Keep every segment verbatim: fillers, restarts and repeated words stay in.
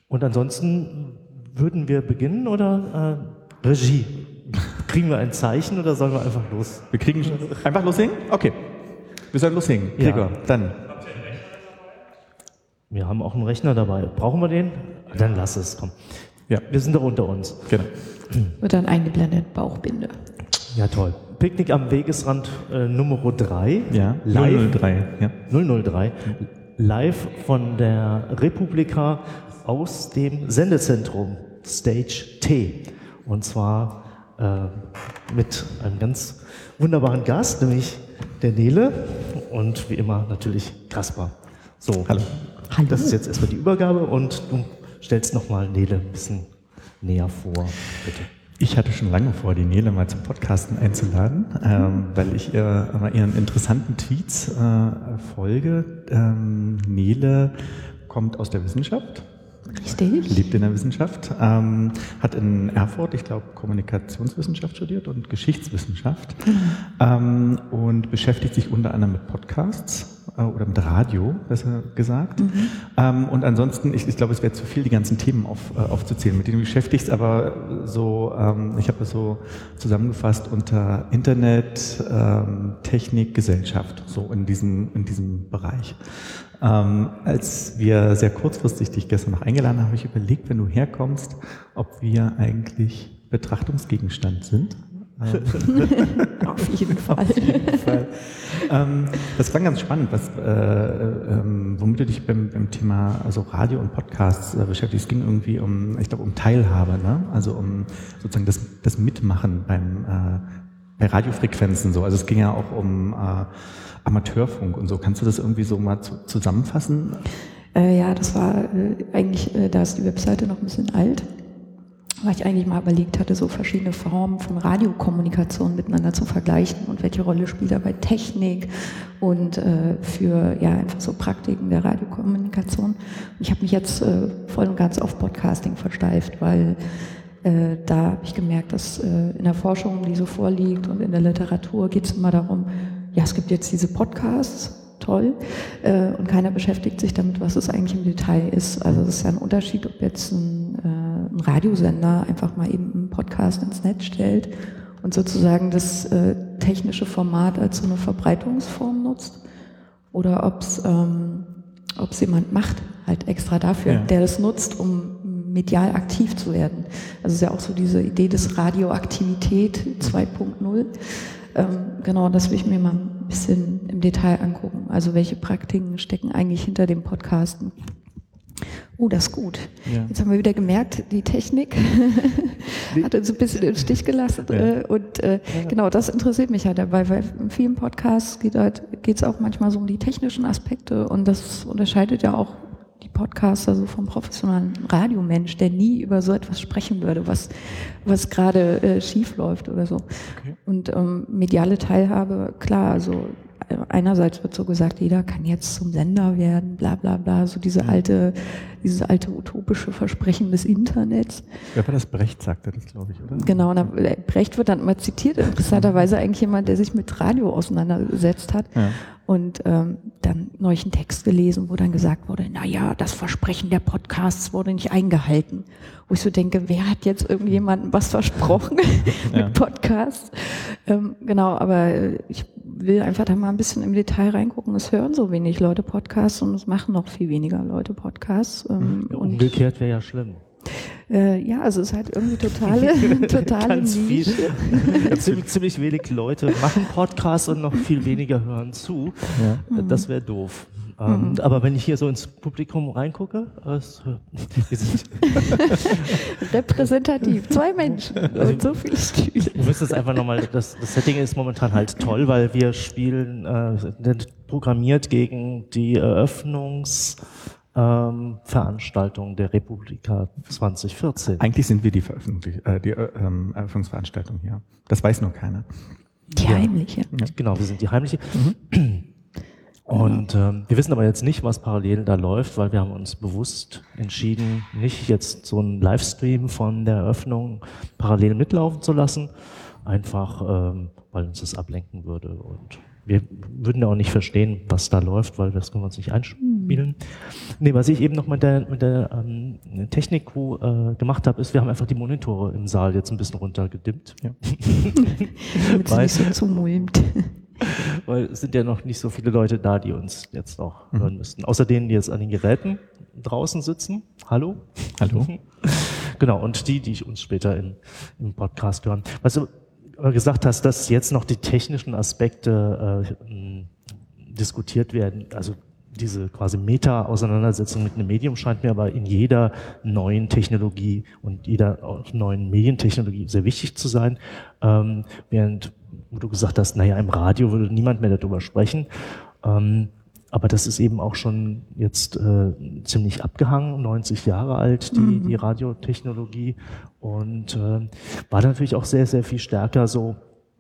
Und ansonsten würden wir beginnen oder äh, Regie? Kriegen wir ein Zeichen oder sollen wir einfach los? Wir kriegen einfach loslegen? Okay. Wir sollen loslegen. Gregor, ja. Dann. Wir haben auch einen Rechner dabei. Brauchen wir den? Dann lass es, komm. Ja. Wir sind doch unter uns. Genau. Wird dann eingeblendet, Bauchbinde. Ja, toll. Picknick am Wegesrand äh, Nummer drei. Ja, live, null null drei. Ja. null null drei. Live von der Republika aus dem Sendezentrum Stage T. Und zwar äh, mit einem ganz wunderbaren Gast, nämlich der Nele und wie immer natürlich Kaspar. So, hallo. Hallo. Das ist jetzt erstmal die Übergabe und du stellst nochmal Nele ein bisschen näher vor, bitte. Ich hatte schon lange vor, die Nele mal zum Podcasten einzuladen, ähm, weil ich ihr, äh, ihren interessanten Tweets äh, folge. Ähm, Nele kommt aus der Wissenschaft. Richtig. Lebt in der Wissenschaft, ähm, hat in Erfurt, ich glaube, Kommunikationswissenschaft studiert und Geschichtswissenschaft mhm. ähm, und beschäftigt sich unter anderem mit Podcasts äh, oder mit Radio, besser gesagt. Mhm. Ähm, und ansonsten, ich, ich glaube, es wäre zu viel, die ganzen Themen auf, äh, aufzuzählen, mit denen du beschäftigst, aber so, ähm, ich habe das so zusammengefasst unter Internet, ähm, Technik, Gesellschaft, so in diesem, in diesem Bereich. Ähm, als wir sehr kurzfristig dich gestern noch eingeladen haben, habe ich überlegt, wenn du herkommst, ob wir eigentlich Betrachtungsgegenstand sind. Auf jeden Fall. Auf jeden Fall. Ähm, das war ganz spannend, was, äh, äh, womit du dich beim, beim Thema also Radio und Podcasts äh, beschäftigst. Es ging irgendwie um, ich glaube, um Teilhabe, ne? Also um sozusagen das, das Mitmachen beim äh, bei Radiofrequenzen so. Also es ging ja auch um äh, Amateurfunk und so. Kannst du das irgendwie so mal zu, zusammenfassen? Äh, ja, das war äh, eigentlich, äh, da ist die Webseite noch ein bisschen alt, weil ich eigentlich mal überlegt hatte, so verschiedene Formen von Radiokommunikation miteinander zu vergleichen und welche Rolle spielt dabei Technik und äh, für ja einfach so Praktiken der Radiokommunikation. Und ich habe mich jetzt äh, voll und ganz auf Podcasting versteift, weil Äh, da habe ich gemerkt, dass äh, in der Forschung, die so vorliegt und in der Literatur geht es immer darum, ja, es gibt jetzt diese Podcasts, toll, äh, und keiner beschäftigt sich damit, was es eigentlich im Detail ist. Also es ist ja ein Unterschied, ob jetzt ein, äh, ein Radiosender einfach mal eben einen Podcast ins Netz stellt und sozusagen das äh, technische Format als so eine Verbreitungsform nutzt oder ob es ähm, ob's jemand macht, halt extra dafür, ja. der das nutzt, um medial aktiv zu werden. Also es ist ja auch so diese Idee des Radioaktivität zwei Punkt null. Ähm, genau, das will ich mir mal ein bisschen im Detail angucken. Also welche Praktiken stecken eigentlich hinter dem Podcasten? Oh, das ist gut. Ja. Jetzt haben wir wieder gemerkt, die Technik hat uns ein bisschen im Stich gelassen. Ja. Und äh, genau, das interessiert mich halt dabei, weil in vielen Podcasts geht halt, geht's auch manchmal so um die technischen Aspekte und das unterscheidet ja auch die Podcaster so vom professionellen Radiomensch, der nie über so etwas sprechen würde, was was gerade äh, schief läuft oder so. Okay. Und ähm, mediale Teilhabe, klar, also einerseits wird so gesagt, jeder kann jetzt zum Sender werden, bla bla bla, so diese alte, dieses alte utopische Versprechen des Internets. Ja, war das Brecht, sagte das, glaube ich, oder? Genau, und Brecht wird dann immer zitiert, interessanterweise eigentlich jemand, der sich mit Radio auseinandergesetzt hat. Ja. Und ähm, dann neulich einen Text gelesen, wo dann gesagt wurde, na ja, das Versprechen der Podcasts wurde nicht eingehalten. Wo ich so denke, wer hat jetzt irgendjemandem was versprochen mit ja. Podcasts? Ähm, genau, aber ich will einfach da mal ein bisschen im Detail reingucken. Es hören so wenig Leute Podcasts und es machen noch viel weniger Leute Podcasts. Ähm, ja, umgekehrt wäre ja schlimm. Äh, ja, also es ist halt irgendwie totale, totale Nische. Ja, ziemlich, ziemlich wenig Leute machen Podcasts und noch viel weniger hören zu. Ja. Das wäre doof. Mhm. Ähm, aber wenn ich hier so ins Publikum reingucke, es, wir sind repräsentativ, zwei Menschen also, und so viele Stühle. Du müsstest einfach nochmal, das, das Setting ist momentan halt toll, weil wir spielen, äh, sind programmiert gegen die Eröffnungs- Ähm, Veranstaltung der Republika zwanzig vierzehn. Eigentlich sind wir die, Veröffentlich- äh, die äh, ähm, Eröffnungsveranstaltung hier. Das weiß nur keiner. Die ja. heimliche. Ja. Genau, wir sind die heimliche. Mhm. Und ähm, wir wissen aber jetzt nicht, was parallel da läuft, weil wir haben uns bewusst entschieden, nicht jetzt so einen Livestream von der Eröffnung parallel mitlaufen zu lassen, einfach ähm, weil uns das ablenken würde und wir würden ja auch nicht verstehen, was da läuft, weil das können wir uns nicht einstellen. spielen. Mhm. Nee, was ich eben noch mit der, mit der ähm, Technik-Crew äh, gemacht habe, ist, wir haben einfach die Monitore im Saal jetzt ein bisschen runtergedimmt. Ja. Damit es nicht so zumulmt. Weil es sind ja noch nicht so viele Leute da, die uns jetzt auch mhm. hören müssten. Außer denen, die jetzt an den Geräten draußen sitzen. Hallo? Hallo. Genau, und die, die uns später in, im Podcast hören. Was du gesagt hast, dass jetzt noch die technischen Aspekte äh, diskutiert werden, also diese quasi Meta-Auseinandersetzung mit einem Medium scheint mir aber in jeder neuen Technologie und jeder neuen Medientechnologie sehr wichtig zu sein. Ähm, während du gesagt hast, naja, im Radio würde niemand mehr darüber sprechen. Ähm, aber das ist eben auch schon jetzt äh, ziemlich abgehangen, neunzig Jahre alt, die, mhm. die Radiotechnologie. Und äh, war natürlich auch sehr, sehr viel stärker so,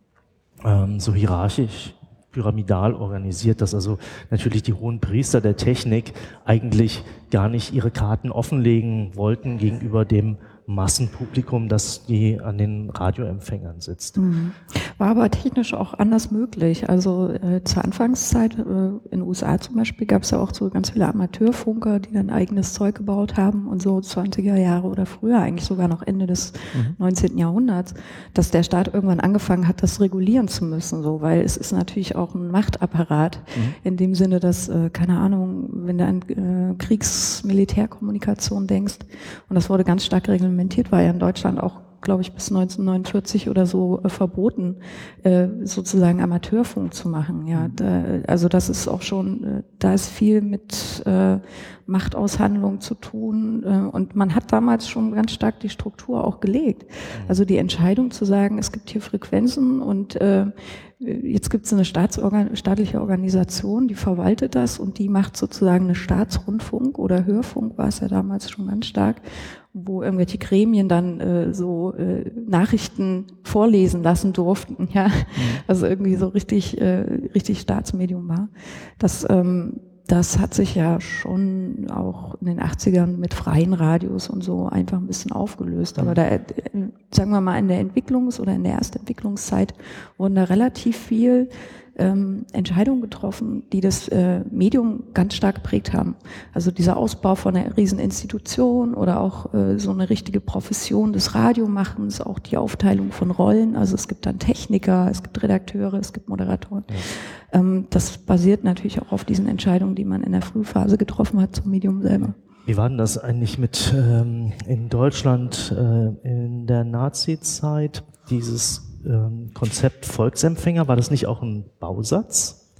ähm, so hierarchisch, pyramidal organisiert, dass also natürlich die hohen Priester der Technik eigentlich gar nicht ihre Karten offenlegen wollten gegenüber dem Massenpublikum, das die an den Radioempfängern sitzt. Mhm. War aber technisch auch anders möglich. Also äh, zur Anfangszeit, äh, in den U S A zum Beispiel, gab es ja auch so ganz viele Amateurfunker, die dann eigenes Zeug gebaut haben und so zwanziger Jahre oder früher, eigentlich sogar noch Ende des mhm. neunzehnten Jahrhunderts, dass der Staat irgendwann angefangen hat, das regulieren zu müssen, so, weil es ist natürlich auch ein Machtapparat mhm. in dem Sinne, dass, äh, keine Ahnung, wenn du an äh, Kriegs-Militärkommunikation denkst, und das wurde ganz stark reglementiert, war ja in Deutschland auch, glaube ich, bis neunzehnhundertneunundvierzig oder so äh, verboten, äh, sozusagen Amateurfunk zu machen. Ja, da, also das ist auch schon, äh, da ist viel mit äh, Machtaushandlung zu tun äh, und man hat damals schon ganz stark die Struktur auch gelegt. Also die Entscheidung zu sagen, es gibt hier Frequenzen und äh, jetzt gibt es eine Staatsorgan- staatliche Organisation, die verwaltet das und die macht sozusagen eine Staatsrundfunk oder Hörfunk, war es ja damals schon ganz stark, wo irgendwelche Gremien dann äh, so äh, Nachrichten vorlesen lassen durften, ja, mhm. also irgendwie so richtig, äh, richtig Staatsmedium war. Das, ähm, das hat sich ja schon auch in den achtzigern mit freien Radios und so einfach ein bisschen aufgelöst. Aber da, äh, sagen wir mal, in der Entwicklungs- oder in der Erstentwicklungszeit wurden da relativ viel Ähm, Entscheidungen getroffen, die das äh, Medium ganz stark geprägt haben. Also dieser Ausbau von einer riesen Institution oder auch äh, so eine richtige Profession des Radiomachens, auch die Aufteilung von Rollen. Also es gibt dann Techniker, es gibt Redakteure, es gibt Moderatoren. Ja. Ähm, das basiert natürlich auch auf diesen Entscheidungen, die man in der Frühphase getroffen hat zum Medium selber. Wie war denn das eigentlich mit ähm, in Deutschland äh, in der Nazi-Zeit, dieses Konzept Volksempfänger, war das nicht auch ein Bausatz?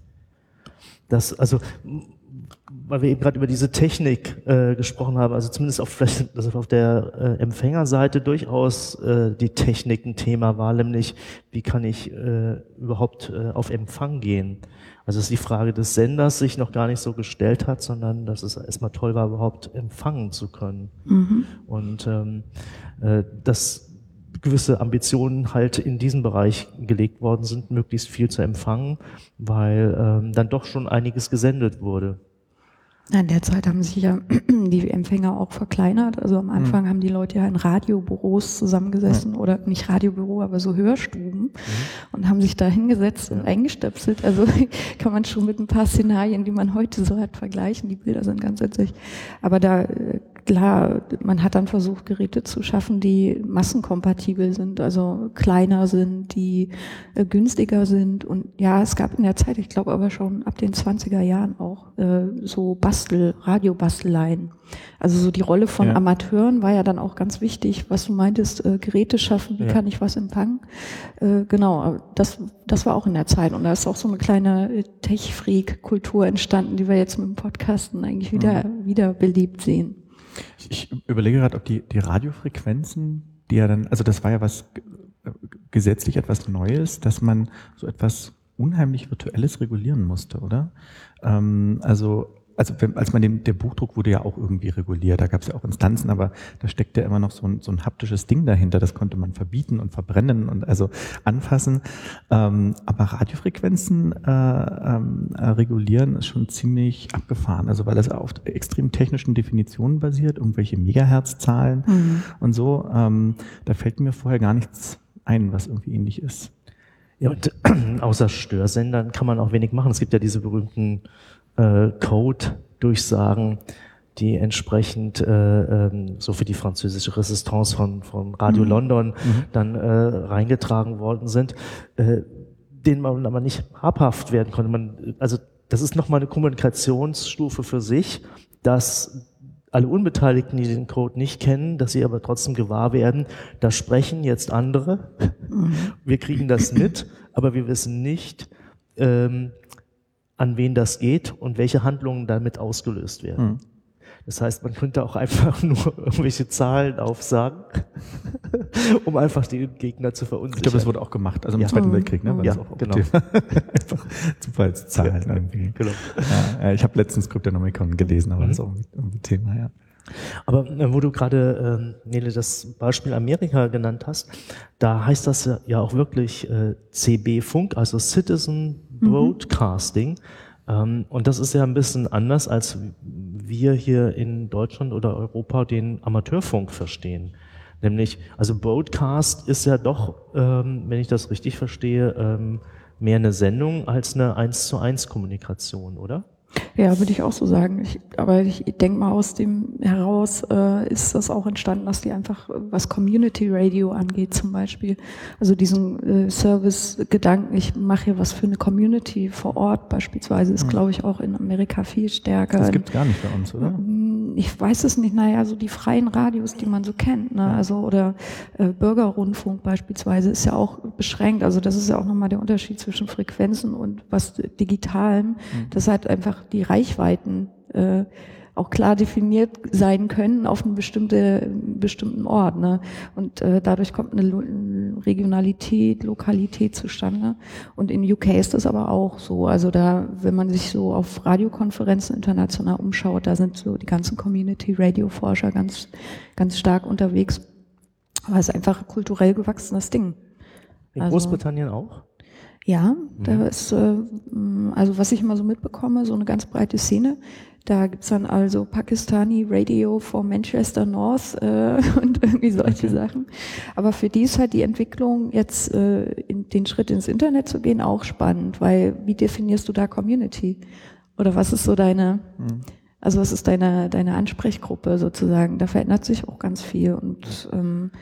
Das, also, weil wir eben gerade über diese Technik äh, gesprochen haben, also zumindest auf, vielleicht, dass auf der äh, Empfängerseite durchaus äh, die Technik ein Thema war, nämlich wie kann ich äh, überhaupt äh, auf Empfang gehen? Also dass die Frage des Senders sich noch gar nicht so gestellt hat, sondern dass es erstmal toll war, überhaupt empfangen zu können. Mhm. Und ähm, äh, das gewisse Ambitionen halt in diesem Bereich gelegt worden sind, möglichst viel zu empfangen, weil ähm, dann doch schon einiges gesendet wurde. In der Zeit haben sich ja die Empfänger auch verkleinert. Also am Anfang mhm. haben die Leute ja in Radiobüros zusammengesessen, ja. oder nicht Radiobüro, aber so Hörstuben mhm. und haben sich da hingesetzt ja. und eingestöpselt. Also kann man schon mit ein paar Szenarien, die man heute so hat, vergleichen. Die Bilder sind ganz witzig. Aber da, klar, man hat dann versucht, Geräte zu schaffen, die massenkompatibel sind, also kleiner sind, die äh, günstiger sind. Und ja, es gab in der Zeit, ich glaube aber schon ab den zwanziger Jahren auch, äh, so Bastel, Radiobasteleien. Also so die Rolle von ja. Amateuren war ja dann auch ganz wichtig, was du meintest, äh, Geräte schaffen, wie ja. kann ich was empfangen. Äh, genau, das, das war auch in der Zeit. Und da ist auch so eine kleine Tech-Freak-Kultur entstanden, die wir jetzt mit dem Podcasten eigentlich wieder, mhm. wieder beliebt sehen. Ich überlege gerade, ob die, die Radiofrequenzen, die ja dann, also das war ja was gesetzlich etwas Neues, dass man so etwas unheimlich Virtuelles regulieren musste, oder? Ähm, also Also wenn, als man den, der Buchdruck wurde ja auch irgendwie reguliert, da gab es ja auch Instanzen, aber da steckt ja immer noch so ein, so ein haptisches Ding dahinter, das konnte man verbieten und verbrennen und also anfassen. Ähm, aber Radiofrequenzen äh, ähm, äh, regulieren ist schon ziemlich abgefahren, also weil das auf extrem technischen Definitionen basiert, irgendwelche Megahertz-Zahlen mhm. und so. Ähm, da fällt mir vorher gar nichts ein, was irgendwie ähnlich ist. Ja, und äh, außer Störsendern kann man auch wenig machen. Es gibt ja diese berühmten Code Durchsagen, die entsprechend äh, ähm, so für die französische Resistance von, von Radio Mhm. London Mhm. dann äh, reingetragen worden sind, äh, denen man aber nicht habhaft werden konnte. Man, also das ist nochmal eine Kommunikationsstufe für sich, dass alle Unbeteiligten, die den Code nicht kennen, dass sie aber trotzdem gewahr werden, da sprechen jetzt andere. Mhm. Wir kriegen das mit, aber wir wissen nicht, ähm, an wen das geht und welche Handlungen damit ausgelöst werden. Mhm. Das heißt, man könnte auch einfach nur irgendwelche Zahlen aufsagen, um einfach den Gegner zu Ich verunsichern. glaube, das wurde auch gemacht, also im Ja. Zweiten Mhm. Weltkrieg, ne? War Ja, das auch genau. Thema. Einfach Zufallszahlen Ja, irgendwie. genau. Ja, ich habe letztens Cryptonomicon gelesen, aber Mhm. das ist auch irgendwie, irgendwie Thema, ja. Aber äh, wo du gerade, äh, Nele, das Beispiel Amerika genannt hast, da heißt das ja, ja auch wirklich äh, C B-Funk, also Citizen Broadcasting. Ähm, und das ist ja ein bisschen anders, als wir hier in Deutschland oder Europa den Amateurfunk verstehen. Nämlich, also Broadcast ist ja doch, ähm, wenn ich das richtig verstehe, ähm, mehr eine Sendung als eine eins zu eins Kommunikation, oder? Ja, würde ich auch so sagen. Ich, aber ich denke mal, aus dem heraus äh, ist das auch entstanden, dass die einfach, was Community Radio angeht zum Beispiel, also diesen äh, Service-Gedanken, ich mache hier was für eine Community vor Ort beispielsweise, ist, Mhm. glaube ich, auch in Amerika viel stärker. Das gibt's gar nicht bei uns, oder? Ich weiß es nicht, naja, so die freien Radios, die man so kennt, ne? Also oder äh, Bürgerrundfunk beispielsweise ist ja auch beschränkt. Also das ist ja auch nochmal der Unterschied zwischen Frequenzen und was Digitalem, Mhm. dass halt einfach die Reichweiten äh, auch klar definiert sein können auf einem bestimmte, bestimmten Ort. Ne? Und äh, dadurch kommt eine Lo Regionalität, Lokalität zustande. Und in U K ist das aber auch so. Also da, wenn man sich so auf Radiokonferenzen international umschaut, da sind so die ganzen Community-Radio-Forscher ganz, ganz stark unterwegs. Aber es ist einfach kulturell gewachsenes Ding. In Also- Großbritannien auch? Ja, Mhm. da ist, äh, also was ich immer so mitbekomme, so eine ganz breite Szene. Da gibt's dann also Pakistani Radio for Manchester North äh, und irgendwie solche Okay. Sachen. Aber für die ist halt die Entwicklung, jetzt äh, in den Schritt ins Internet zu gehen, auch spannend, weil wie definierst du da Community? Oder was ist so deine, Mhm. also was ist deine, deine Ansprechgruppe sozusagen? Da verändert sich auch ganz viel und ähm,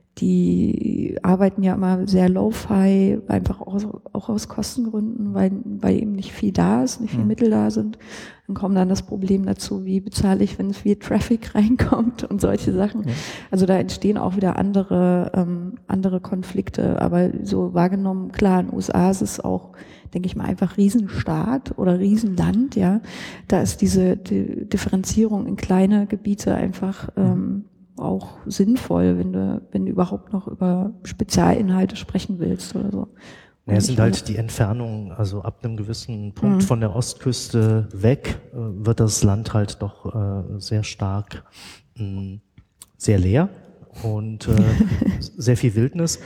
die arbeiten ja immer sehr low-fi, einfach aus, auch aus Kostengründen, weil, weil eben nicht viel da ist, nicht viel Mhm. Mittel da sind. Dann kommt dann das Problem dazu, wie bezahle ich, wenn viel Traffic reinkommt und solche Sachen. Ja. Also da entstehen auch wieder andere, ähm, andere Konflikte. Aber so wahrgenommen, klar, in den U S A ist es auch, denke ich mal, einfach Riesenstaat oder Riesenland, ja. Da ist diese die Differenzierung in kleine Gebiete einfach ähm, auch sinnvoll, wenn du, wenn du überhaupt noch über Spezialinhalte sprechen willst oder so. Ja, es Und sind ich halt die Entfernungen, also ab einem gewissen Punkt Mhm. von der Ostküste weg äh, wird das Land halt doch äh, sehr stark, mh, sehr leer und äh, sehr viel Wildnis.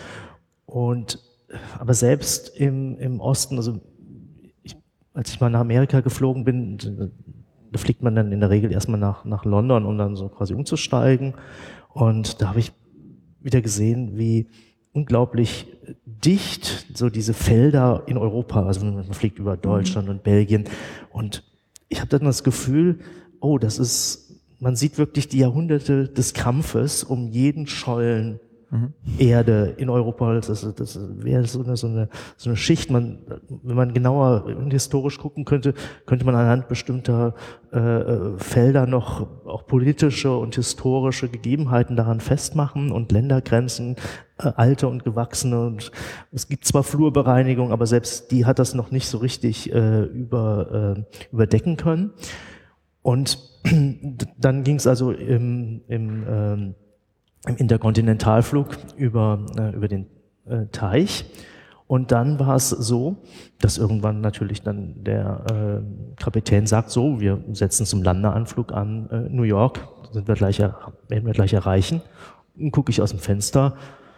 Und aber selbst im, im Osten, also ich, als ich mal nach Amerika geflogen bin, da fliegt man dann in der Regel erstmal nach, nach London, um dann so quasi umzusteigen. Und da habe ich wieder gesehen, wie unglaublich dicht so diese Felder in Europa, also man fliegt über Deutschland und Belgien. Und ich habe dann das Gefühl, oh, das ist, man sieht wirklich die Jahrhunderte des Kampfes um jeden Schollen Mhm. Erde in Europa. Das, ist, das wäre so eine, so eine, so eine Schicht. Man, wenn man genauer historisch gucken könnte, könnte man anhand bestimmter äh, Felder noch auch politische und historische Gegebenheiten daran festmachen und Ländergrenzen, äh, alte und gewachsene. Und es gibt zwar Flurbereinigung, aber selbst die hat das noch nicht so richtig äh, über, äh, überdecken können. Und dann ging es also im, im ähm, im Interkontinentalflug über, äh, über den äh, Teich. Und dann war es so, dass irgendwann natürlich dann der äh, Kapitän sagt, so, wir setzen zum Landeanflug an äh, New York, sind wir gleich, werden wir gleich erreichen. Dann gucke ich aus dem Fenster,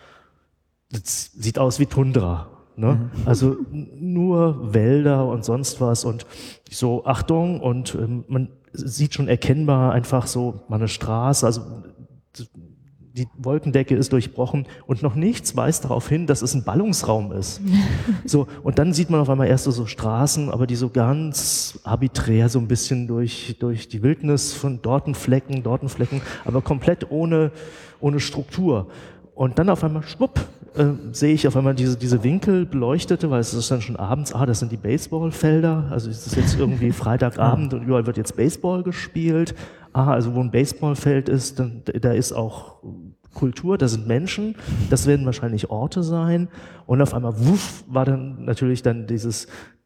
das sieht aus wie Tundra. Ne? Mhm. Also n- nur Wälder und sonst was und so, Achtung, und ähm, man sieht schon erkennbar einfach so mal eine Straße, also die Wolkendecke ist durchbrochen und noch nichts weist darauf hin, dass es ein Ballungsraum ist. So, und dann sieht man auf einmal erst so Straßen, aber die so ganz arbiträr so ein bisschen durch, durch die Wildnis von dort ein Flecken, dort ein Flecken, aber komplett ohne, ohne Struktur. Und dann auf einmal, schwupp, äh, sehe ich auf einmal diese, diese Winkel beleuchtete, weil es ist dann schon abends, ah, das sind die Baseballfelder, also es ist jetzt irgendwie Freitagabend und überall wird jetzt Baseball gespielt. Ah, also wo ein Baseballfeld ist, dann, da ist auch Kultur, da sind Menschen, das werden wahrscheinlich Orte sein. Und auf einmal, wuff, war dann natürlich dann dieses,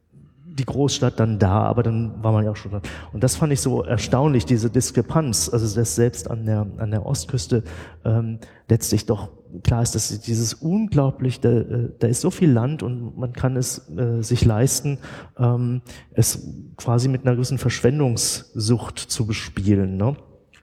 die Großstadt dann da, aber dann war man ja auch schon da. Und das fand ich so erstaunlich, diese Diskrepanz, also dass selbst an der, an der Ostküste ähm, letztlich doch klar ist, dass dieses unglaublich, da, da ist so viel Land und man kann es äh, sich leisten, ähm, es quasi mit einer gewissen Verschwendungssucht zu bespielen, ne?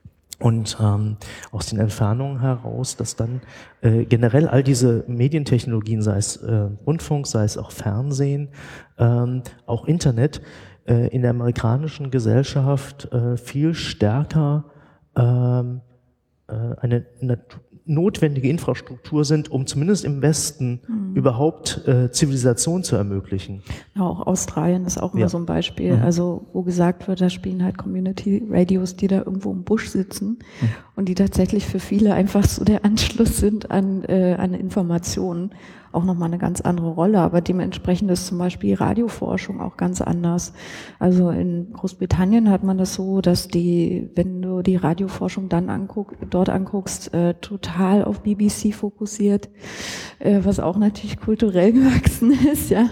Und ähm, aus den Entfernungen heraus, dass dann äh, generell all diese Medientechnologien, sei es äh, Rundfunk, sei es auch Fernsehen, ähm, auch Internet, äh, in der amerikanischen Gesellschaft äh, viel stärker ähm, äh, eine Nat- notwendige Infrastruktur sind, um zumindest im Westen mhm. überhaupt äh, Zivilisation zu ermöglichen. Ja, auch Australien ist auch immer ja. so ein Beispiel, mhm. also wo gesagt wird, da spielen halt Community Radios, die da irgendwo im Busch sitzen mhm. und die tatsächlich für viele einfach so der Anschluss sind an, äh, an Informationen. Auch nochmal eine ganz andere Rolle, aber dementsprechend ist zum Beispiel die Radioforschung auch ganz anders. Also in Großbritannien hat man das so, dass die, wenn du die Radioforschung dann anguck, dort anguckst, äh, total auf B B C fokussiert, äh, was auch natürlich kulturell gewachsen ist, ja.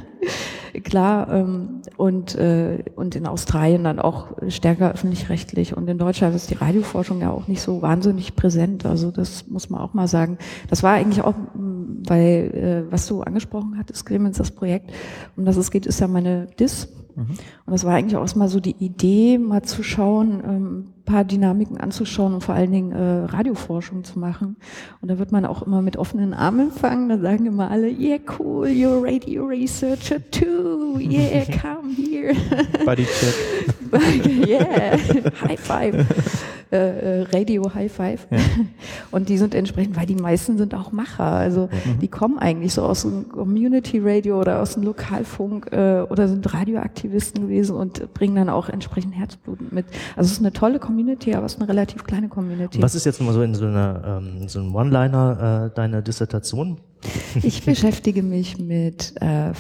Klar, ähm, und, äh, und in Australien dann auch stärker öffentlich-rechtlich und in Deutschland ist die Radioforschung ja auch nicht so wahnsinnig präsent, also das muss man auch mal sagen. Das war eigentlich auch, weil, äh, was du angesprochen hattest, Clemens, das Projekt, um das es geht, ist ja meine D I S. Mhm. Und das war eigentlich auch mal so die Idee, mal zu schauen, ähm, ein paar Dynamiken anzuschauen und vor allen Dingen äh, Radioforschung zu machen. Und da wird man auch immer mit offenen Armen empfangen. Da sagen immer alle, yeah, cool, you're a radio researcher too. Yeah, come here. Buddy check. Yeah, High Five. Äh, Radio High Five. Ja. Und die sind entsprechend, weil die meisten sind auch Macher. Also mhm. die kommen eigentlich so aus dem Community Radio oder aus dem Lokalfunk äh, oder sind Radioaktivisten gewesen und bringen dann auch entsprechend Herzblut mit. Also es ist eine tolle Community, aber es ist eine relativ kleine Community. Was ist jetzt mal so in so einer ähm, so einem One-Liner äh, deiner Dissertation? Ich beschäftige mich mit äh,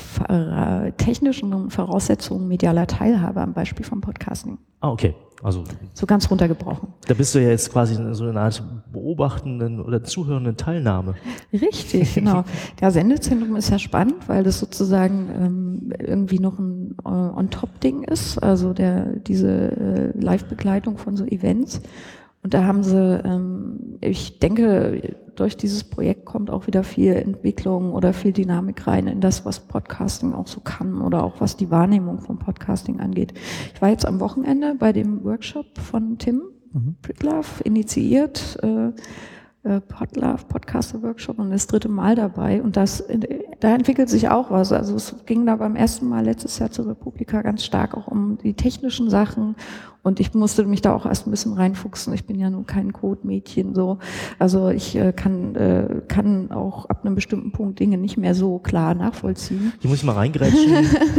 technischen Voraussetzungen medialer Teilhabe am Beispiel vom Podcasting. Ah, okay. Also so ganz runtergebrochen. Da bist du ja jetzt quasi so eine Art beobachtenden oder zuhörenden Teilnahme. Richtig, genau. Der Sendezentrum ist ja spannend, weil das sozusagen ähm, irgendwie noch ein äh, On-Top-Ding ist, also der diese äh, Live-Begleitung von so Events. Und da haben sie, ähm, ich denke, durch dieses Projekt kommt auch wieder viel Entwicklung oder viel Dynamik rein in das, was Podcasting auch so kann oder auch was die Wahrnehmung von Podcasting angeht. Ich war jetzt am Wochenende bei dem Workshop von Tim mhm. Pritlove, initiiert, äh, äh, Podlove, Podcaster-Workshop und das dritte Mal dabei. Und das, da entwickelt sich auch was. Also es ging da beim ersten Mal letztes Jahr zur Republika ganz stark auch um die technischen Sachen. Und ich musste mich da auch erst ein bisschen reinfuchsen. Ich bin ja nun kein Code-Mädchen so. Also ich äh, kann äh, kann auch ab einem bestimmten Punkt Dinge nicht mehr so klar nachvollziehen. Hier muss ich mal reingrätschen.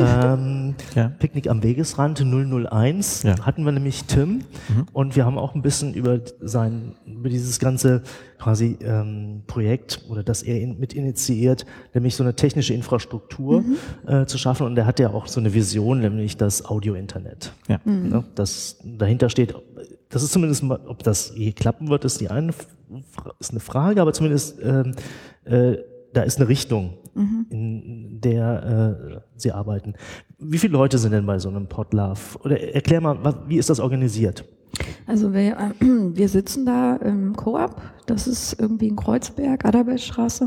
ähm, ja. Picknick am Wegesrand null null eins ja. hatten wir nämlich Tim mhm. und wir haben auch ein bisschen über sein über dieses ganze quasi ähm, Projekt oder das er in, mit initiiert, nämlich so eine technische Infrastruktur mhm. äh, zu schaffen. Und er hat ja auch so eine Vision, nämlich das Audio-Internet. Ja. Mhm. Ne, das dahinter steht, das ist zumindest mal, ob das je klappen wird, ist die eine ist eine Frage, aber zumindest ähm, äh, da ist eine Richtung, mhm. in der äh, sie arbeiten. Wie viele Leute sind denn bei so einem Podlove? Oder erklär mal, was, wie ist das organisiert? Also wir, äh, wir sitzen da im Coop, das ist irgendwie in Kreuzberg, Adalbertstraße.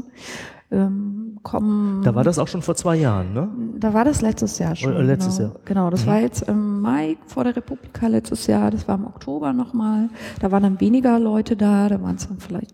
Ähm, kommen, da war das auch schon vor zwei Jahren, ne? Da war das letztes Jahr schon. Oder letztes genau. Jahr. Genau, das mhm. war jetzt im Mai vor der Republika letztes Jahr, das war im Oktober nochmal. Da waren dann weniger Leute da, da waren es dann vielleicht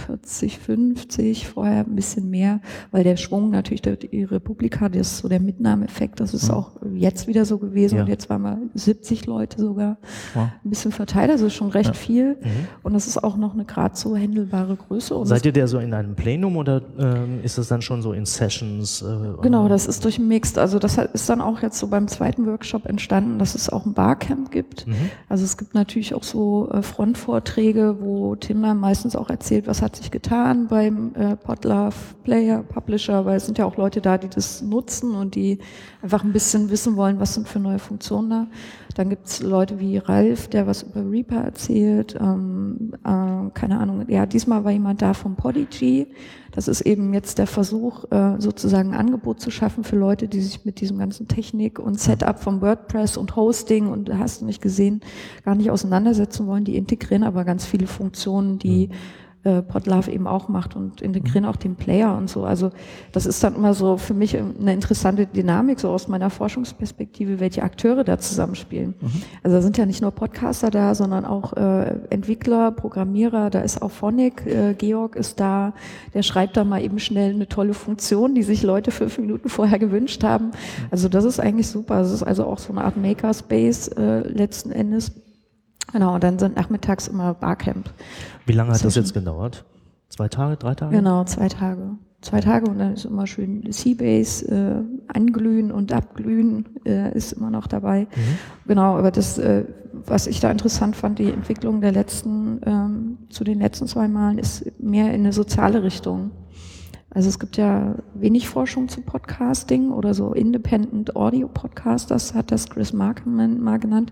vierzig, fünfzig, vorher ein bisschen mehr, weil der Schwung natürlich, die Republika, das ist so der Mitnahmeeffekt, das ist auch jetzt wieder so gewesen, ja. Und jetzt waren wir siebzig Leute sogar, wow. Ein bisschen verteilt, also schon recht ja. viel mhm. Und das ist auch noch eine gerade so händelbare Größe. Und seid ihr der so in einem Plenum oder ähm, ist das dann schon so in Sessions? Äh, genau, das ist durchmixed, also das ist dann auch jetzt so beim zweiten Workshop entstanden, dass es auch ein Barcamp gibt, mhm. Also es gibt natürlich auch so äh, Frontvorträge, wo Tim dann meistens auch erzählt, was hat sich getan beim äh, Podlove Player, Publisher, weil es sind ja auch Leute da, die das nutzen und die einfach ein bisschen wissen wollen, was sind für neue Funktionen da. Dann gibt's Leute wie Ralf, der was über Reaper erzählt, ähm, äh, keine Ahnung, ja, diesmal war jemand da vom Podigy. Das ist eben jetzt der Versuch, äh, sozusagen ein Angebot zu schaffen für Leute, die sich mit diesem ganzen Technik und Setup von WordPress und Hosting und hast du nicht gesehen, gar nicht auseinandersetzen wollen. Die integrieren aber ganz viele Funktionen, die äh, Podlove eben auch macht und integrieren auch den Player und so. Also das ist dann immer so für mich eine interessante Dynamik, so aus meiner Forschungsperspektive, welche Akteure da zusammenspielen. Mhm. Also da sind ja nicht nur Podcaster da, sondern auch äh, Entwickler, Programmierer, da ist auch Phonic, äh, Georg ist da, der schreibt da mal eben schnell eine tolle Funktion, die sich Leute fünf Minuten vorher gewünscht haben. Also das ist eigentlich super. Das ist also auch so eine Art Makerspace äh, letzten Endes. Genau, und dann sind nachmittags immer Barcamp. Wie lange hat das jetzt gedauert? Zwei Tage, drei Tage? Genau, zwei Tage. Zwei Tage und dann ist immer schön Seabase, äh, anglühen und abglühen äh, ist immer noch dabei. Mhm. Genau, aber das, äh, was ich da interessant fand, die Entwicklung der letzten, ähm, zu den letzten zwei Malen ist mehr in eine soziale Richtung. Also es gibt ja wenig Forschung zu Podcasting oder so Independent Audio Podcasters, hat das Chris Markman mal genannt.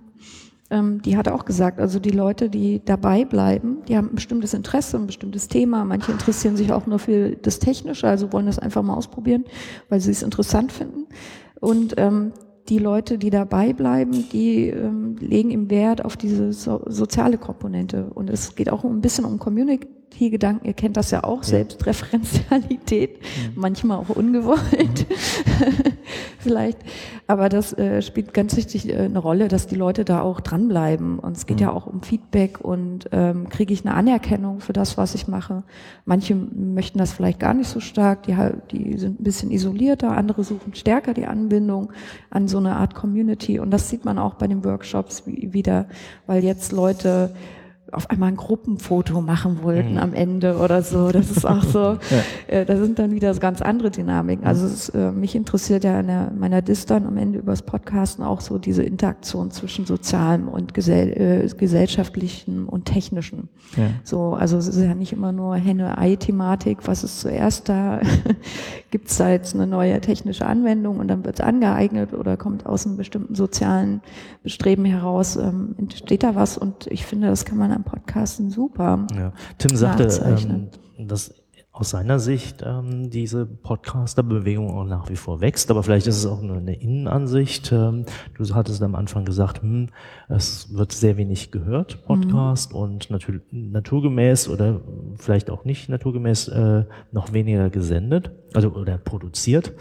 Die hat auch gesagt, also die Leute, die dabei bleiben, die haben ein bestimmtes Interesse, ein bestimmtes Thema. Manche interessieren sich auch nur für das Technische, also wollen das einfach mal ausprobieren, weil sie es interessant finden. Und ähm, die Leute, die dabei bleiben, die ähm, legen im Wert auf diese so, soziale Komponente. Und es geht auch ein bisschen um Community-Gedanken. Ihr kennt das ja auch, ja. Selbstreferenzialität, mhm. manchmal auch ungewollt. Mhm. Vielleicht. Aber das äh, spielt ganz wichtig äh, eine Rolle, dass die Leute da auch dranbleiben. Und es geht mhm. ja auch um Feedback und ähm, kriege ich eine Anerkennung für das, was ich mache. Manche möchten das vielleicht gar nicht so stark, die, die sind ein bisschen isolierter, andere suchen stärker die Anbindung an so eine Art Community. Und das sieht man auch bei den Workshops wieder, weil jetzt Leute auf einmal ein Gruppenfoto machen wollten mhm. am Ende oder so. Das ist auch so, ja. äh, da sind dann wieder ganz andere Dynamiken. Also es, äh, mich interessiert ja in der, meiner Dis dann am Ende übers Podcasten auch so diese Interaktion zwischen sozialem und gesell, äh, gesellschaftlichem und technischem. Ja. So, also es ist ja nicht immer nur Henne-Ei-Thematik, was ist zuerst da? Gibt es da jetzt eine neue technische Anwendung und dann wird es angeeignet oder kommt aus einem bestimmten sozialen Bestreben heraus, ähm, entsteht da was und ich finde, das kann man am Podcasten super. Ja. Tim sagte, ähm, dass aus seiner Sicht ähm, diese Podcaster-Bewegung auch nach wie vor wächst, aber vielleicht ist es auch nur eine Innenansicht. Ähm, du hattest am Anfang gesagt, hm, es wird sehr wenig gehört, Podcast, mhm. und natur, naturgemäß oder vielleicht auch nicht naturgemäß äh, noch weniger gesendet, also oder produziert.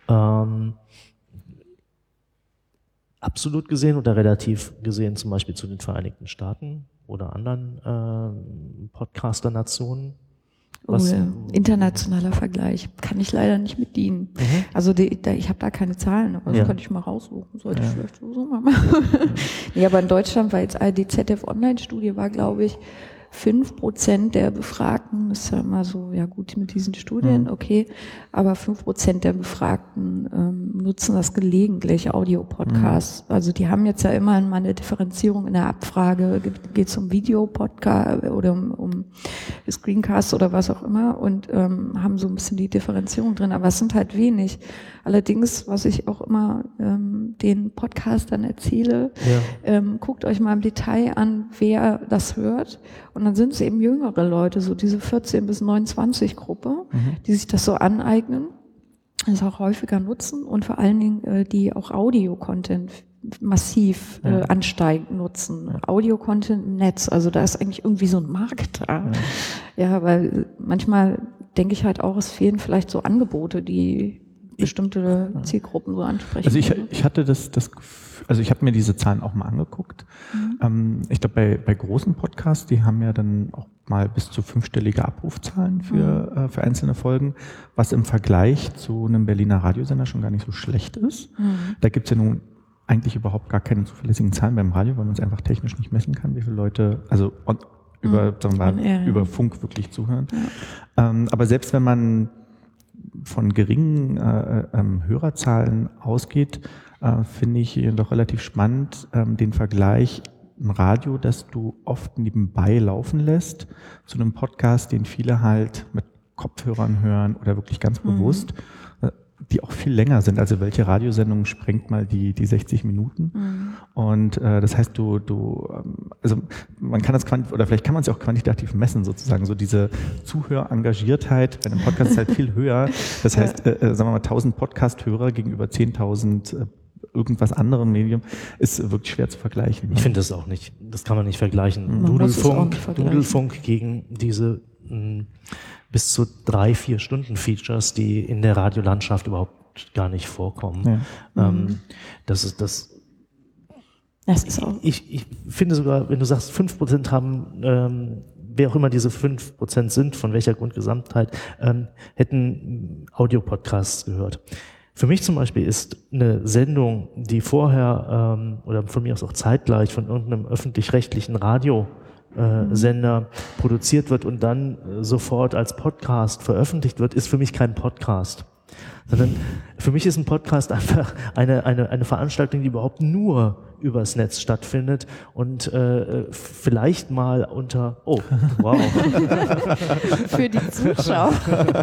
Ähm, absolut gesehen oder relativ gesehen zum Beispiel zu den Vereinigten Staaten oder anderen äh, Podcaster-Nationen? Oh, ja. Internationaler Vergleich kann ich leider nicht mit dienen. Mhm. Also die, da, ich habe da keine Zahlen, aber das ja. könnte ich mal raussuchen. Sollte ja. ich vielleicht so mal machen. Nee, aber in Deutschland war jetzt die Z D F-Online-Studie war, glaube ich, fünf Prozent der Befragten, das ist ja immer so, ja gut, mit diesen Studien, okay, aber fünf Prozent der Befragten ähm, nutzen das gelegentlich, Audio-Podcasts. Mhm. Also die haben jetzt ja immer mal eine Differenzierung in der Abfrage, geht es um Video-Podcast oder um, um Screencast oder was auch immer und ähm, haben so ein bisschen die Differenzierung drin, aber es sind halt wenig. Allerdings, was ich auch immer ähm, den Podcastern erzähle, ja. ähm, guckt euch mal im Detail an, wer das hört. Und dann sind es eben jüngere Leute, so diese vierzehn bis neunundzwanzig Gruppe, mhm. die sich das so aneignen, das auch häufiger nutzen und vor allen Dingen äh, die auch Audio-Content massiv ja. äh, ansteigend nutzen. Ja. Audio-Content im Netz, also da ist eigentlich irgendwie so ein Markt da. Ja, ja weil manchmal denke ich halt auch, es fehlen vielleicht so Angebote, die bestimmte Zielgruppen so ansprechen. Also ich, ich hatte das, das also ich habe mir diese Zahlen auch mal angeguckt. Mhm. Ähm, ich glaube, bei, bei großen Podcasts, die haben ja dann auch mal bis zu fünfstellige Abrufzahlen für, mhm. äh, für einzelne Folgen, was im Vergleich zu einem Berliner Radiosender schon gar nicht so schlecht ist. Mhm. Da gibt's ja nun eigentlich überhaupt gar keine zuverlässigen Zahlen beim Radio, weil man es einfach technisch nicht messen kann, wie viele Leute, also on, über, mhm. sagen wir mal, ja, über Funk wirklich zuhören. Ja. Ähm, aber selbst wenn man von geringen äh, ähm, Hörerzahlen ausgeht, äh, finde ich doch relativ spannend ähm, den Vergleich ein Radio, das du oft nebenbei laufen lässt, zu einem Podcast, den viele halt mit Kopfhörern hören oder wirklich ganz mhm. bewusst, äh, die auch viel länger sind. Also welche Radiosendung sprengt mal die die sechzig Minuten? Mhm. Und äh, das heißt, du du ähm, also man kann das quant oder vielleicht kann man es auch quantitativ messen sozusagen. So diese Zuhörengagiertheit bei einem Podcast ist halt viel höher. Das heißt, äh, äh, sagen wir mal tausend Podcast-Hörer gegenüber zehntausend äh, irgendwas anderem Medium ist wirklich schwer zu vergleichen. Ne? Ich finde das auch nicht. Das kann man nicht vergleichen. Man Dudelfunk, vergleichen. Dudelfunk gegen diese mh, bis zu drei, vier Stunden Features, die in der Radiolandschaft überhaupt gar nicht vorkommen. Ja. Ähm, mhm. Das ist das. Das ist auch. Ich, ich finde sogar, wenn du sagst, fünf Prozent haben, ähm, wer auch immer diese fünf Prozent sind, von welcher Grundgesamtheit, ähm, hätten Audiopodcasts gehört. Für mich zum Beispiel ist eine Sendung, die vorher ähm, oder von mir aus auch zeitgleich von irgendeinem öffentlich-rechtlichen Radiosender äh, produziert wird und dann äh, sofort als Podcast veröffentlicht wird, ist für mich kein Podcast. Sondern für mich ist ein Podcast einfach eine, eine, eine Veranstaltung, die überhaupt nur übers Netz stattfindet und äh, vielleicht mal unter, oh, wow. Für die Zuschauer.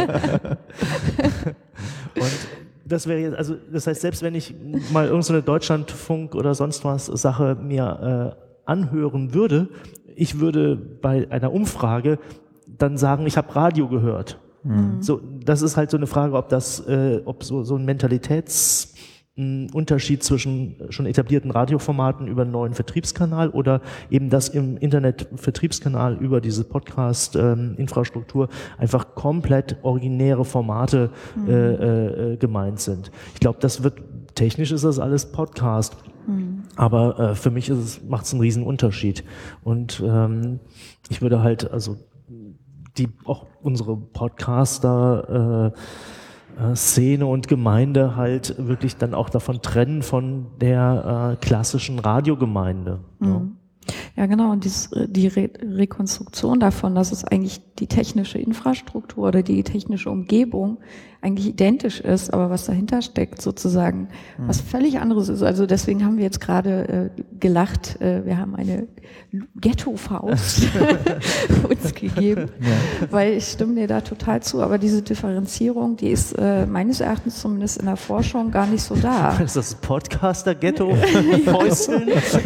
Und das wäre jetzt, also das heißt, selbst wenn ich mal irgendeine Deutschlandfunk oder sonst was Sache mir äh, anhören würde, ich würde bei einer Umfrage dann sagen, ich habe Radio gehört. Mhm. So, das ist halt so eine Frage, ob das, äh, ob so so ein Mentalitäts Unterschied zwischen schon etablierten Radioformaten über einen neuen Vertriebskanal oder eben das im Internet-Vertriebskanal über diese Podcast-Infrastruktur ähm, einfach komplett originäre Formate mhm. äh, äh, gemeint sind. Ich glaube, das wird, technisch ist das alles Podcast, mhm. aber äh, für mich ist es, macht es einen riesen Unterschied. Und ähm, ich würde halt, also die auch unsere Podcaster äh, Szene und Gemeinde halt wirklich dann auch davon trennen von der äh, klassischen Radiogemeinde. Mhm. Ja. Ja, genau. Und dies, die Re- Rekonstruktion davon, dass es eigentlich die technische Infrastruktur oder die technische Umgebung eigentlich identisch ist, aber was dahinter steckt sozusagen, mhm. was völlig anderes ist. Also deswegen haben wir jetzt gerade äh, gelacht, äh, wir haben eine Ghetto-Faust uns gegeben, ja. Weil ich stimme dir da total zu, aber diese Differenzierung, die ist äh, meines Erachtens zumindest in der Forschung gar nicht so da. Ist das Podcaster-Ghetto? Fäusteln?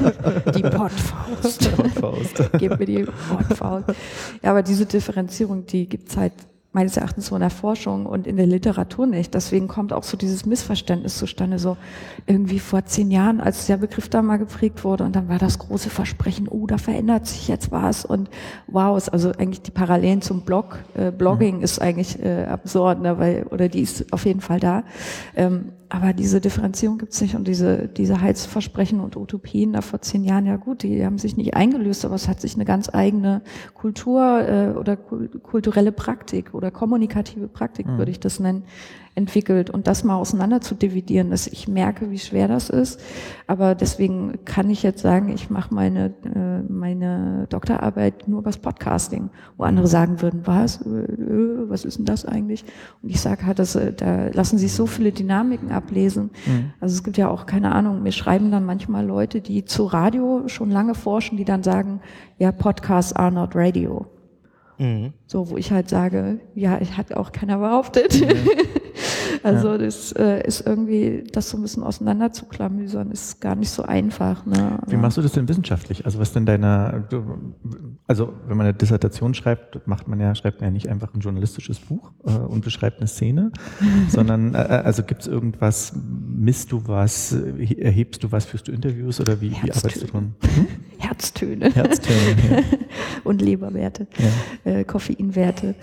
Die Podfaust. Podfaust. Gib mir die Podfaust. Ja, aber diese Differenzierung, die gibt's halt meines Erachtens so in der Forschung und in der Literatur nicht. Deswegen kommt auch so dieses Missverständnis zustande, so irgendwie vor zehn Jahren, als der Begriff da mal geprägt wurde und dann war das große Versprechen, oh, da verändert sich jetzt was und wow, ist also eigentlich die Parallelen zum Blog, äh, Blogging mhm. ist eigentlich äh, absurd, ne, weil, oder die ist auf jeden Fall da. Ähm, aber diese Differenzierung gibt's nicht und diese diese Heilsversprechen und Utopien da vor zehn Jahren, ja gut, die haben sich nicht eingelöst, aber es hat sich eine ganz eigene Kultur äh, oder kulturelle Praktik oder kommunikative Praktik, mhm. würde ich das nennen, entwickelt und das mal auseinander zu dividieren, dass ich merke, wie schwer das ist. Aber deswegen kann ich jetzt sagen, ich mache meine äh, meine Doktorarbeit nur übers Podcasting, wo andere sagen würden, was, äh, was ist denn das eigentlich? Und ich sage halt, dass, äh, da lassen sich so viele Dynamiken ablesen. Mhm. Also es gibt ja auch, keine Ahnung, mir schreiben dann manchmal Leute, die zu Radio schon lange forschen, die dann sagen, ja, Podcasts are not radio. Mhm. So, wo ich halt sage, ja, ich hat auch keiner behauptet. Mhm. Also ja. das äh, ist irgendwie, das so ein bisschen auseinander zu klamüsern, ist gar nicht so einfach. Ne? Wie machst du das denn wissenschaftlich? Also was denn deine, also wenn man eine Dissertation schreibt, macht man ja, schreibt man ja nicht einfach ein journalistisches Buch äh, und beschreibt eine Szene, sondern äh, also gibt es irgendwas, misst du was, erhebst du was, führst du Interviews oder wie, wie arbeitest du dran? Hm? Herztöne. Herztöne, ja. Und Leberwerte, ja. äh, Koffeinwerte.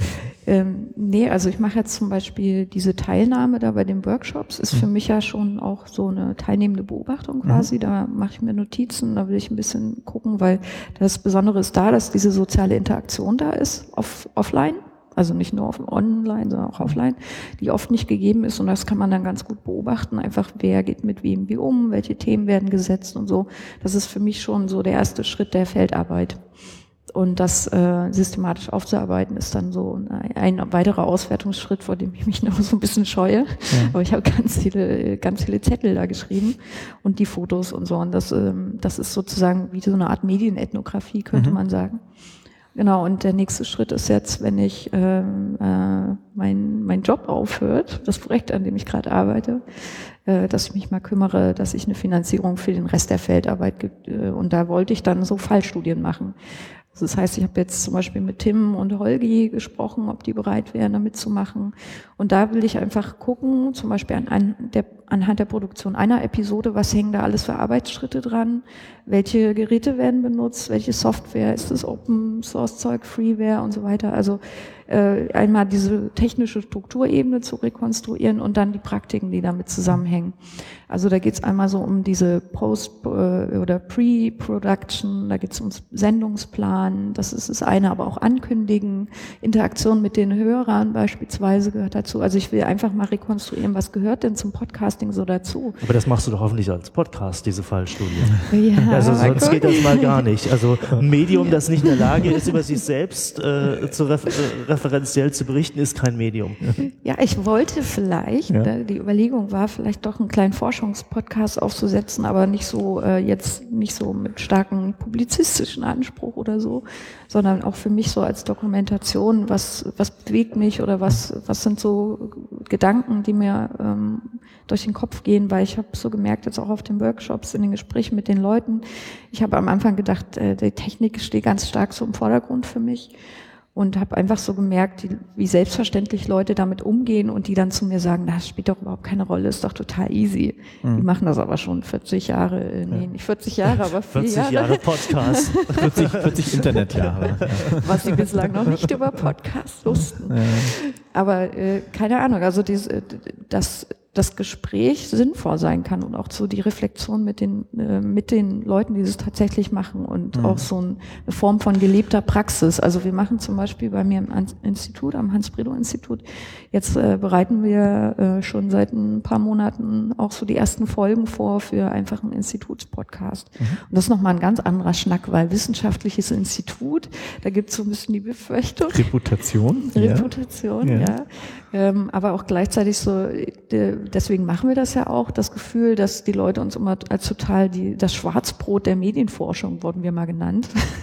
Ähm, nee, also ich mache jetzt zum Beispiel diese Teilnahme da bei den Workshops, ist für mich ja schon auch so eine teilnehmende Beobachtung quasi. Mhm. Da mache ich mir Notizen, da will ich ein bisschen gucken, weil das Besondere ist da, dass diese soziale Interaktion da ist, off, offline. Also nicht nur auf online, sondern auch offline, die oft nicht gegeben ist und das kann man dann ganz gut beobachten, einfach wer geht mit wem wie um, welche Themen werden gesetzt und so. Das ist für mich schon so der erste Schritt der Feldarbeit. Und das äh, systematisch aufzuarbeiten ist dann so ein, ein weiterer Auswertungsschritt, vor dem ich mich noch so ein bisschen scheue. Ja. Aber ich habe ganz viele, ganz viele Zettel da geschrieben und die Fotos und so. Und das, ähm, das ist sozusagen wie so eine Art Medienethnographie, könnte mhm. man sagen. Genau, und der nächste Schritt ist jetzt, wenn ich ähm, äh, mein, mein Job aufhört, das Projekt, an dem ich gerade arbeite, äh, dass ich mich mal kümmere, dass ich eine Finanzierung für den Rest der Feldarbeit gibt. Äh, und da wollte ich dann so Fallstudien machen. Also das heißt, ich habe jetzt zum Beispiel mit Tim und Holgi gesprochen, ob die bereit wären, da mitzumachen. Und da will ich einfach gucken, zum Beispiel an, an der, anhand der Produktion einer Episode, was hängen da alles für Arbeitsschritte dran, welche Geräte werden benutzt, welche Software, ist das Open Source Zeug, Freeware und so weiter. Also äh, einmal diese technische Strukturebene zu rekonstruieren und dann die Praktiken, die damit zusammenhängen. Also da geht es einmal so um diese Post- oder Pre-Production, da geht es ums Sendungsplan, das ist das eine, aber auch Ankündigen, Interaktion mit den Hörern beispielsweise gehört dazu. Also ich will einfach mal rekonstruieren, was gehört denn zum Podcasting so dazu. Aber das machst du doch hoffentlich als Podcast, diese Fallstudie. Ja, also sonst gut. geht das mal gar nicht. Also ein Medium, das nicht in der Lage ist, über sich selbst äh, zu refer- äh, referenziell zu berichten, ist kein Medium. Ja, ich wollte vielleicht, ja. die Überlegung war, vielleicht doch einen kleinen Forschungspodcast aufzusetzen, aber nicht so äh, jetzt nicht so mit starkem publizistischen Anspruch oder so, sondern auch für mich so als Dokumentation, was was bewegt mich oder was was sind so Gedanken, die mir ähm, durch den Kopf gehen, weil ich habe so gemerkt, jetzt auch auf den Workshops, in den Gesprächen mit den Leuten, ich habe am Anfang gedacht, äh, die Technik steht ganz stark so im Vordergrund für mich. Und habe einfach so gemerkt, die, wie selbstverständlich Leute damit umgehen und die dann zu mir sagen, das spielt doch überhaupt keine Rolle, ist doch total easy. Mhm. Die machen das aber schon vierzig Jahre, äh, nee, nicht vierzig Jahre, aber vier vierzig Jahre. Jahre Podcast. vierzig, vierzig Internetjahre. Was sie bislang noch nicht über Podcasts wussten. Ja. Aber äh, keine Ahnung, also diese, das das Gespräch sinnvoll sein kann und auch so die Reflexion mit den äh, mit den Leuten, die es tatsächlich machen und mhm. auch so ein, eine Form von gelebter Praxis. Also wir machen zum Beispiel bei mir im Institut, am Hans-Bredow-Institut, jetzt äh, bereiten wir äh, schon seit ein paar Monaten auch so die ersten Folgen vor für einfach einen Institutspodcast. Mhm. Und das ist nochmal ein ganz anderer Schnack, weil wissenschaftliches Institut, da gibt es so ein bisschen die Befürchtung. Reputation. Reputation, ja. ja. Ähm, aber auch gleichzeitig so, de, deswegen machen wir das ja auch, das Gefühl, dass die Leute uns immer als total die, das Schwarzbrot der Medienforschung wurden wir mal genannt.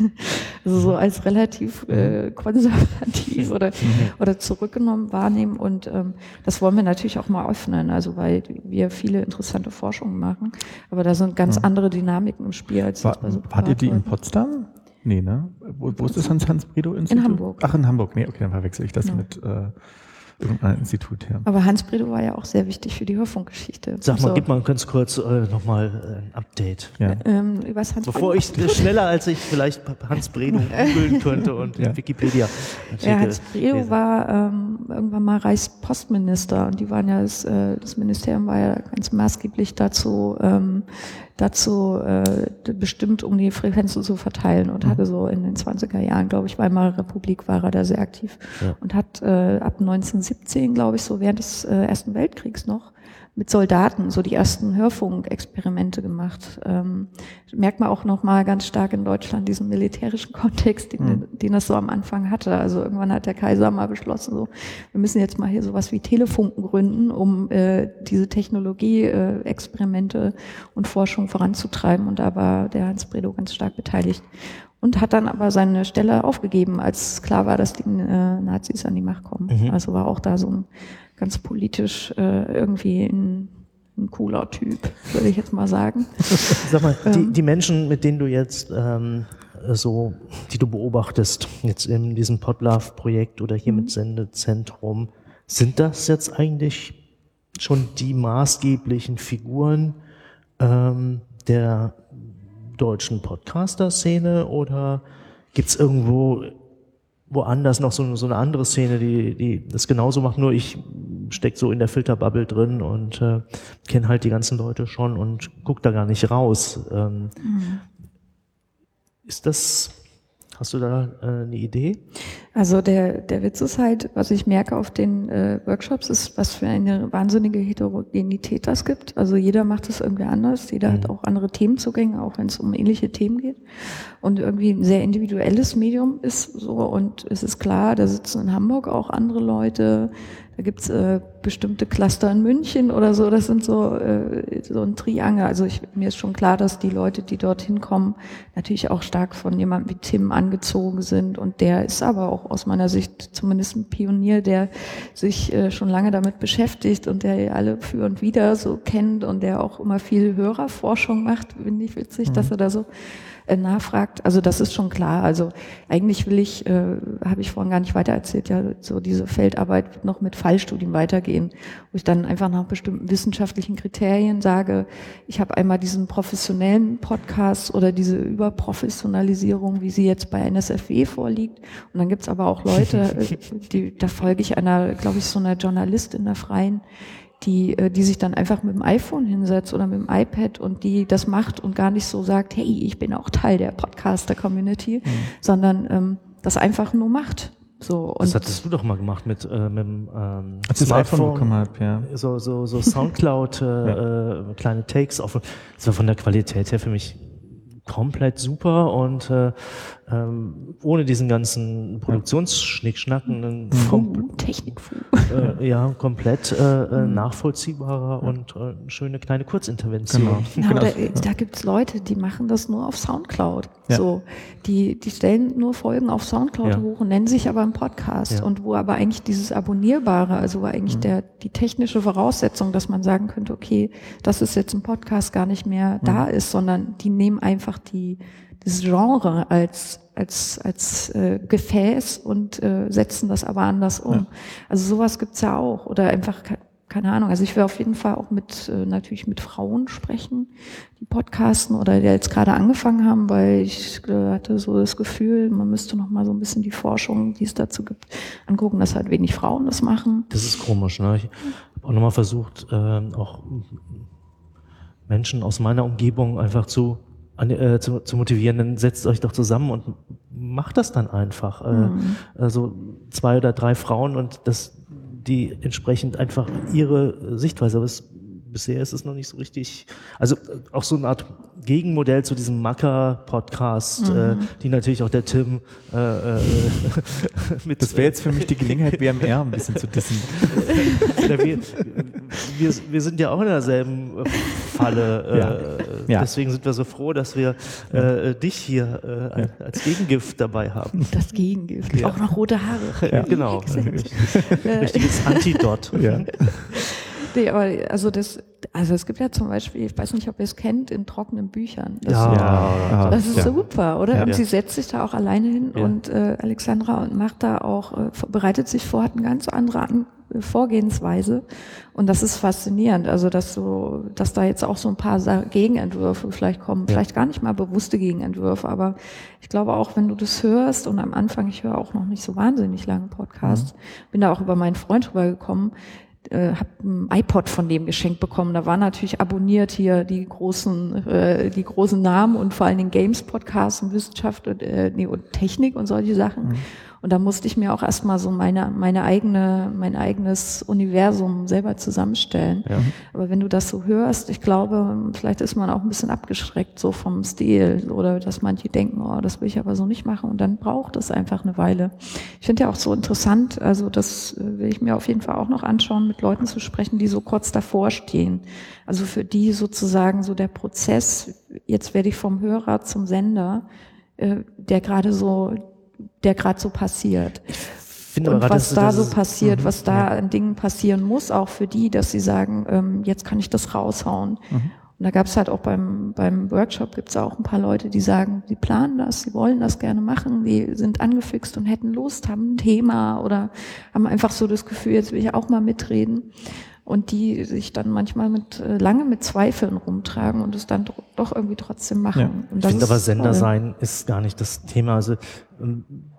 Also so als relativ äh, konservativ oder, oder zurückgenommen wahrnehmen und ähm, das wollen wir natürlich auch mal öffnen, also weil wir viele interessante Forschungen machen, aber da sind ganz ja. andere Dynamiken im Spiel als War, das bei so Wart ihr die in Potsdam? Nee, ne? Wo, wo ist das Hans-Bredow-Institut? In Hamburg. Ach, in Hamburg. Nee, okay, dann verwechsel ich das ja. mit äh, irgendeinem Institut her. Aber Hans Bredow war ja auch sehr wichtig für die Hörfunkgeschichte. Sag mal, so. gib mal ganz kurz äh, nochmal ein Update. Ja. Ähm, übers Hans Bevor ich schneller als ich vielleicht Hans Bredow googeln könnte und ja. Wikipedia. Ja, Hans Bredow lesen. war ähm, irgendwann mal Reichspostminister und die waren ja das, äh, das Ministerium war ja ganz maßgeblich dazu ähm, dazu äh, bestimmt, um die Frequenzen zu verteilen und mhm. hatte so in den zwanziger Jahren, glaube ich, Weimarer Republik war er da sehr aktiv ja. und hat äh, ab neunzehnhundertsiebzehn, glaube ich, so während des äh, Ersten Weltkriegs noch mit Soldaten so die ersten Hörfunkexperimente gemacht. Ähm, merkt man auch noch mal ganz stark in Deutschland diesen militärischen Kontext, den, mhm. den das so am Anfang hatte. Also irgendwann hat der Kaiser mal beschlossen, so wir müssen jetzt mal hier sowas wie Telefunken gründen, um äh, diese Technologie-Experimente äh, und Forschung voranzutreiben. Und da war der Hans Bredow ganz stark beteiligt. Und hat dann aber seine Stelle aufgegeben, als klar war, dass die äh, Nazis an die Macht kommen. Mhm. Also war auch da so ein ganz politisch äh, irgendwie ein, ein cooler Typ, würde ich jetzt mal sagen. Sag mal, ähm, die, die Menschen, mit denen du jetzt ähm, so, die du beobachtest, jetzt in diesem Podlove-Projekt oder hier mhm. mit Sendezentrum, sind das jetzt eigentlich schon die maßgeblichen Figuren ähm, der deutschen Podcaster-Szene oder gibt's irgendwo woanders noch so, so eine andere Szene, die, die das genauso macht, nur ich steck so in der Filterbubble drin und äh, kenne halt die ganzen Leute schon und guck da gar nicht raus. Ähm, mhm. Ist das, hast du da äh, eine Idee? Also der, der Witz ist halt, was ich merke auf den äh, Workshops, ist, was für eine wahnsinnige Heterogenität das gibt. Also jeder macht es irgendwie anders, jeder mhm. hat auch andere Themenzugänge, auch wenn es um ähnliche Themen geht. Und irgendwie ein sehr individuelles Medium ist so, und es ist klar, da sitzen in Hamburg auch andere Leute, da gibt's äh, bestimmte Cluster in München oder so, das sind so, äh, so ein Triangel. Also ich, mir ist schon klar, dass die Leute, die dorthin kommen, natürlich auch stark von jemandem wie Tim angezogen sind, und der ist aber auch aus meiner Sicht zumindest ein Pionier, der sich äh, schon lange damit beschäftigt und der alle für und wider so kennt und der auch immer viel Hörerforschung macht. Finde ich witzig, mhm. dass er da so äh, nachfragt. Also das ist schon klar. Also eigentlich will ich, äh, habe ich vorhin gar nicht weiter erzählt, ja, so diese Feldarbeit noch mit Fallstudien weitergehen, wo ich dann einfach nach bestimmten wissenschaftlichen Kriterien sage, ich habe einmal diesen professionellen Podcast oder diese Überprofessionalisierung, wie sie jetzt bei N S F W vorliegt. Und dann gibt's aber auch Leute, die, da folge ich einer, glaube ich, so einer Journalistin der Freien, die, die sich dann einfach mit dem iPhone hinsetzt oder mit dem iPad und die das macht und gar nicht so sagt, hey, ich bin auch Teil der Podcaster-Community, mhm. sondern ähm, das einfach nur macht. So, und das hattest du doch mal gemacht mit, äh, mit dem ähm, Als ich das iPhone bekommen habe, ja. So, so, so Soundcloud, äh, ja. äh, kleine Takes auf. Das war von der Qualität her für mich komplett super und äh, ähm, ohne diesen ganzen Produktionsschnickschnacken mhm. Technik äh, ja komplett äh, mhm. nachvollziehbarer ja. und äh, schöne kleine Kurzintervention. Genau. Ja, genau. Da, da gibt's Leute, die machen das nur auf Soundcloud. Ja. So, die die stellen nur Folgen auf Soundcloud ja. hoch und nennen sich aber einen Podcast ja. und wo aber eigentlich dieses Abonnierbare, also wo eigentlich mhm. der die technische Voraussetzung, dass man sagen könnte, okay, das ist jetzt ein Podcast, gar nicht mehr mhm. da ist, sondern die nehmen einfach die das Genre als als als äh, Gefäß und äh, setzen das aber anders um. Ja. Also sowas gibt's ja auch, oder einfach keine Ahnung. Also ich will auf jeden Fall auch mit äh, natürlich mit Frauen sprechen, die podcasten oder die jetzt gerade angefangen haben, weil ich äh, hatte so das Gefühl, man müsste noch mal so ein bisschen die Forschung, die es dazu gibt, angucken, dass halt wenig Frauen das machen. Das ist komisch, ne? Ich habe auch nochmal versucht, äh, auch Menschen aus meiner Umgebung einfach zu An, äh, zu, zu motivieren, dann setzt euch doch zusammen und macht das dann einfach. Mhm. Äh, also zwei oder drei Frauen und das, die entsprechend einfach ihre Sichtweise. Aber es, bisher ist es noch nicht so richtig, also auch so eine Art Gegenmodell zu diesem Macker-Podcast, mhm. äh, die natürlich auch der Tim äh, äh, mit. Das wäre jetzt für mich die Gelegenheit, W M R ein bisschen zu dissen. Ja, wir, wir, wir sind ja auch in derselben Falle. Äh, ja. Ja. Deswegen sind wir so froh, dass wir äh, dich hier äh, ja. als Gegengift dabei haben. Das Gegengift. Ja. Auch noch rote Haare. Ja. Genau. Richtiges Antidot. Ja. Nee, aber also das, also es gibt ja zum Beispiel, ich weiß nicht, ob ihr es kennt, in trockenen Büchern. Das, ja, ja, das ist ja. super, oder? Ja, und ja. sie setzt sich da auch alleine hin ja. und äh, Alexandra und macht da auch, äh, bereitet sich vor, hat eine ganz andere An Vorgehensweise und das ist faszinierend. Also dass so, dass da jetzt auch so ein paar Gegenentwürfe vielleicht kommen, ja. vielleicht gar nicht mal bewusste Gegenentwürfe, aber ich glaube auch, wenn du das hörst und am Anfang, ich höre auch noch nicht so wahnsinnig lange Podcasts, mhm. bin da auch über meinen Freund drüber gekommen, äh, habe ein iPod von dem geschenkt bekommen. Da war natürlich abonniert hier die großen, äh, die großen Namen und vor allen Dingen Games Podcasts und Wissenschaft und, äh, nee, und Technik und solche Sachen. Mhm. Und da musste ich mir auch erstmal so meine, meine eigene, mein eigenes Universum selber zusammenstellen. Ja. Aber wenn du das so hörst, ich glaube, vielleicht ist man auch ein bisschen abgeschreckt so vom Stil oder dass manche denken, oh, das will ich aber so nicht machen und dann braucht es einfach eine Weile. Ich finde ja auch so interessant, also das will ich mir auf jeden Fall auch noch anschauen, mit Leuten zu sprechen, die so kurz davor stehen. Also für die sozusagen so der Prozess, jetzt werde ich vom Hörer zum Sender, der gerade so der gerade so passiert. Ich finde und grad, was da so ist, passiert, mhm, was da ja. an Dingen passieren muss, auch für die, dass sie sagen, ähm, jetzt kann ich das raushauen. Mhm. Und da gab es halt auch beim beim Workshop gibt es auch ein paar Leute, die sagen, sie planen das, sie wollen das gerne machen, die sind angefixt und hätten Lust, haben ein Thema oder haben einfach so das Gefühl, jetzt will ich auch mal mitreden. Und die sich dann manchmal mit äh, lange mit Zweifeln rumtragen und es dann doch irgendwie trotzdem machen. Ja. Und ich finde aber Sender toll. Sein ist gar nicht das Thema. Also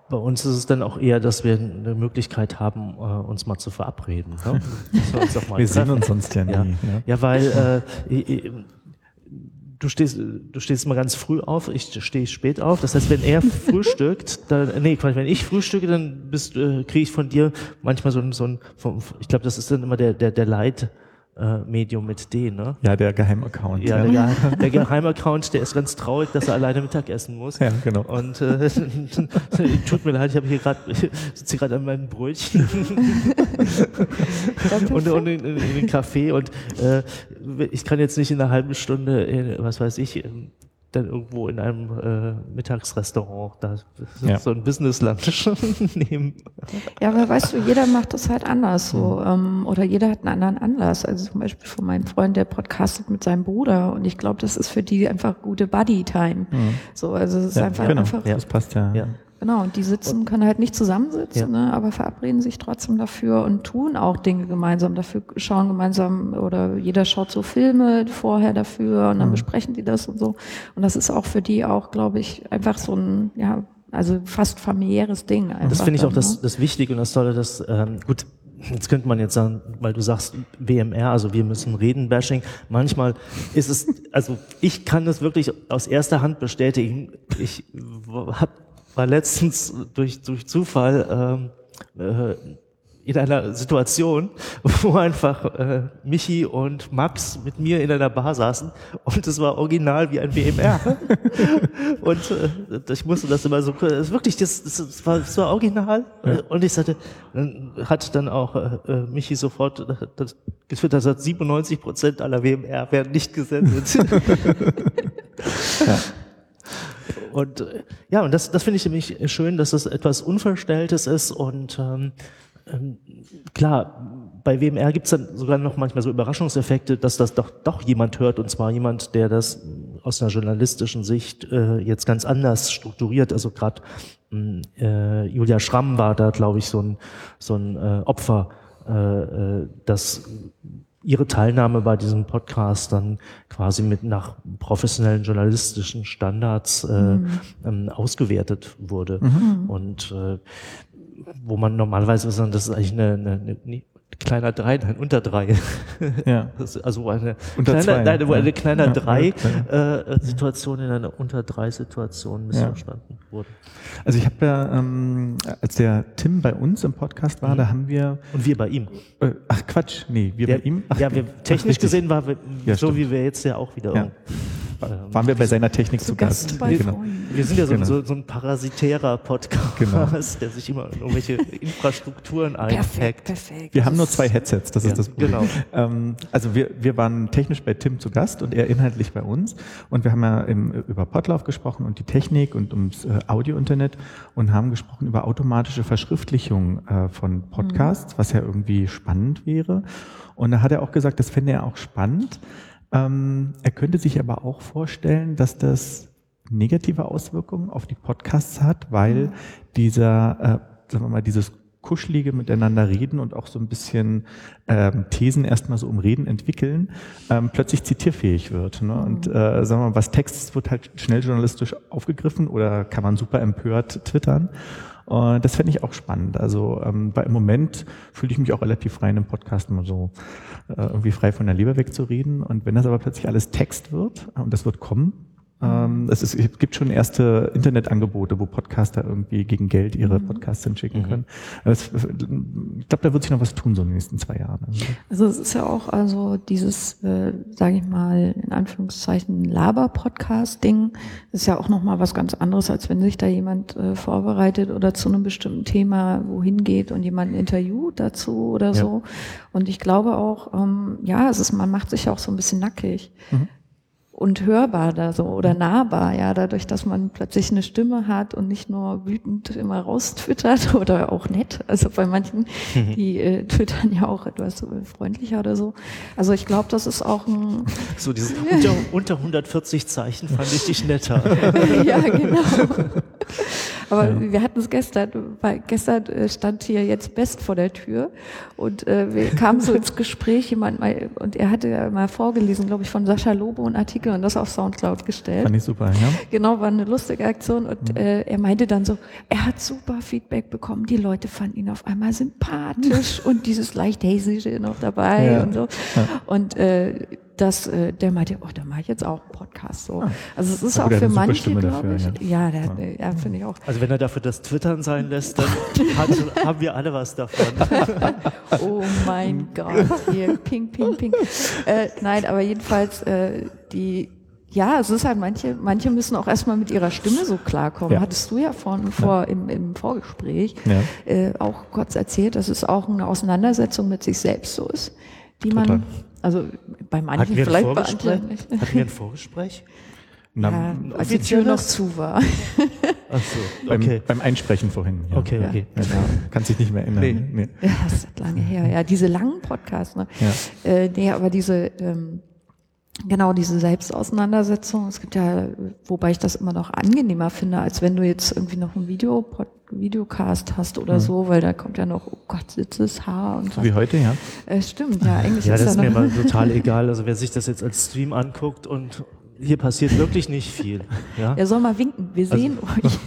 Bei uns ist es dann auch eher, dass wir eine Möglichkeit haben, äh, uns mal zu verabreden. Ne? Wir, uns auch mal wir treffen. sehen uns sonst ja nie. Ja, ja. ja weil äh, ich, du stehst, du stehst mal ganz früh auf, ich stehe spät auf. Das heißt, wenn er frühstückt, dann, nee, Quatsch, wenn ich frühstücke, dann bist, äh, kriege ich von dir manchmal so ein, so ein vom, ich glaube, das ist dann immer der, der, der Leit. Medium mit D, ne? Ja, der Geheimaccount. Ja, ja. Der, der Geheimaccount, der ist ganz traurig, dass er alleine Mittagessen muss. Ja, genau. Und äh, tut mir leid, ich habe hier gerade, sitze hier gerade an meinem Brötchen und, und in, in, in den Kaffee und äh, ich kann jetzt nicht in einer halben Stunde, in, was weiß ich, dann irgendwo in einem äh, Mittagsrestaurant da ja. so ein Business-Lunch nehmen. Ja, aber weißt du, jeder macht das halt anders so, ähm, oder jeder hat einen anderen Anlass. Also zum Beispiel von meinem Freund, der podcastet mit seinem Bruder und ich glaube, das ist für die einfach gute Buddy-Time. Mhm. So, also es ist ja, einfach, genau. einfach ja. Das passt ja. ja. Genau, und die sitzen, können halt nicht zusammensitzen, ja. ne, aber verabreden sich trotzdem dafür und tun auch Dinge gemeinsam dafür, schauen gemeinsam oder jeder schaut so Filme vorher dafür und dann mhm. besprechen die das und so. Und das ist auch für die auch, glaube ich, einfach so ein, ja, also fast familiäres Ding. Das finde ich auch dann, das, ne? das Wichtige und das Tolle, dass, ähm, gut, jetzt könnte man jetzt sagen, weil du sagst W M R, also wir müssen reden, Bashing. Manchmal ist es, also ich kann das wirklich aus erster Hand bestätigen. Ich hab war letztens durch, durch Zufall ähm, äh, in einer Situation, wo einfach äh, Michi und Max mit mir in einer Bar saßen und es war original wie ein W M R. Und äh, ich musste das immer so, das wirklich, das, das, war, das war original. Ja. Und ich sagte, dann hat dann auch äh, Michi sofort das geführt, dass siebenundneunzig Prozent aller W M R werden nicht gesendet. Ja. Und äh, ja, und das, das finde ich nämlich schön, dass das etwas Unverstelltes ist und ähm, ähm, klar, bei W M R gibt's dann sogar noch manchmal so Überraschungseffekte, dass das doch doch jemand hört und zwar jemand, der das aus einer journalistischen Sicht äh, jetzt ganz anders strukturiert. Also gerade äh, Julia Schramm war da, glaube ich, so ein so ein äh, Opfer, äh, das ihre Teilnahme bei diesem Podcast dann quasi mit nach professionellen journalistischen Standards äh, mhm. ähm, ausgewertet wurde. Mhm. Und äh, wo man normalerweise sagt, das ist eigentlich eine, eine, eine kleiner drei, nein, unter drei. Ja. Also eine unter kleiner, zwei, nein, ja. eine kleiner ja, drei ja. äh, Situation in einer unter drei Situation missverstanden ja. wurde. Also ich habe ja, ähm, als der Tim bei uns im Podcast war, mhm. da haben wir... Und wir bei ihm. Äh, ach Quatsch, nee, wir der, bei ihm? Ach, ja, wir, technisch ach, gesehen war wir, ja, so stimmt. wie wir jetzt ja auch wieder... Ja. Waren wir bei seiner Technik zu, zu Gast. Gast. Wir, genau. wir sind ja so, genau. so, so ein parasitärer Podcast, genau. der sich immer in irgendwelche Infrastrukturen einhackt. Perfekt, perfekt. Wir haben nur zwei Headsets, das ja, ist das Problem. Genau. Ähm, also wir, wir waren technisch bei Tim zu Gast und er inhaltlich bei uns. Und wir haben ja im, über Podlove gesprochen und die Technik und ums äh, Audio-Internet und haben gesprochen über automatische Verschriftlichung äh, von Podcasts, mhm. was ja irgendwie spannend wäre. Und da hat er auch gesagt, das fände er auch spannend. Ähm, er könnte sich aber auch vorstellen, dass das negative Auswirkungen auf die Podcasts hat, weil mhm. dieser, äh, sagen wir mal, dieses kuschelige Miteinander reden und auch so ein bisschen ähm, Thesen erstmal so um Reden entwickeln, ähm, plötzlich zitierfähig wird. Ne? Mhm. Und äh, sagen wir mal, was Text wird halt schnell journalistisch aufgegriffen oder kann man super empört twittern. Und das fände ich auch spannend. Also ähm, weil im Moment fühle ich mich auch relativ frei in einem Podcast mal so äh, irgendwie frei von der Leber wegzureden. Und wenn das aber plötzlich alles Text wird, und das wird kommen, ähm, es, ist, es gibt schon erste Internetangebote, wo Podcaster irgendwie gegen Geld ihre Podcasts hinschicken können. Das, ich glaube, da wird sich noch was tun so in den nächsten zwei Jahren. Also es ist ja auch also dieses, äh, sage ich mal, in Anführungszeichen Laber-Podcast-Ding, ist ja auch nochmal was ganz anderes, als wenn sich da jemand äh, vorbereitet oder zu einem bestimmten Thema wohin geht und jemanden interviewt dazu oder so. Ja. Und ich glaube auch, ähm, ja, es ist, man macht sich auch so ein bisschen nackig. Mhm. Und hörbar da so oder nahbar, ja, dadurch, dass man plötzlich eine Stimme hat und nicht nur wütend immer raustwittert oder auch nett. Also bei manchen, mhm. die äh, twittern ja auch etwas freundlicher oder so. Also ich glaube, das ist auch ein... So dieses unter, unter hundertvierzig Zeichen fand ich dich netter. Ja, genau. Aber Ja. wir hatten es gestern, weil gestern äh, stand hier jetzt Best vor der Tür und äh, wir kamen so ins Gespräch, jemand mal, und er hatte ja mal vorgelesen, glaube ich, von Sascha Lobo einen Artikel und das auf Soundcloud gestellt. Fand ich super, ja. Genau, war eine lustige Aktion und äh, er meinte dann so, er hat super Feedback bekommen, die Leute fanden ihn auf einmal sympathisch und dieses leicht Häsische noch dabei Ja. und so. Ja. Und äh, das, äh, der meinte, oh, da mache ich jetzt auch einen Podcast so. Also es ist Ja, auch gut, er für hat eine super manche, Stimme glaube ich. dafür, Ja, der, der, ja, finde ich auch. Also wenn er dafür das Twittern sein lässt, dann hat, haben wir alle was davon. Oh mein Gott, hier, ping, ping, ping. Äh, nein, aber jedenfalls, äh, die, ja, es ist halt, manche, manche müssen auch erstmal mit ihrer Stimme so klarkommen. Ja. Hattest du ja vorhin vor, ja. Im, im Vorgespräch Ja. äh, auch kurz erzählt, dass es auch eine Auseinandersetzung mit sich selbst so ist, die Total. man, also bei manchen Hatten wir ein vielleicht, bei Vorgespräch? anderen nicht. Hatten wir ein Vorgespräch? Na, Ja, als die Tür noch offizielles? zu war. Ach so, beim, okay. beim Einsprechen vorhin. Ja. Okay, okay. Ja, ja. Kannst dich nicht mehr erinnern. Nee. Nee. Ja, das ist lange her. Ja, diese langen Podcasts. Ne? Ja. Äh, nee, aber diese, ähm, genau diese Selbstauseinandersetzung. Es gibt ja, wobei ich das immer noch angenehmer finde, als wenn du jetzt irgendwie noch einen Video, Videocast hast oder Mhm. so, weil da kommt ja noch, oh Gott, sitzes Haar und So wie heute, ja. Äh, stimmt, ja, eigentlich Ja, ist das ist da mir noch, mal total egal. Also wer sich das jetzt als Stream anguckt und hier passiert wirklich nicht viel. Ja, er soll mal winken, wir Also- sehen euch.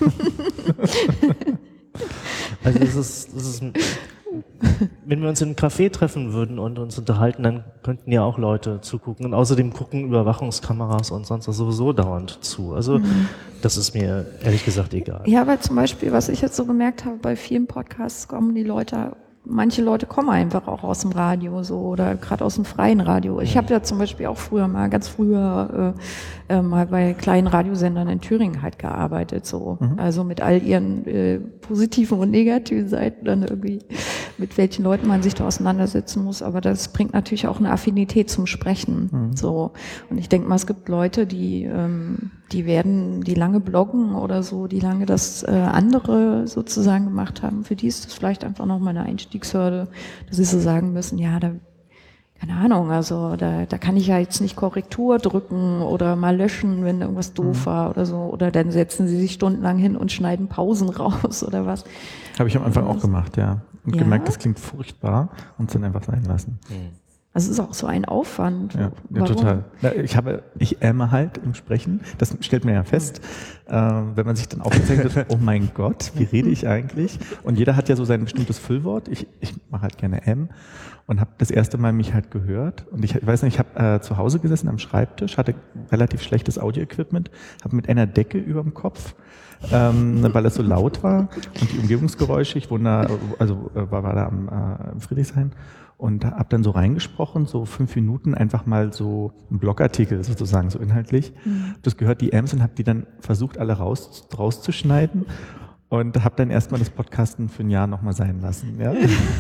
also das ist, das ist, wenn wir uns in einem Café treffen würden und uns unterhalten, dann könnten ja auch Leute zugucken. Und außerdem gucken Überwachungskameras und sonst was sowieso dauernd zu. Also Mhm. das ist mir ehrlich gesagt egal. Ja, weil zum Beispiel, was ich jetzt so gemerkt habe, bei vielen Podcasts kommen die Leute, manche Leute kommen einfach auch aus dem Radio so oder gerade aus dem freien Radio. Ich habe ja zum Beispiel auch früher mal, ganz früher äh, äh, mal bei kleinen Radiosendern in Thüringen halt gearbeitet, so. Mhm. Also mit all ihren äh, positiven und negativen Seiten dann irgendwie, mit welchen Leuten man sich da auseinandersetzen muss. Aber das bringt natürlich auch eine Affinität zum Sprechen, Mhm. so. Und ich denke mal, es gibt Leute, die ähm, die werden, die lange bloggen oder so, die lange das äh, andere sozusagen gemacht haben, für die ist das vielleicht einfach noch mal eine Einstiegshürde, dass sie so sagen müssen, ja, da, keine Ahnung, also da, da kann ich ja jetzt nicht Korrektur drücken oder mal löschen, wenn irgendwas doof war oder so, oder dann setzen sie sich stundenlang hin und schneiden Pausen raus oder was. Habe ich am Anfang auch gemacht, ja. Und Ja? gemerkt, das klingt furchtbar und es dann einfach sein lassen. Also es ist auch so ein Aufwand. Ja, ja Warum? total. Ja, ich habe, ich ämme halt im Sprechen. Das stellt man ja fest, äh, wenn man sich dann aufgezeichnet, oh mein Gott, wie rede ich eigentlich? Und jeder hat ja so sein bestimmtes Füllwort. Ich, ich mache halt gerne M und habe das erste Mal mich halt gehört. Und ich, ich weiß nicht, ich habe äh, zu Hause gesessen am Schreibtisch, hatte relativ schlechtes Audio-Equipment, habe mit einer Decke über dem Kopf, ähm, weil es so laut war und die Umgebungsgeräusche. Ich wohne da, also äh, war, war da am äh, im Friedrichshain. Und habe dann so reingesprochen, so fünf Minuten, einfach mal so ein Blogartikel sozusagen, so inhaltlich. Mhm. Das gehört die Amps und habe die dann versucht, alle raus, rauszuschneiden und habe dann erstmal das Podcasten für ein Jahr nochmal sein lassen. Ja?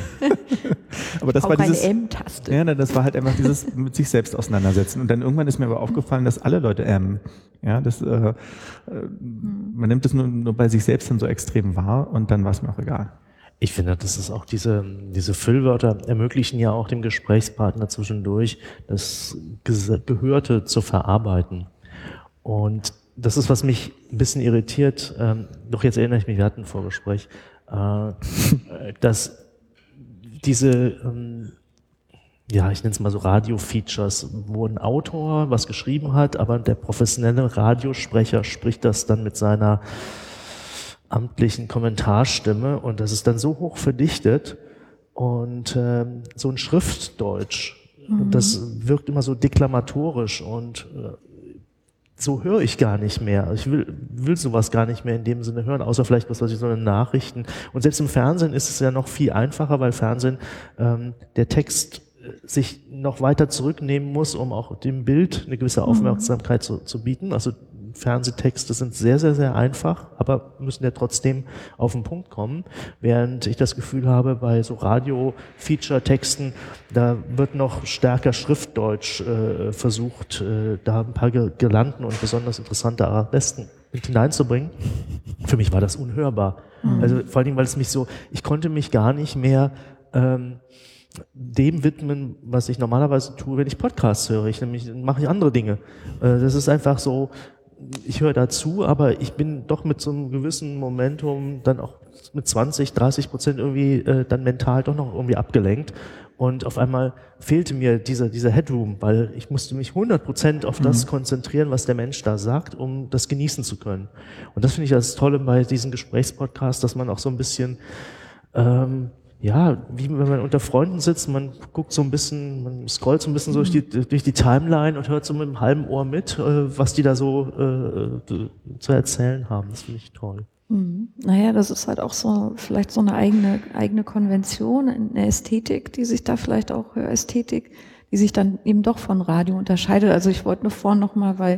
Aber das auch war dieses, eine M-Taste. ja, das war halt einfach dieses mit sich selbst auseinandersetzen. Und dann irgendwann ist mir aber aufgefallen, dass alle Leute M, ja, das, äh, äh, man nimmt es nur, nur bei sich selbst dann so extrem wahr und dann war es mir auch egal. Ich finde, das ist auch diese, diese Füllwörter ermöglichen ja auch dem Gesprächspartner zwischendurch, das Ges- Gehörte zu verarbeiten. Und das ist, was mich ein bisschen irritiert, ähm, doch jetzt erinnere ich mich, wir hatten ein Vorgespräch, äh, dass diese, ähm, ja, ich nenne es mal so Radio-Features, wo ein Autor was geschrieben hat, aber der professionelle Radiosprecher spricht das dann mit seiner amtlichen Kommentarstimme und das ist dann so hoch verdichtet und ähm, so ein Schriftdeutsch, Mhm. das wirkt immer so deklamatorisch und äh, so höre ich gar nicht mehr. Ich will, will sowas gar nicht mehr in dem Sinne hören, außer vielleicht was weiß ich, so eine Nachrichten. Und selbst im Fernsehen ist es ja noch viel einfacher, weil Fernsehen ähm, der Text sich noch weiter zurücknehmen muss, um auch dem Bild eine gewisse Aufmerksamkeit zu, zu bieten. Also Fernsehtexte sind sehr, sehr, sehr einfach, aber müssen ja trotzdem auf den Punkt kommen. Während ich das Gefühl habe, bei so Radio-Feature-Texten, da wird noch stärker Schriftdeutsch äh, versucht, äh, da ein paar Girlanden und besonders interessante Arabesken mit hineinzubringen. Für mich war das unhörbar. Mhm. Also vor allen Dingen, weil es mich so, ich konnte mich gar nicht mehr ähm, dem widmen, was ich normalerweise tue, wenn ich Podcasts höre. Ich nämlich mache ich andere Dinge. Äh, das ist einfach so, ich höre dazu, aber ich bin doch mit so einem gewissen Momentum dann auch mit zwanzig, dreißig Prozent irgendwie äh, dann mental doch noch irgendwie abgelenkt. Und auf einmal fehlte mir dieser, dieser Headroom, weil ich musste mich hundert Prozent auf das mhm. konzentrieren, was der Mensch da sagt, um das genießen zu können. Und das finde ich das Tolle bei diesen Gesprächspodcasts, dass man auch so ein bisschen, ähm, ja, wie wenn man unter Freunden sitzt, man guckt so ein bisschen, man scrollt so ein bisschen so durch die, durch die Timeline und hört so mit einem halben Ohr mit, äh, was die da so äh, zu erzählen haben. Das finde ich toll. Mhm. Naja, das ist halt auch so, vielleicht so eine eigene, eigene Konvention, eine Ästhetik, die sich da vielleicht auch, Ästhetik, die sich dann eben doch von Radio unterscheidet. Also ich wollte nur vorhin nochmal, weil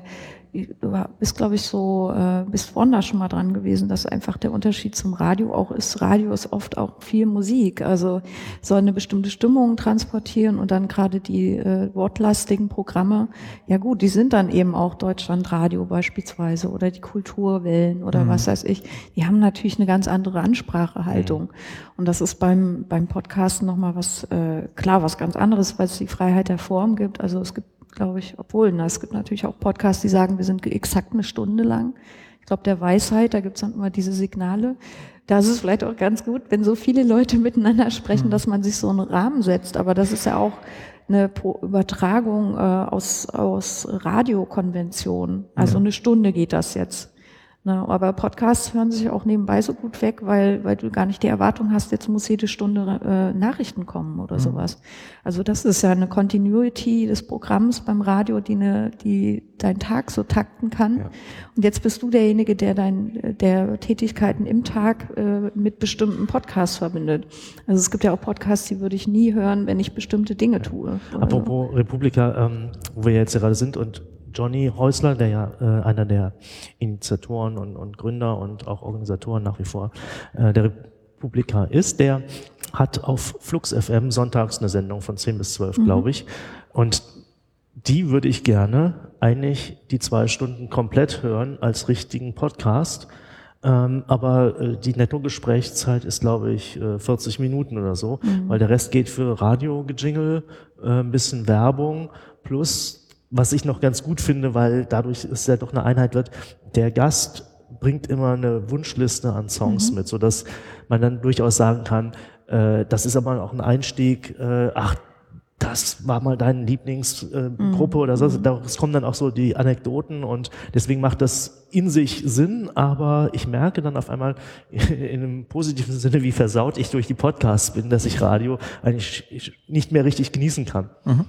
du bist, glaube ich, so, äh, bist vorhin da schon mal dran gewesen, dass einfach der Unterschied zum Radio auch ist. Radio ist oft auch viel Musik, also soll eine bestimmte Stimmung transportieren und dann gerade die äh, wortlastigen Programme, ja gut, die sind dann eben auch Deutschlandradio beispielsweise oder die Kulturwellen oder mhm. was weiß ich. Die haben natürlich eine ganz andere Ansprachehaltung. Mhm. Und das ist beim beim Podcasten nochmal was, äh, klar, was ganz anderes, weil es die Freiheit der Form gibt. Also es gibt, glaube ich, obwohl, na, es gibt natürlich auch Podcasts, die sagen, wir sind exakt eine Stunde lang. Ich glaube, der Weisheit, da gibt es dann immer diese Signale. Da ist es vielleicht auch ganz gut, wenn so viele Leute miteinander sprechen, mhm. dass man sich so einen Rahmen setzt. Aber das ist ja auch eine Pro- Übertragung äh, aus, aus Radiokonventionen. Also ja. eine Stunde geht das jetzt. Na, aber Podcasts hören sich auch nebenbei so gut weg, weil weil du gar nicht die Erwartung hast, jetzt muss jede Stunde äh, Nachrichten kommen oder mhm. sowas. Also das ist ja eine Continuity des Programms beim Radio, die eine, die deinen Tag so takten kann. Ja. Und jetzt bist du derjenige, der dein, der Tätigkeiten im Tag äh, mit bestimmten Podcasts verbindet. Also es gibt ja auch Podcasts, die würde ich nie hören, wenn ich bestimmte Dinge ja. tue. Apropos also. Republika, ähm, wo wir jetzt gerade sind und Johnny Häusler, der ja äh, einer der Initiatoren und, und Gründer und auch Organisatoren nach wie vor äh, der Republika ist, der hat auf Flux F M sonntags eine Sendung von zehn bis zwölf, mhm. glaube ich. Und die würde ich gerne eigentlich die zwei Stunden komplett hören als richtigen Podcast. Ähm, aber äh, die Netto-Gesprächszeit ist, glaube ich, äh, vierzig Minuten oder so, mhm. weil der Rest geht für Radio-Gejingle, äh, ein bisschen Werbung plus, was ich noch ganz gut finde, weil dadurch es ja doch eine Einheit wird, der Gast bringt immer eine Wunschliste an Songs mhm. mit, so dass man dann durchaus sagen kann, äh, das ist aber auch ein Einstieg, äh, ach, das war mal deine Lieblingsgruppe äh, mhm. oder so. Daraus kommen dann auch so die Anekdoten und deswegen macht das in sich Sinn, aber ich merke dann auf einmal in einem positiven Sinne, wie versaut ich durch die Podcasts bin, dass ich Radio eigentlich nicht mehr richtig genießen kann. Mhm.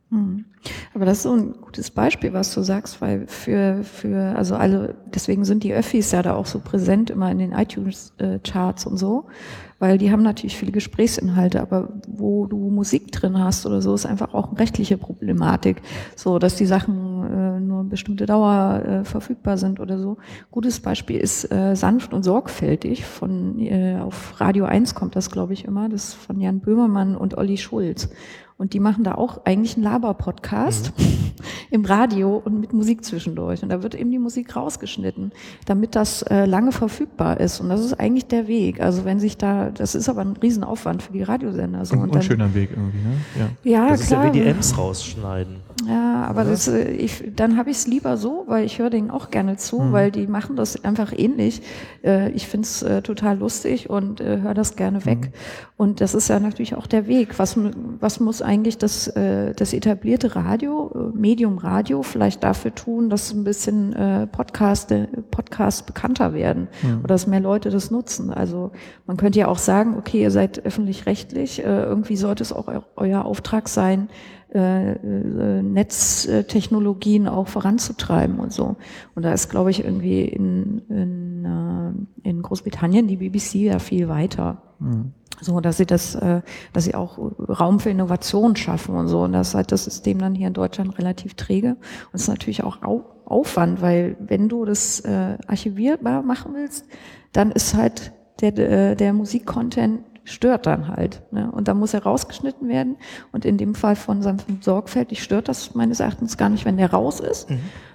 Aber das ist so ein gutes Beispiel, was du sagst, weil für, für, also alle, deswegen sind die Öffis ja da auch so präsent immer in den iTunes-Charts und so, weil die haben natürlich viele Gesprächsinhalte, aber wo du Musik drin hast oder so, ist einfach auch eine rechtliche Problematik, so, dass die Sachen äh, nur eine bestimmte Dauer äh, verfügbar sind oder so. Gutes Beispiel ist äh, Sanft und sorgfältig von, äh, auf Radio eins kommt das, glaube ich, immer, das ist von Jan Böhmermann und Olli Schulz. Und die machen da auch eigentlich einen Laber-Podcast mhm. im Radio und mit Musik zwischendurch. Und da wird eben die Musik rausgeschnitten, damit das äh, lange verfügbar ist. Und das ist eigentlich der Weg. Also wenn sich da, das ist aber ein Riesenaufwand für die Radiosender. So. Und, und ein schöner Weg irgendwie, ne? Ja, ja das klar. ist ja wie die Ems rausschneiden. Ja, aber das, ich, dann habe ich es lieber so, weil ich höre denen auch gerne zu, mhm. weil die machen das einfach ähnlich. Äh, ich finde es äh, total lustig und äh, höre das gerne weg. Mhm. Und das ist ja natürlich auch der Weg. Was, was muss eigentlich das, äh, das etablierte Radio, äh, Medium Radio vielleicht dafür tun, dass ein bisschen äh, Podcast, äh, Podcasts bekannter werden mhm. oder dass mehr Leute das nutzen? Also man könnte ja auch sagen, okay, ihr seid öffentlich-rechtlich, äh, irgendwie sollte es auch eu- euer Auftrag sein, Äh, äh, Netztechnologien auch voranzutreiben und so. Und da ist, glaube ich, irgendwie in, in, äh, in Großbritannien die B B C ja viel weiter. Mhm. So, dass sie das, äh, dass sie auch Raum für Innovation schaffen und so. Und das ist halt das System dann hier in Deutschland relativ träge. Und es ist natürlich auch Au- Aufwand, weil wenn du das äh, archivierbar machen willst, dann ist halt der, der, der Musikcontent stört dann halt. Ne? Und da muss er rausgeschnitten werden. Und in dem Fall von Sanft und sorgfältig stört das meines Erachtens gar nicht, wenn der raus ist. Mhm.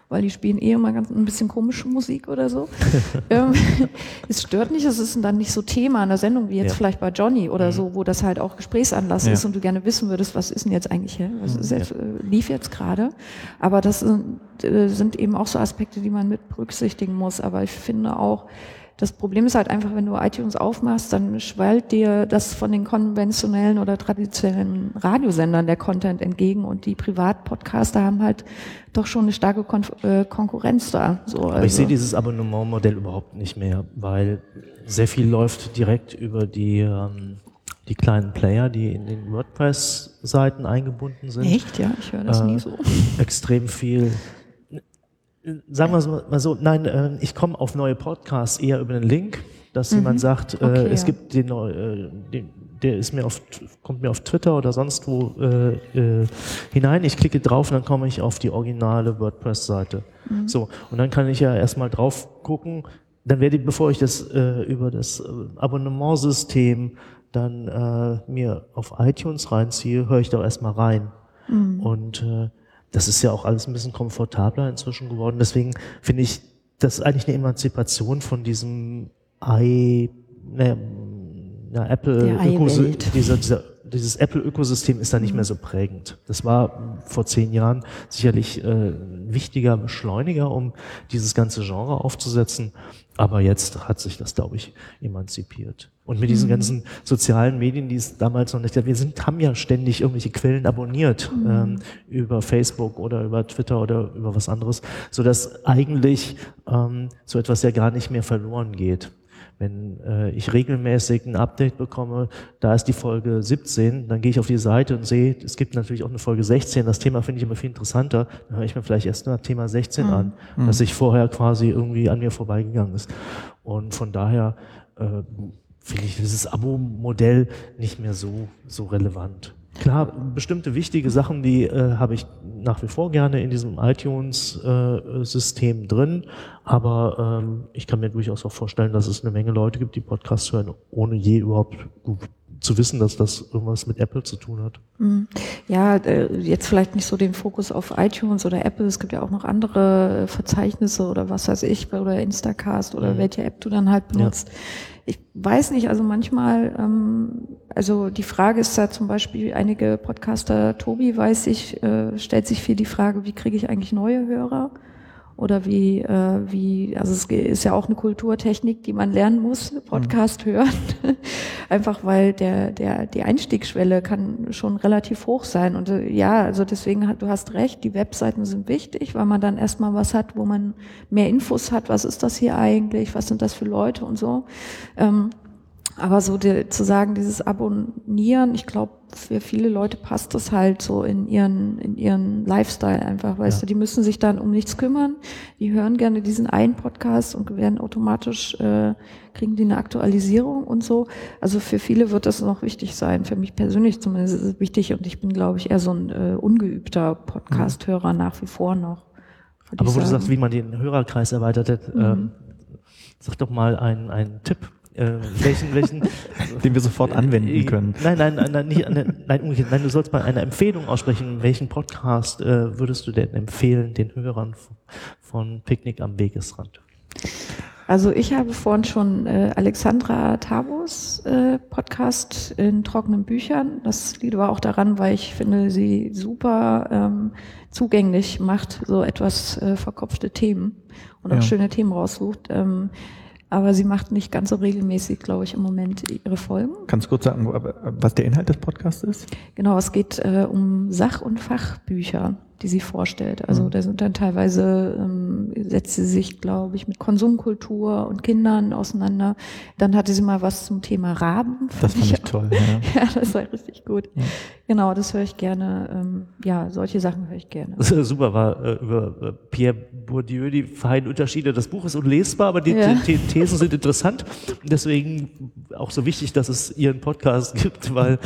weil die spielen eh immer ganz ein bisschen komische Musik oder so. ähm, es stört nicht, es ist dann nicht so Thema in der Sendung wie jetzt ja. vielleicht bei Johnny oder mhm. so, wo das halt auch Gesprächsanlass ja. ist und du gerne wissen würdest, was ist denn jetzt eigentlich, was ist jetzt, ja. lief jetzt gerade. Aber das sind, sind eben auch so Aspekte, die man mit berücksichtigen muss. Aber ich finde auch, das Problem ist halt einfach, wenn du iTunes aufmachst, dann schwallt dir das von den konventionellen oder traditionellen Radiosendern der Content entgegen und die Privatpodcaster haben halt doch schon eine starke Kon äh, Konkurrenz da. So, Aber also. ich sehe dieses Abonnementmodell überhaupt nicht mehr, weil sehr viel läuft direkt über die, ähm, die kleinen Player, die in den WordPress-Seiten eingebunden sind. Echt? Ja, ich höre das äh, nie so. Extrem viel. Sagen wir es mal so, nein, äh, ich komme auf neue Podcasts eher über den Link, dass mhm. jemand sagt, äh, okay, es ja. gibt den, äh, den, der ist mir auf, kommt mir auf Twitter oder sonst wo äh, äh, hinein, ich klicke drauf und dann komme ich auf die originale WordPress-Seite. Mhm. So, und dann kann ich ja erstmal drauf gucken, dann werde ich, bevor ich das äh, über das äh, Abonnementsystem dann äh, mir auf iTunes reinziehe, höre ich da erstmal rein. Mhm. Und äh, das ist ja auch alles ein bisschen komfortabler inzwischen geworden. Deswegen finde ich, das ist eigentlich eine Emanzipation von diesem i, ne, ja, Apple, dieser, dieser, dieses Apple-Ökosystem ist da nicht mehr so prägend. Das war vor zehn Jahren sicherlich äh, ein wichtiger Beschleuniger, um dieses ganze Genre aufzusetzen. Aber jetzt hat sich das, glaube ich, emanzipiert. Und mit diesen mhm. ganzen sozialen Medien, die es damals noch nicht gab, wir sind, haben ja ständig irgendwelche Quellen abonniert, mhm. ähm, über Facebook oder über Twitter oder über was anderes, sodass eigentlich ähm, so etwas ja gar nicht mehr verloren geht. Wenn äh, ich regelmäßig ein Update bekomme, da ist die Folge siebzehn, dann gehe ich auf die Seite und sehe, es gibt natürlich auch eine Folge sechzehn, das Thema finde ich immer viel interessanter, dann höre ich mir vielleicht erst nur Thema sechzehn mhm. an, mhm. dass sich vorher quasi irgendwie an mir vorbeigegangen ist. Und von daher äh, finde ich dieses Abo-Modell nicht mehr so so relevant. Klar, bestimmte wichtige Sachen, die äh, habe ich nach wie vor gerne in diesem iTunes-System äh, drin, aber ähm, ich kann mir durchaus auch vorstellen, dass es eine Menge Leute gibt, die Podcasts hören, ohne je überhaupt zu wissen, dass das irgendwas mit Apple zu tun hat. Ja, jetzt vielleicht nicht so den Fokus auf iTunes oder Apple, es gibt ja auch noch andere Verzeichnisse oder was weiß ich, oder Instacast oder mhm. welche App du dann halt benutzt. Ja. Ich weiß nicht, also manchmal, ähm, also die Frage ist ja zum Beispiel, einige Podcaster, Tobi weiß ich, äh, stellt sich viel die Frage, wie kriege ich eigentlich neue Hörer? Oder wie, äh, wie, also es ist ja auch eine Kulturtechnik, die man lernen muss, Podcast mhm. hören. Einfach weil der, der, die Einstiegsschwelle kann schon relativ hoch sein. Und äh, ja, also deswegen, du hast recht, die Webseiten sind wichtig, weil man dann erstmal was hat, wo man mehr Infos hat, was ist das hier eigentlich, was sind das für Leute und so. Ähm, aber so die, zu sagen, dieses Abonnieren, ich glaube, für viele Leute passt das halt so in ihren in ihren Lifestyle einfach, weißt ja. du, die müssen sich dann um nichts kümmern, die hören gerne diesen einen Podcast und werden automatisch, äh, kriegen die eine Aktualisierung und so. Also für viele wird das noch wichtig sein, für mich persönlich zumindest ist es wichtig und ich bin, glaube ich, eher so ein äh, ungeübter Podcast-Hörer nach wie vor noch. Aber wo du sagst, wie man den Hörerkreis erweitert hat, mhm. ähm, sag doch mal einen einen Tipp. Äh, welchen, welchen, den wir sofort anwenden können. Nein, nein, nein, nein, nicht, nein, umgekehrt. Nein, du sollst mal eine Empfehlung aussprechen. Welchen Podcast äh, würdest du denn empfehlen den Hörern von Picknick am Wegesrand? Also ich habe vorhin schon äh, Alexandra Tabos äh, Podcast in trockenen Büchern. Das liegt aber auch daran, weil ich finde, sie super ähm, zugänglich macht, so etwas äh, verkopfte Themen und auch ja. schöne Themen raussucht. Ähm, Aber sie macht nicht ganz so regelmäßig, glaube ich, im Moment ihre Folgen. Kannst du kurz sagen, was der Inhalt des Podcasts ist? Genau, es geht äh, um Sach- und Fachbücher, die sie vorstellt. Also mhm. da sind dann teilweise, ähm, setzt sie sich, glaube ich, mit Konsumkultur und Kindern auseinander. Dann hatte sie mal was zum Thema Raben. Das fand ich, ich toll. Ja. Ja, das war richtig gut. Ja. Genau, das höre ich gerne. Ähm, ja, solche Sachen höre ich gerne. Super, war äh, über äh, Pierre Bourdieu die feinen Unterschiede. Das Buch ist unlesbar, aber die ja. The- Thesen sind interessant. Deswegen auch so wichtig, dass es ihren Podcast gibt, weil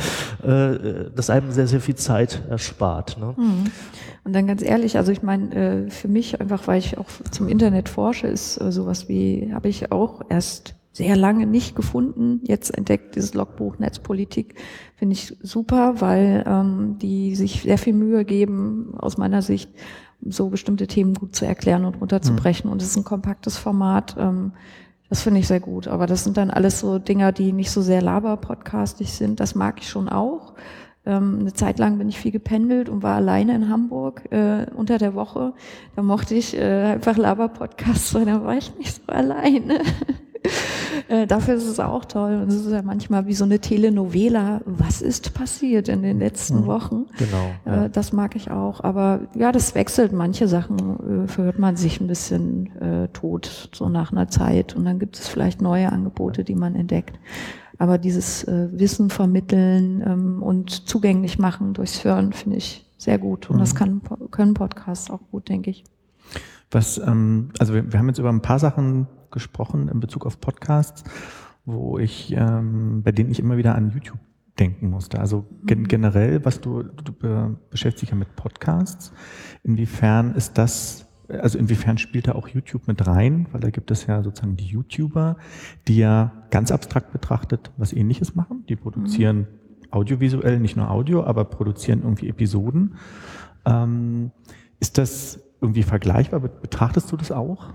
äh, das einem sehr, sehr viel Zeit erspart. Ne? Mhm. Und dann ganz ehrlich, also ich meine, äh, für mich einfach, weil ich auch zum Internet forsche, ist äh, sowas wie, habe ich auch erst sehr lange nicht gefunden. Jetzt entdeckt dieses Logbuch Netzpolitik, finde ich super, weil ähm, die sich sehr viel Mühe geben, aus meiner Sicht, so bestimmte Themen gut zu erklären und runterzubrechen. Mhm. Und es ist ein kompaktes Format, ähm, das finde ich sehr gut. Aber das sind dann alles so Dinger, die nicht so sehr laber-podcastig sind. Das mag ich schon auch. Ähm, eine Zeit lang bin ich viel gependelt und war alleine in Hamburg äh, unter der Woche. Da mochte ich äh, einfach Laber-Podcasts, weil da war ich nicht so alleine. Äh, dafür ist es auch toll. Und es ist ja manchmal wie so eine Telenovela. Was ist passiert in den letzten mhm. Wochen? Genau. Ja. Äh, das mag ich auch. Aber ja, das wechselt. Manche Sachen äh, verhört man sich ein bisschen äh, tot, so nach einer Zeit. Und dann gibt es vielleicht neue Angebote, die man entdeckt. Aber dieses äh, Wissen vermitteln ähm, und zugänglich machen durchs Hören finde ich sehr gut. Und mhm. das kann, können Podcasts auch gut, denke ich. Was, ähm, also wir, wir haben jetzt über ein paar Sachen gesprochen in Bezug auf Podcasts, wo ich, ähm, bei denen ich immer wieder an YouTube denken musste. Also gen- generell, was du, du be- beschäftigst dich ja mit Podcasts. Inwiefern ist das, also inwiefern spielt da auch YouTube mit rein? Weil da gibt es ja sozusagen die YouTuber, die ja ganz abstrakt betrachtet was Ähnliches machen. Die produzieren mhm. audiovisuell, nicht nur Audio, aber produzieren irgendwie Episoden. Ähm, ist das irgendwie vergleichbar? Betrachtest du das auch?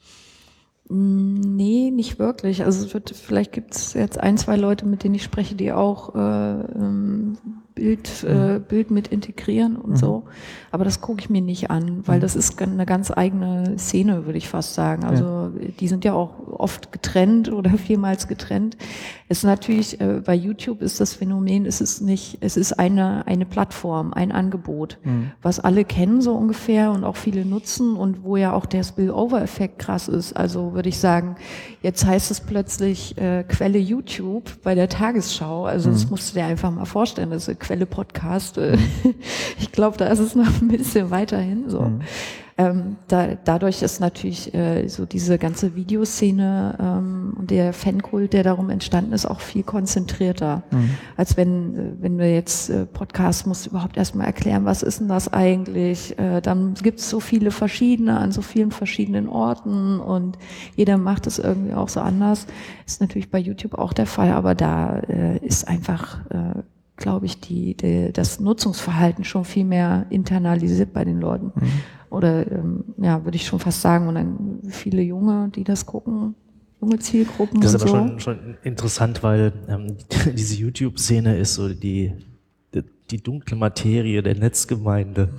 Nee, nicht wirklich. Also es wird, vielleicht gibt es jetzt ein, zwei Leute, mit denen ich spreche, die auch äh, ähm, Bild, äh, Bild mit integrieren und mhm. so. Aber das gucke ich mir nicht an, weil mhm. das ist eine ganz eigene Szene, würde ich fast sagen. Also ja. die sind ja auch oft getrennt oder vielmals getrennt. Es ist natürlich, äh, bei YouTube ist das Phänomen, es ist nicht, es ist eine, eine Plattform, ein Angebot, mhm. was alle kennen so ungefähr und auch viele nutzen und wo ja auch der Spillover-Effekt krass ist. Also würde ich sagen, jetzt heißt es plötzlich äh, Quelle YouTube bei der Tagesschau. Also mhm. das musst du dir einfach mal vorstellen, das ist eine Quelle Podcast. Äh, ich glaube, da ist es noch ein bisschen weiterhin so. Mhm. Ähm, da, dadurch ist natürlich äh, so diese ganze Videoszene ähm, und der Fankult, der darum entstanden ist, auch viel konzentrierter. Mhm. Als wenn, äh, wenn wir jetzt äh, Podcast musst du überhaupt erstmal erklären, was ist denn das eigentlich? Äh, dann gibt es so viele verschiedene an so vielen verschiedenen Orten und jeder macht es irgendwie auch so anders. Ist natürlich bei YouTube auch der Fall, aber da äh, ist einfach äh, glaube ich, die, die, das Nutzungsverhalten schon viel mehr internalisiert bei den Leuten. Mhm. Oder, ähm, ja, würde ich schon fast sagen, und dann viele Junge, die das gucken, junge Zielgruppen. Das und ist aber so. schon, schon interessant, weil ähm, diese YouTube-Szene ist so die, die, die dunkle Materie der Netzgemeinde.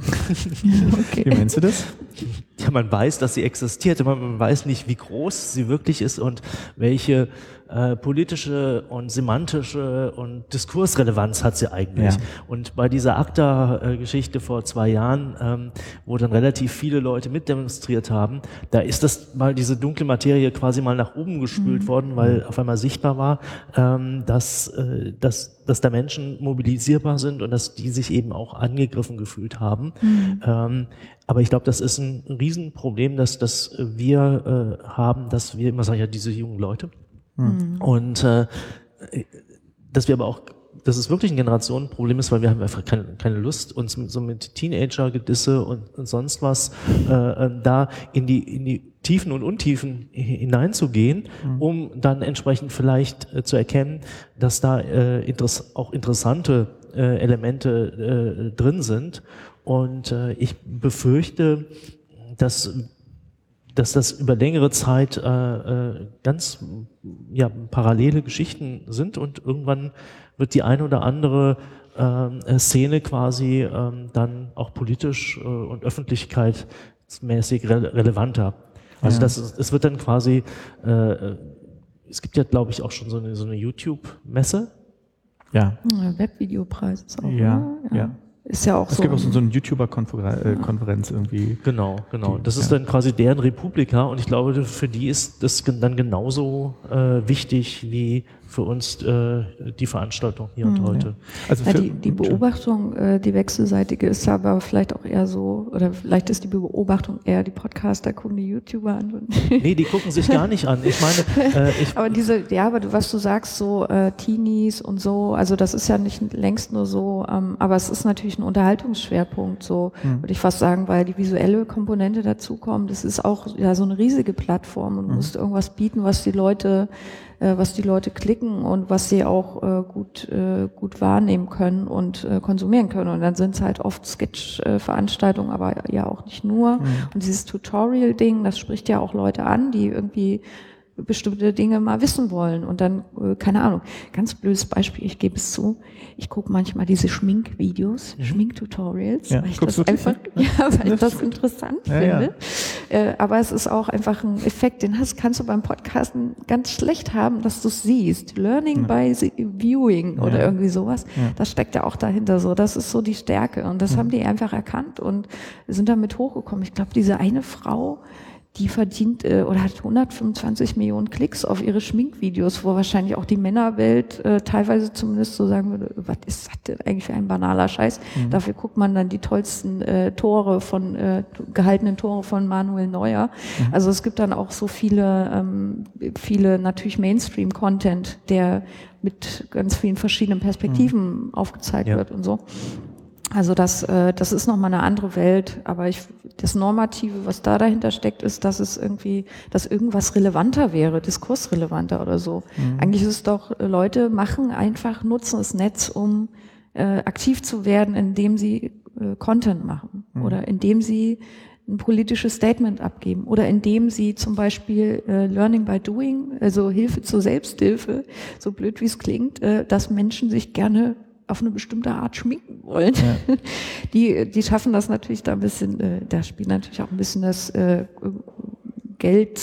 Okay. Wie meinst du das? Ja, man weiß, dass sie existiert, aber man weiß nicht, wie groß sie wirklich ist und welche äh, politische und semantische und Diskursrelevanz hat sie eigentlich. Ja. Und bei dieser ACTA-Geschichte vor zwei Jahren, ähm, wo dann relativ viele Leute mitdemonstriert haben, da ist das mal diese dunkle Materie quasi mal nach oben gespült mhm. worden, weil auf einmal sichtbar war, ähm, dass, äh, dass, dass da Menschen mobilisierbar sind und dass die sich eben auch angegriffen gefühlt haben. Mhm. Ähm, aber ich glaube, das ist ein Riesenproblem, dass, dass wir äh, haben, dass wir immer sagen, ja, diese jungen Leute. Mhm. Und äh, dass wir aber auch, dass es wirklich ein Generationenproblem ist, weil wir haben einfach keine, keine Lust, uns mit, so mit Teenager-Gedisse und, und sonst was äh, da in die, in die Tiefen und Untiefen hineinzugehen, mhm. um dann entsprechend vielleicht äh, zu erkennen, dass da äh, interess- auch interessante äh, Elemente äh, drin sind. Und äh, ich befürchte, dass dass das über längere Zeit äh, äh, ganz ja, parallele Geschichten sind und irgendwann wird die eine oder andere äh, Szene quasi äh, dann auch politisch äh, und öffentlichkeitsmäßig re- relevanter. Also ja. das ist, es wird dann quasi, äh, es gibt ja glaube ich auch schon so eine, so eine YouTube-Messe. Ja. ja Webvideopreis ist auch. Ja, ja. ja. Ist ja auch es so. Es gibt auch so, so eine YouTuber-Konferenz irgendwie. Genau, genau. Die, das ist ja. dann quasi deren Republika und ich glaube, für die ist das dann genauso äh, wichtig wie für uns äh, die Veranstaltung hier mhm. und heute. Also ja, für, die, die Beobachtung, äh, die wechselseitige ist aber vielleicht auch eher so, oder vielleicht ist die Beobachtung eher, die Podcaster gucken die YouTuber an. Nee, die gucken sich gar nicht an. Ich meine, äh, ich aber diese, ja, aber du, was du sagst, so äh, Teenies und so, also das ist ja nicht längst nur so, ähm, aber es ist natürlich ein Unterhaltungsschwerpunkt, so mhm. würde ich fast sagen, weil die visuelle Komponente dazu kommt. Das ist auch ja so eine riesige Plattform und du mhm. musst irgendwas bieten, was die Leute äh, was die Leute klicken und was sie auch äh, gut, äh, gut wahrnehmen können und äh, konsumieren können. Und dann sind es halt oft Sketch-Veranstaltungen, aber ja auch nicht nur. Mhm. Und dieses Tutorial-Ding, das spricht ja auch Leute an, die irgendwie bestimmte Dinge mal wissen wollen und dann, äh, keine Ahnung, ganz blödes Beispiel, ich gebe es zu, ich gucke manchmal diese Schminkvideos, mhm. Schminktutorials, ja, weil ich das einfach, ja, weil ich das interessant ja, finde. Ja. Äh, aber es ist auch einfach ein Effekt, den hast, kannst du beim Podcasten ganz schlecht haben, dass du es siehst. Learning ja. by Viewing ja. oder irgendwie sowas, ja. das steckt ja auch dahinter so. Das ist so die Stärke und das mhm. haben die einfach erkannt und sind damit hochgekommen. Ich glaube, diese eine Frau, die verdient äh, oder hat hundertfünfundzwanzig Millionen Klicks auf ihre Schminkvideos, wo wahrscheinlich auch die Männerwelt äh, teilweise zumindest so sagen würde, was ist das denn eigentlich für ein banaler Scheiß? Mhm. Dafür guckt man dann die tollsten äh, Tore von, äh, gehaltenen Tore von Manuel Neuer. Mhm. Also es gibt dann auch so viele, ähm, viele natürlich Mainstream-Content, der mit ganz vielen verschiedenen Perspektiven mhm. aufgezeigt ja. wird und so. Also das, äh, das ist nochmal eine andere Welt, aber ich, das Normative, was da dahinter steckt, ist, dass es irgendwie, dass irgendwas relevanter wäre, diskursrelevanter oder so. Mhm. Eigentlich ist es doch, Leute machen einfach, nutzen das Netz, um äh, aktiv zu werden, indem sie äh, Content machen mhm. oder indem sie ein politisches Statement abgeben oder indem sie zum Beispiel äh, Learning by Doing, also Hilfe zur Selbsthilfe, so blöd wie es klingt, äh, dass Menschen sich gerne auf eine bestimmte Art schminken wollen. Ja. Die, die schaffen das natürlich da ein bisschen, äh, da spielt natürlich auch ein bisschen das äh, Geld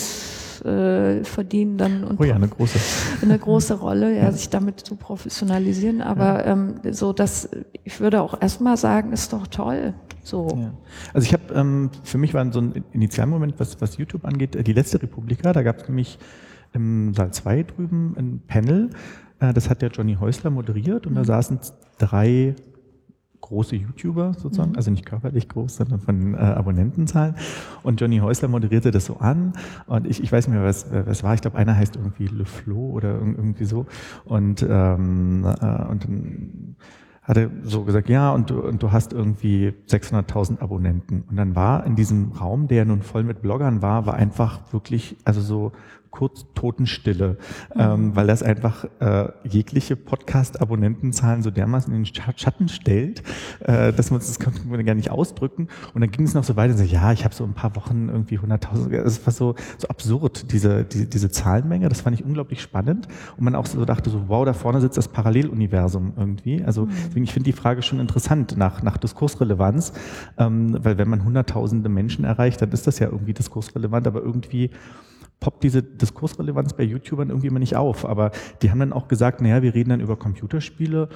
äh, verdienen dann und oh ja, eine große eine große Rolle, ja, ja, sich damit zu professionalisieren. Aber ja. ähm, so, dass ich würde auch erstmal sagen, ist doch toll. So. Ja. Also ich habe, ähm, für mich war so ein Initialmoment, was, was YouTube angeht, die letzte Republika, da gab es nämlich im Saal zwei drüben ein Panel. Das hat der Johnny Häusler moderiert und mhm. da saßen drei große YouTuber sozusagen, mhm. also nicht körperlich groß, sondern von äh, Abonnentenzahlen. Und Johnny Häusler moderierte das so an und ich, ich weiß nicht mehr, was was war. Ich glaube, einer heißt irgendwie Le Flo oder irgendwie so. Und ähm, äh, und dann hat er so gesagt, ja, und du, und du hast irgendwie sechshunderttausend Abonnenten. Und dann war in diesem Raum, der nun voll mit Bloggern war, war einfach wirklich, also so kurz Totenstille, mhm. ähm, weil das einfach äh, jegliche Podcast-Abonnentenzahlen so dermaßen in den Schatten stellt, äh, dass man das konnte man gar nicht ausdrücken. Und dann ging es noch so weiter, so, ja, ich habe so ein paar Wochen irgendwie hunderttausend, das war so so absurd, diese, diese diese Zahlenmenge, das fand ich unglaublich spannend. Und man auch so dachte, so wow, da vorne sitzt das Paralleluniversum irgendwie. Also mhm. deswegen, ich finde die Frage schon interessant nach nach Diskursrelevanz, ähm, weil wenn man hunderttausende Menschen erreicht, dann ist das ja irgendwie diskursrelevant, aber irgendwie poppt diese Diskursrelevanz bei YouTubern irgendwie immer nicht auf. Aber die haben dann auch gesagt, naja, wir reden dann über Computerspiele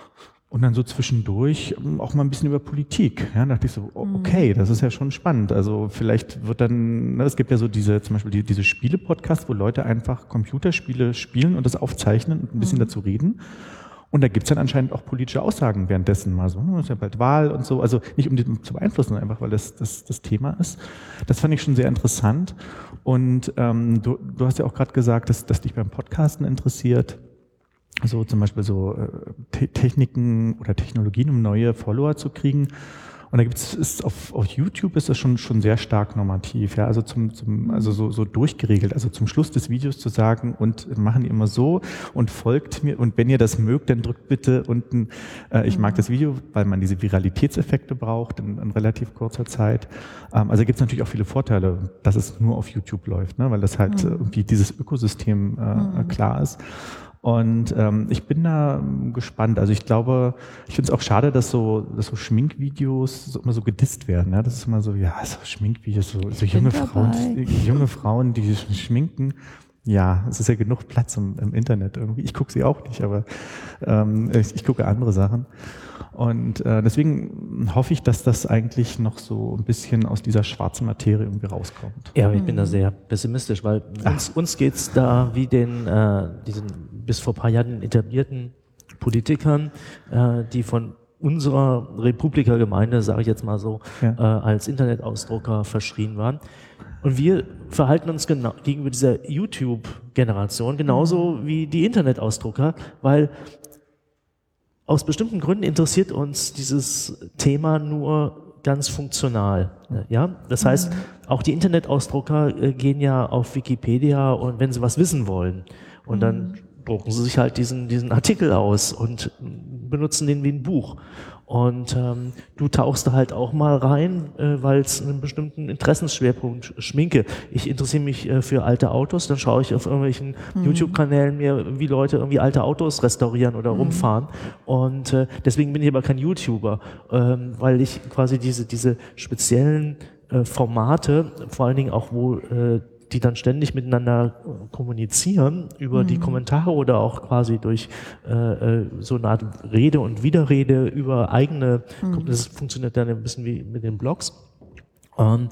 und dann so zwischendurch auch mal ein bisschen über Politik. Ja, da dachte ich so, okay, das ist ja schon spannend. Also vielleicht wird dann, ne, es gibt ja so diese, zum Beispiel die, diese Spiele-Podcasts, wo Leute einfach Computerspiele spielen und das aufzeichnen und ein bisschen mhm. dazu reden. Und da gibt's dann anscheinend auch politische Aussagen währenddessen mal so, hm, ist ja bald Wahl und so, also nicht um die zu beeinflussen, sondern einfach, weil das, das das Thema ist. Das fand ich schon sehr interessant. Und ähm, du, du hast ja auch gerade gesagt, dass, dass dich beim Podcasten interessiert, so zum Beispiel so äh, Techniken oder Technologien, um neue Follower zu kriegen. Und da gibt's ist auf, auf YouTube ist das schon schon sehr stark normativ, ja, also zum, zum also so so durchgeregelt, also zum Schluss des Videos zu sagen und machen die immer so und folgt mir und wenn ihr das mögt, dann drückt bitte unten äh, ich mag das Video, weil man diese Viralitätseffekte braucht in, in relativ kurzer Zeit. Ähm, also gibt's natürlich auch viele Vorteile, dass es nur auf YouTube läuft, ne, weil das halt mhm. irgendwie dieses Ökosystem äh, mhm. klar ist. Und ähm, ich bin da gespannt. Also ich glaube, ich finde es auch schade, dass so, dass so Schminkvideos so immer so gedisst werden. Ja? Das ist immer so, ja, so Schminkvideos, so, so junge Frauen, junge Frauen, die schminken. Ja, es ist ja genug Platz im, im Internet irgendwie. Ich gucke sie auch nicht, aber ähm, ich, ich gucke andere Sachen. Und äh, deswegen hoffe ich, dass das eigentlich noch so ein bisschen aus dieser schwarzen Materie irgendwie rauskommt. Ja, aber ich bin da sehr pessimistisch, weil uns, uns geht's da wie den äh, diesen bis vor ein paar Jahren etablierten Politikern, äh, die von unserer Republika-Gemeinde, sage ich jetzt mal so, ja. äh, als Internetausdrucker verschrien waren. Und wir verhalten uns genau gegenüber dieser YouTube-Generation genauso mhm. wie die Internetausdrucker, weil aus bestimmten Gründen interessiert uns dieses Thema nur ganz funktional. Ja, das heißt, auch die Internetausdrucker äh, gehen ja auf Wikipedia und wenn sie was wissen wollen. Und mhm. dann drucken sie sich halt diesen, diesen Artikel aus und benutzen den wie ein Buch. Und ähm, du tauchst da halt auch mal rein, äh, weil es einen bestimmten Interessensschwerpunkt Schminke. Ich interessiere mich äh, für alte Autos, dann schaue ich auf irgendwelchen mhm. YouTube-Kanälen mir, wie Leute irgendwie alte Autos restaurieren oder mhm. rumfahren. Und äh, deswegen bin ich aber kein YouTuber, ähm, weil ich quasi diese diese speziellen äh, Formate, vor allen Dingen auch wo äh, die dann ständig miteinander kommunizieren über mhm. die Kommentare oder auch quasi durch äh, so eine Art Rede und Widerrede über eigene, mhm. das funktioniert dann ein bisschen wie mit den Blogs. Ähm,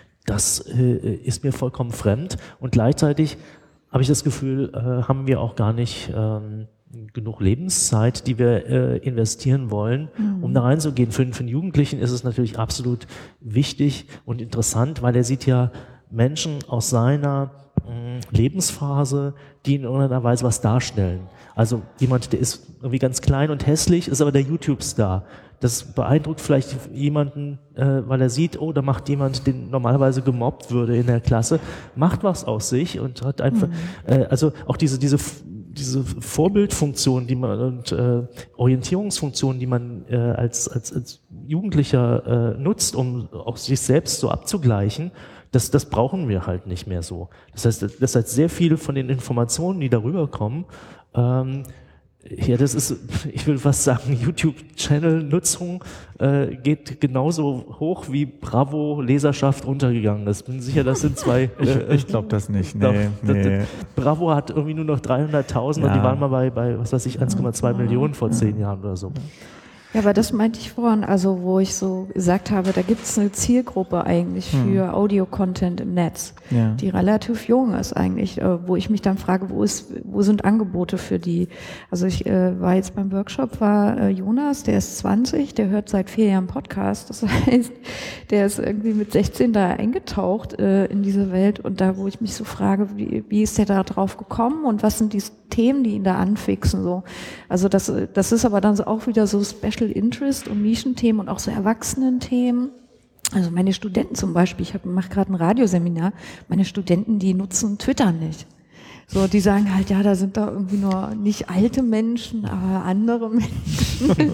das äh, ist mir vollkommen fremd und gleichzeitig habe ich das Gefühl, äh, haben wir auch gar nicht ähm, genug Lebenszeit, die wir äh, investieren wollen, mhm. um da reinzugehen. Für, für den Jugendlichen ist es natürlich absolut wichtig und interessant, weil er sieht ja Menschen aus seiner mh, Lebensphase, die in irgendeiner Weise was darstellen. Also jemand, der ist irgendwie ganz klein und hässlich, ist aber der YouTube-Star. Das beeindruckt vielleicht jemanden, äh, weil er sieht, oh, da macht jemand, den normalerweise gemobbt würde in der Klasse, macht was aus sich und hat einfach, mhm. äh, also auch diese diese diese Vorbildfunktion, die man und äh, Orientierungsfunktion, die man äh, als als als Jugendlicher äh, nutzt, um auch sich selbst so abzugleichen. Das, das brauchen wir halt nicht mehr so. Das heißt, das heißt, sehr viel von den Informationen, die darüber kommen, ähm, ja, das ist, ich will fast sagen, YouTube-Channel-Nutzung äh, geht genauso hoch wie Bravo-Leserschaft runtergegangen ist. Bin sicher, das sind zwei. Äh, ich ich glaube das nicht. Nee, glaub, nee. Das, das, Bravo hat irgendwie nur noch dreihunderttausend ja. und die waren mal bei, bei was weiß ich, eins Komma zwei Millionen vor zehn Jahren oder so. Ja, aber das meinte ich vorhin, also wo ich so gesagt habe, da gibt es eine Zielgruppe eigentlich für hm. Audio-Content im Netz, ja. die relativ jung ist eigentlich, äh, wo ich mich dann frage, wo ist, wo sind Angebote für die? Also ich äh, war jetzt beim Workshop, war äh, Jonas, der ist zwanzig, der hört seit vier Jahren Podcast, das heißt, der ist irgendwie mit sechzehn da eingetaucht äh, in diese Welt und da, wo ich mich so frage, wie, wie ist der da drauf gekommen und was sind die Themen, die ihn da anfixen, so. Also das, das ist aber dann so auch wieder so Special Interest und Nischenthemen und auch so Erwachsenen-Themen. Also meine Studenten zum Beispiel, ich mache gerade ein Radioseminar, meine Studenten, die nutzen Twitter nicht. So, die sagen halt, ja, da sind da irgendwie nur nicht alte Menschen, aber andere Menschen.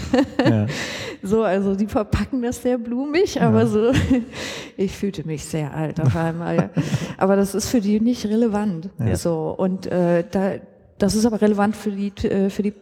Ja. So, also die verpacken das sehr blumig, aber ja. so, ich fühlte mich sehr alt auf einmal. Ja. Aber das ist für die nicht relevant. Ja. So, und äh, da das ist aber relevant für die für die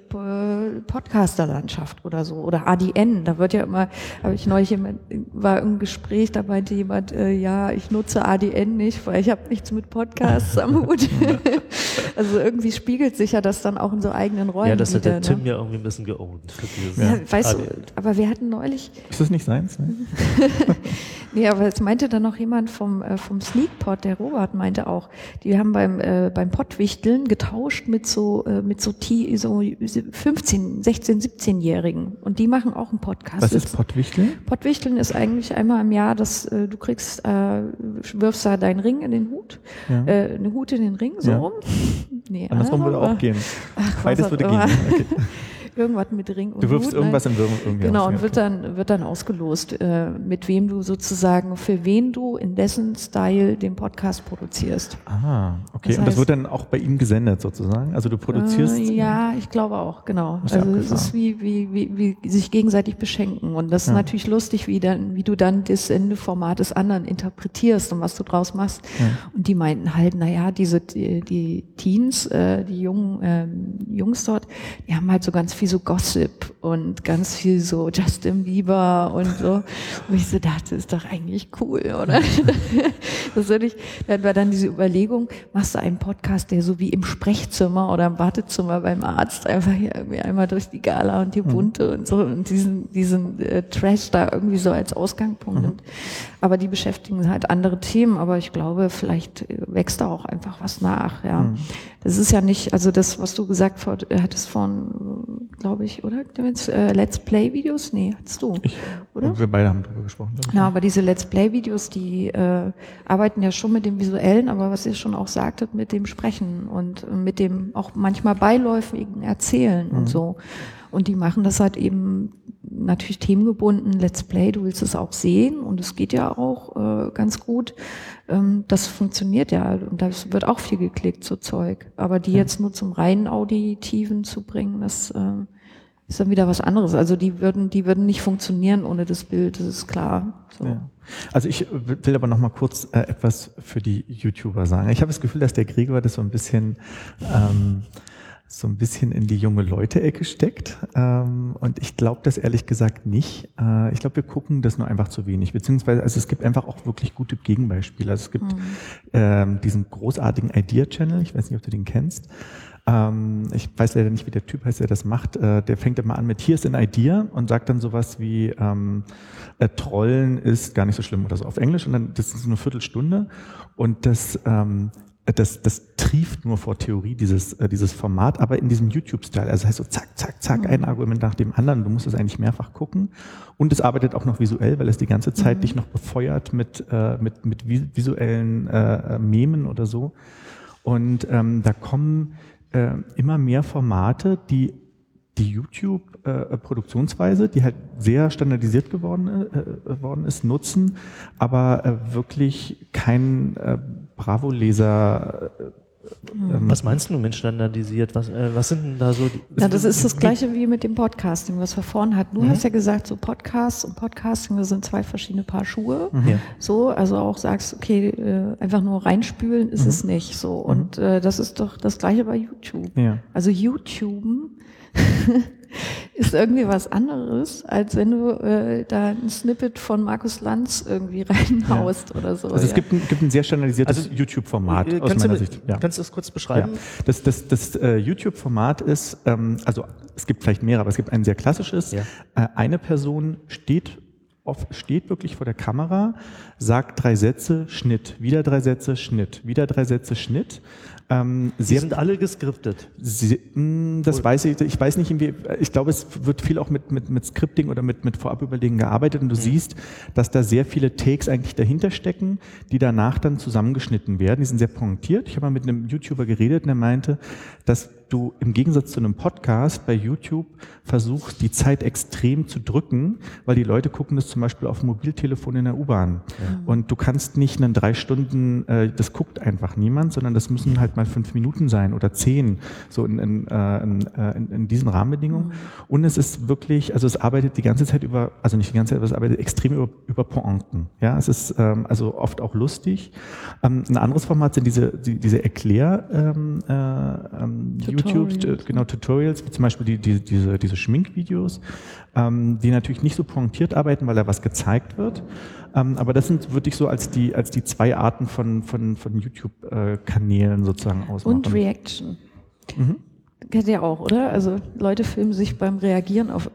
Podcaster-Landschaft oder so oder A D N. Da wird ja immer, habe ich neulich jemand, war im Gespräch, da meinte jemand, äh, ja, ich nutze A D N nicht, weil ich habe nichts mit Podcasts am Hut. Also irgendwie spiegelt sich ja das dann auch in so eigenen Räumen. Ja, das hat der ne? Tim ja irgendwie ein bisschen geowned. Für dieses ja, weißt du, aber wir hatten neulich. Ist das nicht seins? Ne? Nee, aber es meinte dann noch jemand vom äh, vom Sneakpot, der Robert meinte auch, die haben beim äh, beim Pottwichteln getauscht mit so äh, mit so, T, so fünfzehn, sechzehn, siebzehnjährigen und die machen auch einen Podcast. Was ist Pottwichteln? Pottwichteln ist eigentlich einmal im Jahr, dass äh, du kriegst, äh, wirfst da deinen Ring in den Hut, ja. äh, eine Hut in den Ring, so ja. rum. Nee, andersrum würde auch gehen. Ach, beides würde gehen. Okay. Irgendwas mit Ring und Du wirfst Hut, irgendwas im Würfel irgendwie Genau, aus, und ja. wird dann, wird dann ausgelost, äh, mit wem du sozusagen, für wen du in dessen Style den Podcast produzierst. Ah, okay. Das und das heißt, wird dann auch bei ihm gesendet sozusagen? Also du produzierst? Äh, ja, ich glaube auch, genau. Ist ja also es ist wie, wie, wie, wie sich gegenseitig beschenken. Und das ist ja. natürlich lustig, wie dann, wie du dann das Sendeformat des anderen interpretierst und was du draus machst. Ja. Und die meinten halt, naja, diese, die, die Teens, äh, die jungen ähm, Jungs dort, die haben halt so ganz viel so Gossip und ganz viel so Justin Bieber und so. Und ich so dachte, das ist doch eigentlich cool, oder? Das würde ich, dann war dann diese Überlegung, machst du einen Podcast, der so wie im Sprechzimmer oder im Wartezimmer beim Arzt einfach hier irgendwie einmal durch die Gala und die Bunte mhm. und so und diesen, diesen äh, Trash da irgendwie so als Ausgangspunkt nimmt. Mhm. Aber die beschäftigen halt andere Themen, aber ich glaube, vielleicht wächst da auch einfach was nach, ja. Mhm. Das ist ja nicht, also das, was du gesagt hattest von, glaube ich, oder? Äh, Let's Play-Videos? Nee, hattest du, ich, oder? Wir beide haben darüber gesprochen. Ja, aber diese Let's Play-Videos, die äh, arbeiten ja schon mit dem Visuellen, aber was ihr schon auch sagtet, mit dem Sprechen und mit dem auch manchmal beiläufigen Erzählen mhm. und so. Und die machen das halt eben natürlich themengebunden, Let's Play, du willst es auch sehen und es geht ja auch äh, ganz gut. Ähm, das funktioniert ja und das wird auch viel geklickt, so Zeug. Aber die jetzt nur zum reinen Auditiven zu bringen, das äh, ist dann wieder was anderes. Also die würden, die würden nicht funktionieren ohne das Bild, das ist klar. So. Ja. Also ich will aber noch mal kurz äh, etwas für die YouTuber sagen. Ich habe das Gefühl, dass der Gregor das so ein bisschen ähm, so ein bisschen in die junge Leute-Ecke steckt. Ähm, und ich glaube das ehrlich gesagt nicht. Äh, ich glaube, wir gucken das nur einfach zu wenig. Beziehungsweise, also es gibt einfach auch wirklich gute Gegenbeispiele. Also es gibt mhm. ähm, diesen großartigen Idea-Channel, ich weiß nicht, ob du den kennst. Ähm, ich weiß leider nicht, wie der Typ heißt, der das macht. Äh, der fängt immer an mit hier ist ein Idea und sagt dann sowas wie ähm, äh, Trollen ist gar nicht so schlimm oder so auf Englisch. Und dann, das ist so eine Viertelstunde. Und das ähm, Das, das trieft nur vor Theorie, dieses, äh, dieses Format, aber in diesem YouTube-Style. Also das heißt so zack, zack, zack, ein Argument nach dem anderen. Du musst es eigentlich mehrfach gucken. Und es arbeitet auch noch visuell, weil es die ganze Zeit mhm. dich noch befeuert mit, äh, mit, mit visuellen äh, Memen oder so. Und ähm, da kommen äh, immer mehr Formate, die die YouTube-Produktionsweise, äh, die halt sehr standardisiert geworden, äh, worden ist, nutzen, aber äh, wirklich kein äh, Bravo-Leser. Äh, ähm, was meinst du mit standardisiert? Was, äh, was sind denn da so die? Ja, das ist das Gleiche wie mit dem Podcasting, was wir vorhin hatten. Du mhm. hast ja gesagt, so Podcasts und Podcasting, das sind zwei verschiedene Paar Schuhe. Mhm. Ja. So, also auch sagst, okay, äh, einfach nur reinspülen ist mhm. es nicht so. Und äh, das ist doch das Gleiche bei YouTube. Ja. Also YouTuben ist irgendwie was anderes, als wenn du äh, da ein Snippet von Markus Lanz irgendwie reinhaust ja. oder so. Also es ja. gibt, ein, gibt ein sehr standardisiertes also, YouTube-Format äh, aus meiner du, Sicht. Ja. Kannst du das kurz beschreiben? Ja. Das, das, das äh, YouTube-Format ist, ähm, also es gibt vielleicht mehrere, aber es gibt ein sehr klassisches. Ja. Äh, eine Person steht Auf, steht wirklich vor der Kamera, sagt drei Sätze, Schnitt, wieder drei Sätze, Schnitt, wieder drei Sätze, Schnitt. Ähm, Sie sind alle geskriptet. Sie, mh, das oder? weiß ich, ich weiß nicht, wie, ich glaube, es wird viel auch mit, mit, mit Scripting oder mit, mit Vorabüberlegen gearbeitet und du mhm. siehst, dass da sehr viele Takes eigentlich dahinter stecken, die danach dann zusammengeschnitten werden. Die sind sehr pointiert. Ich habe mal mit einem YouTuber geredet und der meinte, dass du im Gegensatz zu einem Podcast bei YouTube versuchst, die Zeit extrem zu drücken, weil die Leute gucken das zum Beispiel auf dem Mobiltelefon in der U-Bahn. Ja. Und du kannst nicht einen drei Stunden, äh, das guckt einfach niemand, sondern das müssen halt mal fünf Minuten sein oder zehn, so in, in, äh, in, in, in diesen Rahmenbedingungen. Mhm. Und es ist wirklich, also es arbeitet die ganze Zeit über, also nicht die ganze Zeit, aber es arbeitet extrem über, über Pointen. Ja, es ist ähm, also oft auch lustig. Ähm, ein anderes Format sind diese, die, diese Erklär, ähm, äh, ähm, YouTube, äh, genau, Tutorials, wie zum Beispiel die, die, diese, diese Schminkvideos, ähm, die natürlich nicht so pointiert arbeiten, weil da was gezeigt wird. Ähm, aber das sind wirklich so als die, als die zwei Arten von, von, von YouTube-Kanälen äh, sozusagen ausmachen. Und Reaction. Mhm. Kennt ihr auch, oder? Also Leute filmen sich beim Reagieren auf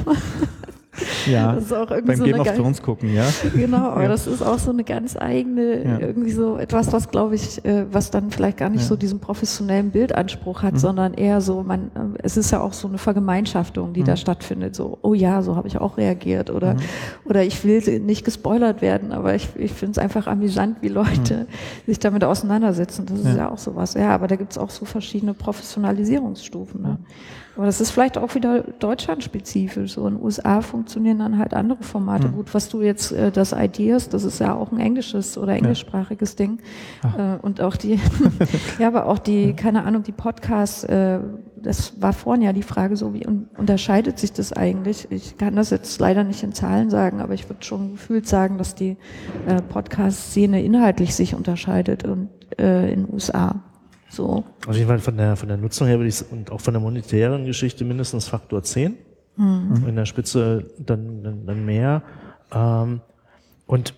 Ja, das ist auch irgendwie beim so Game eine of Thrones gucken, ja. Genau, aber ja. das ist auch so eine ganz eigene, ja. irgendwie so etwas, was glaube ich, äh, was dann vielleicht gar nicht ja. so diesen professionellen Bildanspruch hat, mhm. sondern eher so, man, äh, es ist ja auch so eine Vergemeinschaftung, die mhm. da stattfindet, so, oh ja, so habe ich auch reagiert oder, mhm. oder ich will nicht gespoilert werden, aber ich, ich finde es einfach amüsant, wie Leute mhm. sich damit auseinandersetzen, das ist ja, ja auch sowas, ja, aber da gibt es auch so verschiedene Professionalisierungsstufen, ne? Aber das ist vielleicht auch wieder deutschlandspezifisch. So in den U S A funktionieren dann halt andere Formate mhm. gut. Was du jetzt, äh, das Ideas, das ist ja auch ein englisches oder englischsprachiges ja. Ding. Äh, und auch die, ja, aber auch die, keine Ahnung, die Podcasts, äh, das war vorhin ja die Frage so, wie un- unterscheidet sich das eigentlich? Ich kann das jetzt leider nicht in Zahlen sagen, aber ich würde schon gefühlt sagen, dass die äh, Podcast-Szene inhaltlich sich unterscheidet und äh, in den U S A. So. Auf jeden Fall von der, von der Nutzung her würde ich und auch von der monetären Geschichte mindestens Faktor zehn. Mhm. In der Spitze dann, dann, dann mehr. Ähm, und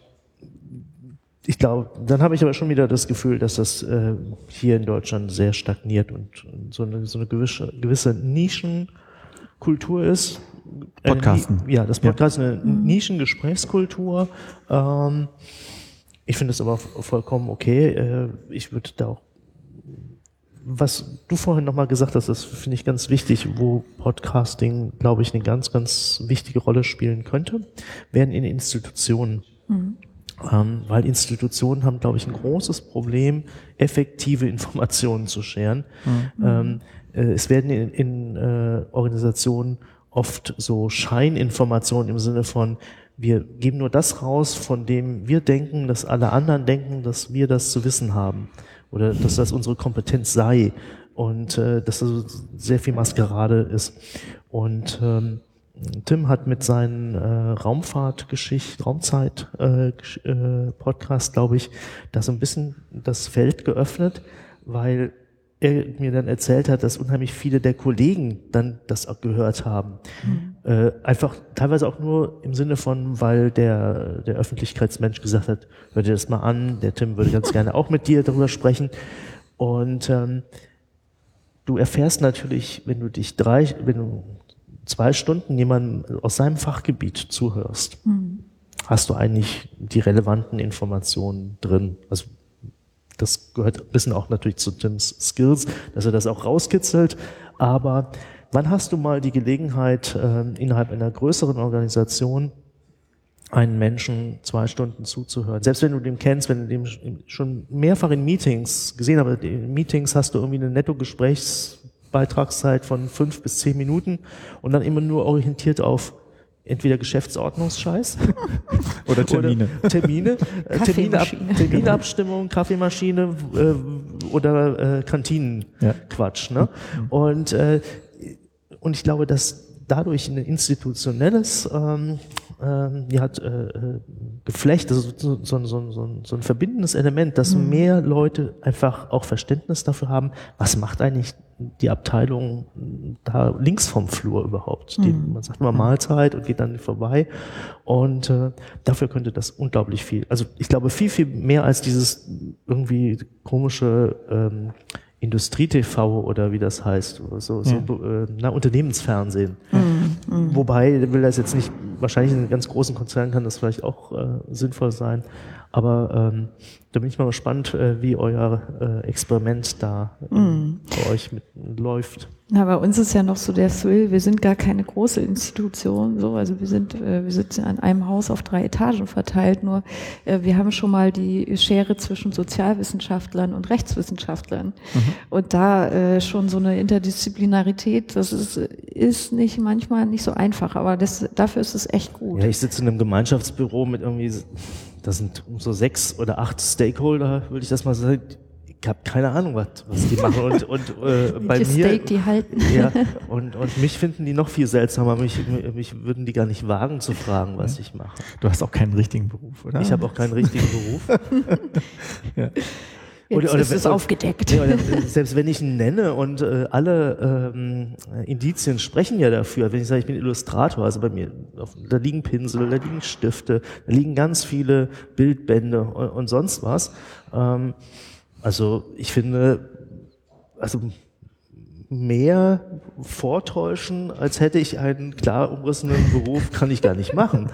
ich glaube, dann habe ich aber schon wieder das Gefühl, dass das äh, hier in Deutschland sehr stagniert und, und so eine, so eine gewisse, gewisse Nischenkultur ist. Podcasten. Äh, ja, das Podcast ja. eine mhm. Nischengesprächskultur. Ähm, ich finde es aber vollkommen okay. Äh, ich würde da auch was du vorhin nochmal gesagt hast, das finde ich ganz wichtig, wo Podcasting, glaube ich, eine ganz, ganz wichtige Rolle spielen könnte, werden in Institutionen. Mhm. Ähm, weil Institutionen haben, glaube ich, ein großes Problem, effektive Informationen zu scheren. Mhm. Ähm, äh, es werden in, in äh, Organisationen oft so Scheininformationen im Sinne von, wir geben nur das raus, von dem wir denken, dass alle anderen denken, dass wir das zu wissen haben oder dass das unsere Kompetenz sei und äh, dass das sehr viel Maskerade ist. Und ähm, Tim hat mit seinen äh, Raumfahrtgeschichte, Raumzeit äh, äh, Podcast, glaube ich, da so ein bisschen das Feld geöffnet, weil er mir dann erzählt hat, dass unheimlich viele der Kollegen dann das auch gehört haben. Mhm. Äh, einfach teilweise auch nur im Sinne von, weil der, der Öffentlichkeitsmensch gesagt hat, hör dir das mal an, der Tim würde ganz gerne auch mit dir darüber sprechen. Und ähm, du erfährst natürlich, wenn du dich drei, wenn du zwei Stunden jemandem aus seinem Fachgebiet zuhörst, mhm. hast du eigentlich die relevanten Informationen drin. Also das gehört ein bisschen auch natürlich zu Tims Skills, dass er das auch rauskitzelt. Aber wann hast du mal die Gelegenheit, äh, innerhalb einer größeren Organisation einen Menschen zwei Stunden zuzuhören? Selbst wenn du den kennst, wenn du den schon mehrfach in Meetings gesehen hast, in Meetings hast du irgendwie eine Netto-Gesprächsbeitragszeit von fünf bis zehn Minuten und dann immer nur orientiert auf entweder Geschäftsordnungsscheiß oder Termine. Oder Termine, Terminab, Terminabstimmung, Kaffeemaschine äh, oder äh, Kantinenquatsch. Ja. Ne? Mhm. Und, äh, und ich glaube, dass dadurch ein institutionelles ähm, ähm, ja, äh, Geflecht, also so, so, so, so, so ein verbindendes Element, dass mhm. mehr Leute einfach auch Verständnis dafür haben, was macht eigentlich die Abteilung da links vom Flur überhaupt. Die, mhm. Man sagt immer Mahlzeit und geht dann vorbei. Und äh, dafür könnte das unglaublich viel, also ich glaube viel, viel mehr als dieses irgendwie komische ähm, Industrie-T V oder wie das heißt, so, so ja. äh, na, Unternehmensfernsehen. Mhm. Mhm. Wobei, will das jetzt nicht, wahrscheinlich in einem ganz großen Konzern kann das vielleicht auch äh, sinnvoll sein, aber ähm, da bin ich mal gespannt, äh, wie euer äh, Experiment da äh, mm. bei euch mit, läuft. Na, bei uns ist ja noch so der Thrill, wir sind gar keine große Institution, so, also wir sind, äh, wir sitzen an einem Haus auf drei Etagen verteilt, nur äh, wir haben schon mal die Schere zwischen Sozialwissenschaftlern und Rechtswissenschaftlern mhm. und da äh, schon so eine Interdisziplinarität, das ist, ist nicht manchmal nicht so einfach, aber das, dafür ist es echt gut. Ja, ich sitze in einem Gemeinschaftsbüro mit irgendwie, das sind so sechs oder acht Stakeholder, würde ich das mal sagen. Ich habe keine Ahnung, was, was die machen und, und äh, bei mir Steak die halten. Ja, und, und mich finden die noch viel seltsamer. Mich, mich würden die gar nicht wagen zu fragen, was ich mache. Du hast auch keinen richtigen Beruf, oder? Ich habe auch keinen richtigen Beruf. Ja. Jetzt oder, oder, ist es aufgedeckt. Ja, oder, selbst wenn ich ihn nenne und äh, alle ähm, Indizien sprechen ja dafür, wenn ich sage, ich bin Illustrator, also bei mir, auf, da liegen Pinsel, da liegen Stifte, da liegen ganz viele Bildbände und, und sonst was. Ähm, also ich finde, also mehr vortäuschen, als hätte ich einen klar umrissenen Beruf, kann ich gar nicht machen.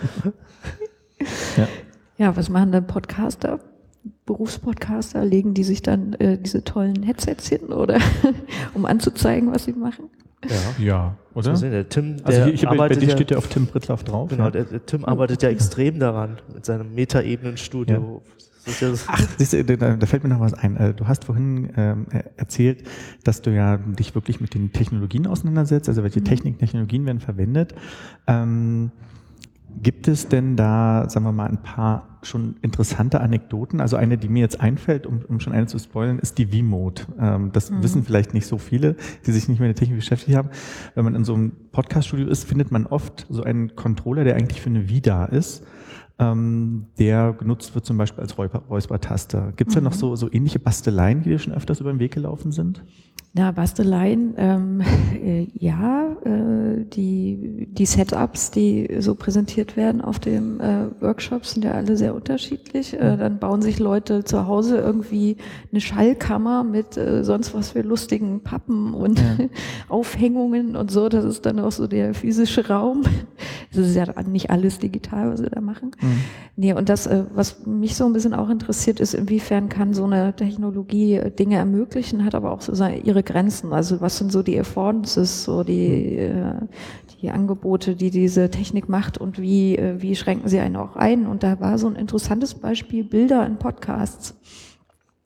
Ja, ja, was machen denn Podcaster? Berufspodcaster, legen die sich dann äh, diese tollen Headsets hin, oder um anzuzeigen, was sie machen? Ja, ja, oder? So der Tim, der also hier, hier arbeitet bei dir ja, steht ja auf Tim Prittlaff drauf. Genau, ja. der, der Tim arbeitet ja extrem daran mit seinem Metaebenen-Studio. Ja. Ach, siehst du, da, da fällt mir noch was ein. Du hast vorhin ähm, erzählt, dass du ja dich wirklich mit den Technologien auseinandersetzt, also welche Technik, Technologien werden verwendet. Ähm, Gibt es denn da, sagen wir mal, ein paar schon interessante Anekdoten? Also eine, die mir jetzt einfällt, um, um schon eine zu spoilern, ist die V-Mode. Ähm, das mhm. wissen vielleicht nicht so viele, die sich nicht mehr mit der Technik beschäftigt haben. Wenn man in so einem Podcast-Studio ist, findet man oft so einen Controller, der eigentlich für eine Wii da ist, ähm, der genutzt wird zum Beispiel als Räuspertaster. Gibt es mhm. da noch so, so ähnliche Basteleien, die dir schon öfters über den Weg gelaufen sind? Na, Basteleien, ähm, äh, ja, äh, die, die Setups, die so präsentiert werden auf dem äh, Workshop, sind ja alle sehr unterschiedlich. Äh, dann bauen sich Leute zu Hause irgendwie eine Schallkammer mit äh, sonst was für lustigen Pappen und ja. Aufhängungen und so. Das ist dann auch so der physische Raum. Das ist ja nicht alles digital, was sie da machen. Mhm. Nee, und das, äh, was mich so ein bisschen auch interessiert, ist, inwiefern kann so eine Technologie Dinge ermöglichen, hat aber auch so seine, ihre Grenzen. Also was sind so die Affordances, so die, äh, die Angebote, die diese Technik macht und wie, äh, wie schränken sie einen auch ein? Und da war so ein interessantes Beispiel Bilder in Podcasts.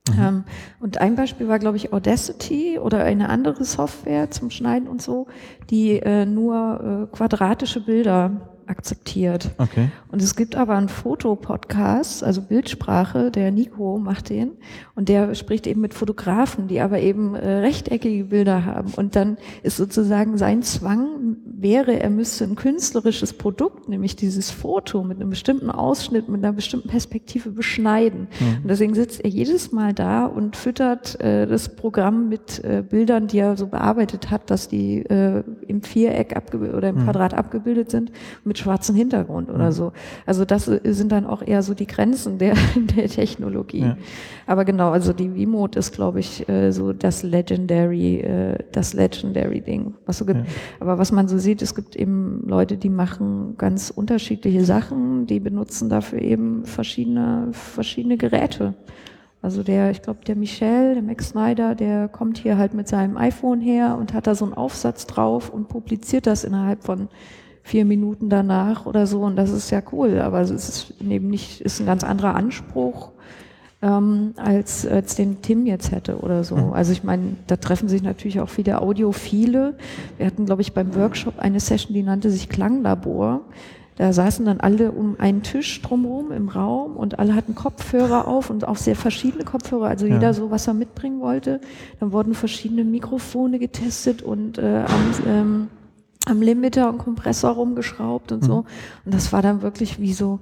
Mhm. Ähm, und ein Beispiel war, glaube ich, Audacity oder eine andere Software zum Schneiden und so, die äh, nur äh, quadratische Bilder akzeptiert. Okay. Und es gibt aber einen Fotopodcast, also Bildsprache, der Nico macht den, und der spricht eben mit Fotografen, die aber eben äh, rechteckige Bilder haben. Und dann ist sozusagen sein Zwang wäre, er müsste ein künstlerisches Produkt, nämlich dieses Foto mit einem bestimmten Ausschnitt, mit einer bestimmten Perspektive beschneiden. Mhm. Und deswegen sitzt er jedes Mal da und füttert äh, das Programm mit äh, Bildern, die er so bearbeitet hat, dass die äh, im Viereck abgebildet oder im mhm. Quadrat abgebildet sind, mit schwarzem Hintergrund oder so. Also das sind dann auch eher so die Grenzen der, der Technologie. Ja. Aber genau, also die V-Mode ist, glaube ich, so das Legendary, das Legendary Ding, was so gibt. Ja. Aber was man so sieht, es gibt eben Leute, die machen ganz unterschiedliche Sachen, die benutzen dafür eben verschiedene, verschiedene Geräte. Also der, ich glaube, der Michel, der Max Snyder, der kommt hier halt mit seinem iPhone her und hat da so einen Aufsatz drauf und publiziert das innerhalb von vier Minuten danach oder so, und das ist ja cool, aber es ist eben nicht, ist ein ganz anderer Anspruch, ähm, als, als den Tim jetzt hätte oder so. Also ich meine, da treffen sich natürlich auch viele Audiophile. Wir hatten, glaube ich, beim Workshop eine Session, die nannte sich Klanglabor. Da saßen dann alle um einen Tisch drumherum im Raum und alle hatten Kopfhörer auf und auch sehr verschiedene Kopfhörer, also jeder ja. so, was er mitbringen wollte. Dann wurden verschiedene Mikrofone getestet und äh, am, ähm, am Limiter und Kompressor rumgeschraubt und so. Und das war dann wirklich wie so,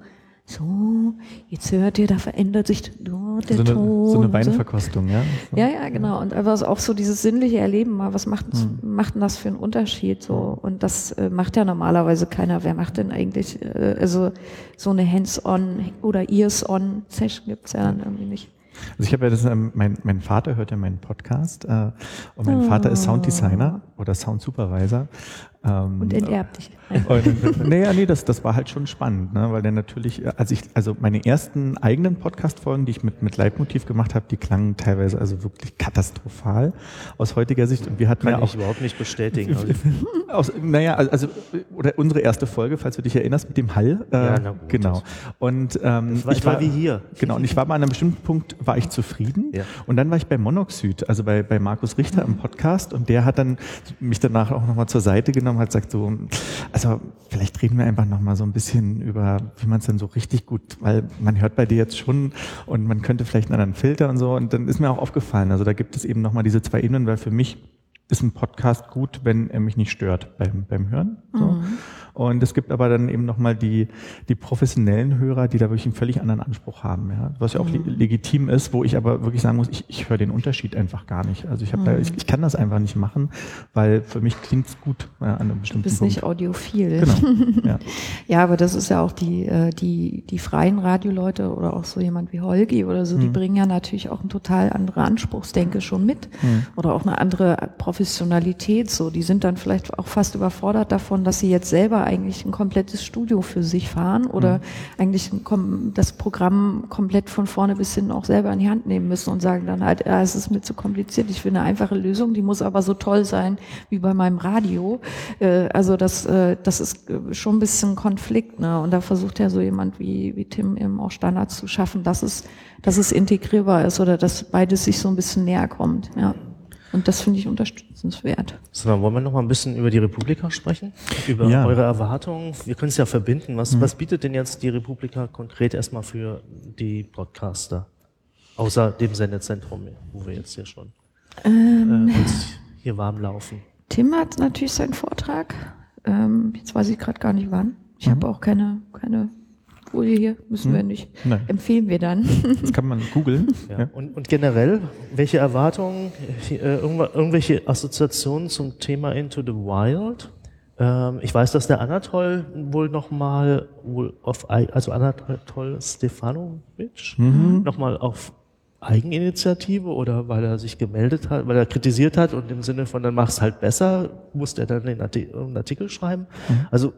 so, jetzt hört ihr, da verändert sich dort der so eine, Ton. So eine Weinverkostung, ja? So. Ja, ja, genau. Und einfach auch so dieses sinnliche Erleben mal, was macht, hm. macht denn das für einen Unterschied? So? Und das äh, macht ja normalerweise keiner. Wer macht denn eigentlich, äh, also so eine Hands-on oder Ears-on-Session gibt's ja dann irgendwie nicht. Also ich habe ja das, ähm, mein, mein Vater hört ja meinen Podcast äh, und mein oh. Vater ist Sounddesigner oder Soundsupervisor. Ähm, und enterbt dich. Und, naja, nee, das, das war halt schon spannend, ne? Weil der natürlich, als ich, also meine ersten eigenen Podcast-Folgen, die ich mit, mit Leitmotiv gemacht habe, die klangen teilweise also wirklich katastrophal aus heutiger Sicht. Und wir hatten Kann ja auch ich überhaupt nicht bestätigen. aus, naja, also, oder unsere erste Folge, falls du dich erinnerst, mit dem Hall. Äh, ja, na gut. Genau. Und ähm, das war, ich war wie hier. Genau, und ich war bei einem bestimmten Punkt, war ich zufrieden. Ja. Und dann war ich bei Monoxid, also bei, bei Markus Richter im Podcast, und der hat dann mich danach auch nochmal zur Seite genommen, hat gesagt so, also vielleicht reden wir einfach nochmal so ein bisschen über, wie man es dann so richtig gut, weil man hört bei dir jetzt schon und man könnte vielleicht einen anderen Filter und so, und dann ist mir auch aufgefallen, also da gibt es eben nochmal diese zwei Ebenen, weil für mich ist ein Podcast gut, wenn er mich nicht stört beim, beim Hören. So. Mhm. Und es gibt aber dann eben nochmal die, die professionellen Hörer, die da wirklich einen völlig anderen Anspruch haben, ja? Was ja auch mhm. legitim ist, wo ich aber wirklich sagen muss, ich, ich höre den Unterschied einfach gar nicht. Also ich, hab mhm. da, ich, ich kann das einfach nicht machen, weil für mich klingt es gut ja, an einem bestimmten Punkt. Du bist Punkt. Nicht audiophil. Genau. Ja. Ja, aber das ist ja auch die, die, die freien Radioleute oder auch so jemand wie Holgi oder so, mhm. die bringen ja natürlich auch eine total andere Anspruchsdenke schon mit mhm. oder auch eine andere Professionalität. So, die sind dann vielleicht auch fast überfordert davon, dass sie jetzt selber eigentlich ein komplettes Studio für sich fahren oder mhm. eigentlich ein, das Programm komplett von vorne bis hinten auch selber in die Hand nehmen müssen und sagen dann halt, ja, es ist mir zu kompliziert, ich will eine einfache Lösung, die muss aber so toll sein wie bei meinem Radio. Äh, also das, äh, das ist schon ein bisschen Konflikt, ne? Und da versucht ja so jemand wie, wie Tim eben auch Standards zu schaffen, dass es, dass es integrierbar ist oder dass beides sich so ein bisschen näher kommt, ja. Und das finde ich unterstützenswert. So, dann wollen wir noch mal ein bisschen über die Republika sprechen, über ja. eure Erwartungen. Wir können es ja verbinden. Was, mhm. was bietet denn jetzt die Republika konkret erstmal für die Podcaster? Außer dem Sendezentrum, wo wir jetzt hier schon ähm, äh, uns hier warm laufen. Tim hat natürlich seinen Vortrag. Ähm, jetzt weiß ich gerade gar nicht wann. Ich mhm. habe auch keine, keine Folie hier, müssen hm. wir nicht. Nein. Empfehlen wir dann. Das kann man googeln. Ja. Ja. Und, und generell, welche Erwartungen, äh, irgendwelche Assoziationen zum Thema Into the Wild? Ähm, ich weiß, dass der Anatol wohl nochmal, auf, also Anatol Stefanovic, mhm. nochmal auf Eigeninitiative oder weil er sich gemeldet hat, weil er kritisiert hat und im Sinne von, dann mach's halt besser, musste er dann einen Artikel, einen Artikel schreiben. Mhm. Also,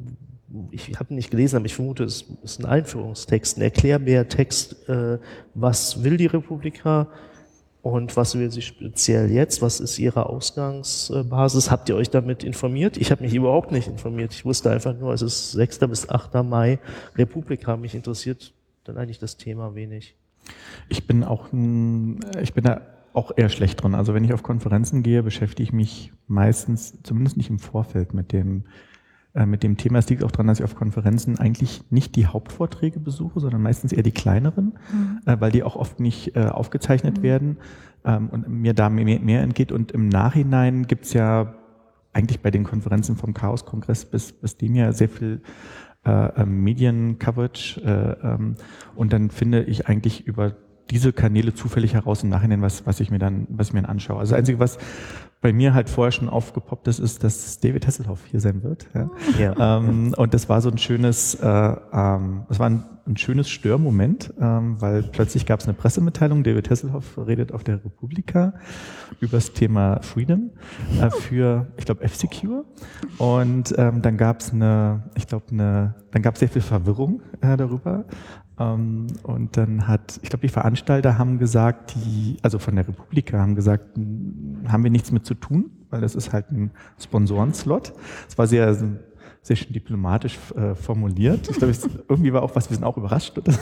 ich habe ihn nicht gelesen, aber ich vermute, es ist ein Einführungstext, ein Erklärbär-Text, äh, was will die Republika und was will sie speziell jetzt, was ist ihre Ausgangsbasis, habt ihr euch damit informiert? Ich habe mich überhaupt nicht informiert, ich wusste einfach nur, es ist sechster bis achter Mai Republika, mich interessiert dann eigentlich das Thema wenig. Ich bin auch, ein, ich bin da auch eher schlecht drin. Also wenn ich auf Konferenzen gehe, beschäftige ich mich meistens, zumindest nicht im Vorfeld, mit dem, äh, mit dem Thema. Es liegt auch daran, dass ich auf Konferenzen eigentlich nicht die Hauptvorträge besuche, sondern meistens eher die kleineren, mhm. äh, weil die auch oft nicht äh, aufgezeichnet mhm. werden ähm, und mir da mehr, mehr entgeht. Und im Nachhinein gibt's ja eigentlich bei den Konferenzen vom Chaos-Kongress bis, bis dem ja sehr viel äh, Medien-Coverage äh, ähm, und dann finde ich eigentlich über diese Kanäle zufällig heraus im Nachhinein, was, was ich mir dann, was ich mir dann anschaue. Also das Einzige, was bei mir halt vorher schon aufgepoppt ist, ist, dass David Hasselhoff hier sein wird. Ja. Ja. Ähm, und das war so ein schönes, äh, ähm, das war ein, ein schönes Störmoment, ähm, weil plötzlich gab es eine Pressemitteilung. David Hasselhoff redet auf der Republika über das Thema Freedom äh, für, ich glaube, F-Secure. Und ähm, dann gab es eine, ich glaube, eine, dann gab es sehr viel Verwirrung äh, darüber. Um, und dann hat, ich glaube, die Veranstalter haben gesagt, die, also von der Republika haben gesagt, haben wir nichts mit zu tun, weil das ist halt ein Sponsorenslot. Es war sehr, sehr schön diplomatisch äh, formuliert. Ich glaube, es irgendwie war auch was, wir sind auch überrascht oder,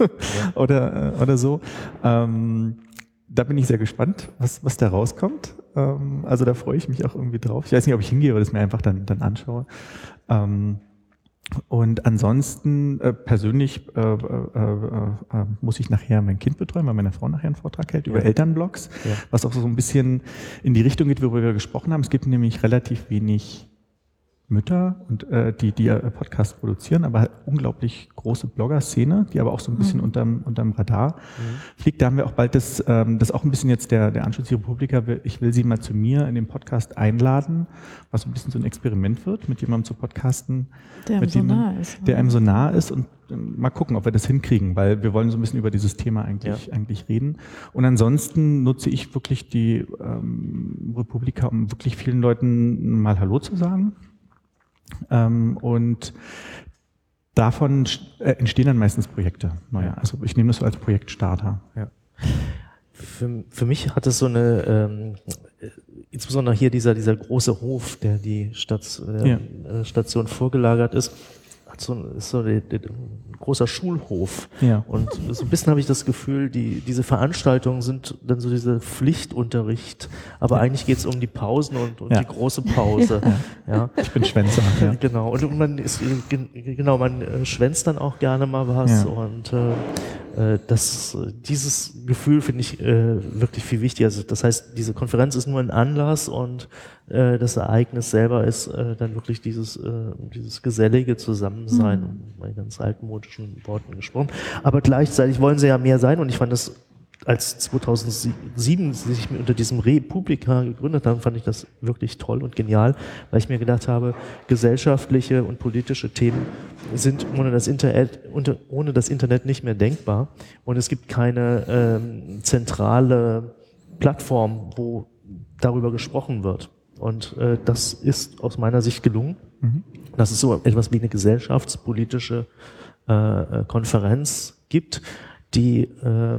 oder, oder so. Ähm, da bin ich sehr gespannt, was, was da rauskommt. Ähm, also da freue ich mich auch irgendwie drauf. Ich weiß nicht, ob ich hingehe oder das mir einfach dann, dann anschaue. Ähm, Und ansonsten äh, persönlich äh, äh, äh, muss ich nachher mein Kind betreuen, weil meine Frau nachher einen Vortrag hält über ja. Elternblogs, ja. was auch so ein bisschen in die Richtung geht, worüber wir gesprochen haben. Es gibt nämlich relativ wenig Mütter, und äh, die die äh, Podcasts produzieren, aber halt unglaublich große Blogger-Szene, die aber auch so ein bisschen mhm. unterm, unterm Radar mhm. fliegt. Da haben wir auch bald das, ähm, das auch ein bisschen jetzt der, der Anschluss die Republika. Ich will sie mal zu mir in den Podcast einladen, was so ein bisschen so ein Experiment wird, mit jemandem zu podcasten, der einem mit so jemandem, nah ist. der einem so nah ist, und äh, mal gucken, ob wir das hinkriegen, weil wir wollen so ein bisschen über dieses Thema eigentlich, ja. eigentlich reden. Und ansonsten nutze ich wirklich die ähm, Republika, um wirklich vielen Leuten mal Hallo zu sagen. Ähm, und davon äh, entstehen dann meistens Projekte. Naja, also ich nehme das so als Projektstarter. Ja. Für, für mich hat es so eine, ähm, insbesondere hier dieser dieser große Hof, der die Stadt, äh, ja. Station vorgelagert ist, hat so, ist so ein großer Schulhof. Ja. Und so ein bisschen habe ich das Gefühl, die diese Veranstaltungen sind dann so diese Pflichtunterricht, aber ja. eigentlich geht es um die Pausen und, und ja. die große Pause. Ja. Ja. Ich bin Schwänzer. Ja. Genau. Und man ist genau, man schwänzt dann auch gerne mal was ja. und äh, das dieses Gefühl finde ich äh, wirklich viel wichtiger. Also das heißt, diese Konferenz ist nur ein Anlass und äh, das Ereignis selber ist äh, dann wirklich dieses äh, dieses gesellige Zusammensein, mhm. um bei ganz altmodischen Worten gesprochen. Aber gleichzeitig wollen sie ja mehr sein, und ich fand das, als zweitausendsieben sie sich unter diesem Republika gegründet haben, fand ich das wirklich toll und genial, weil ich mir gedacht habe, gesellschaftliche und politische Themen sind ohne das Internet, unter, ohne das Internet nicht mehr denkbar, und es gibt keine ähm, zentrale Plattform, wo darüber gesprochen wird. Und äh, das ist aus meiner Sicht gelungen. Mhm. Dass es so etwas wie eine gesellschaftspolitische äh, Konferenz gibt, die äh,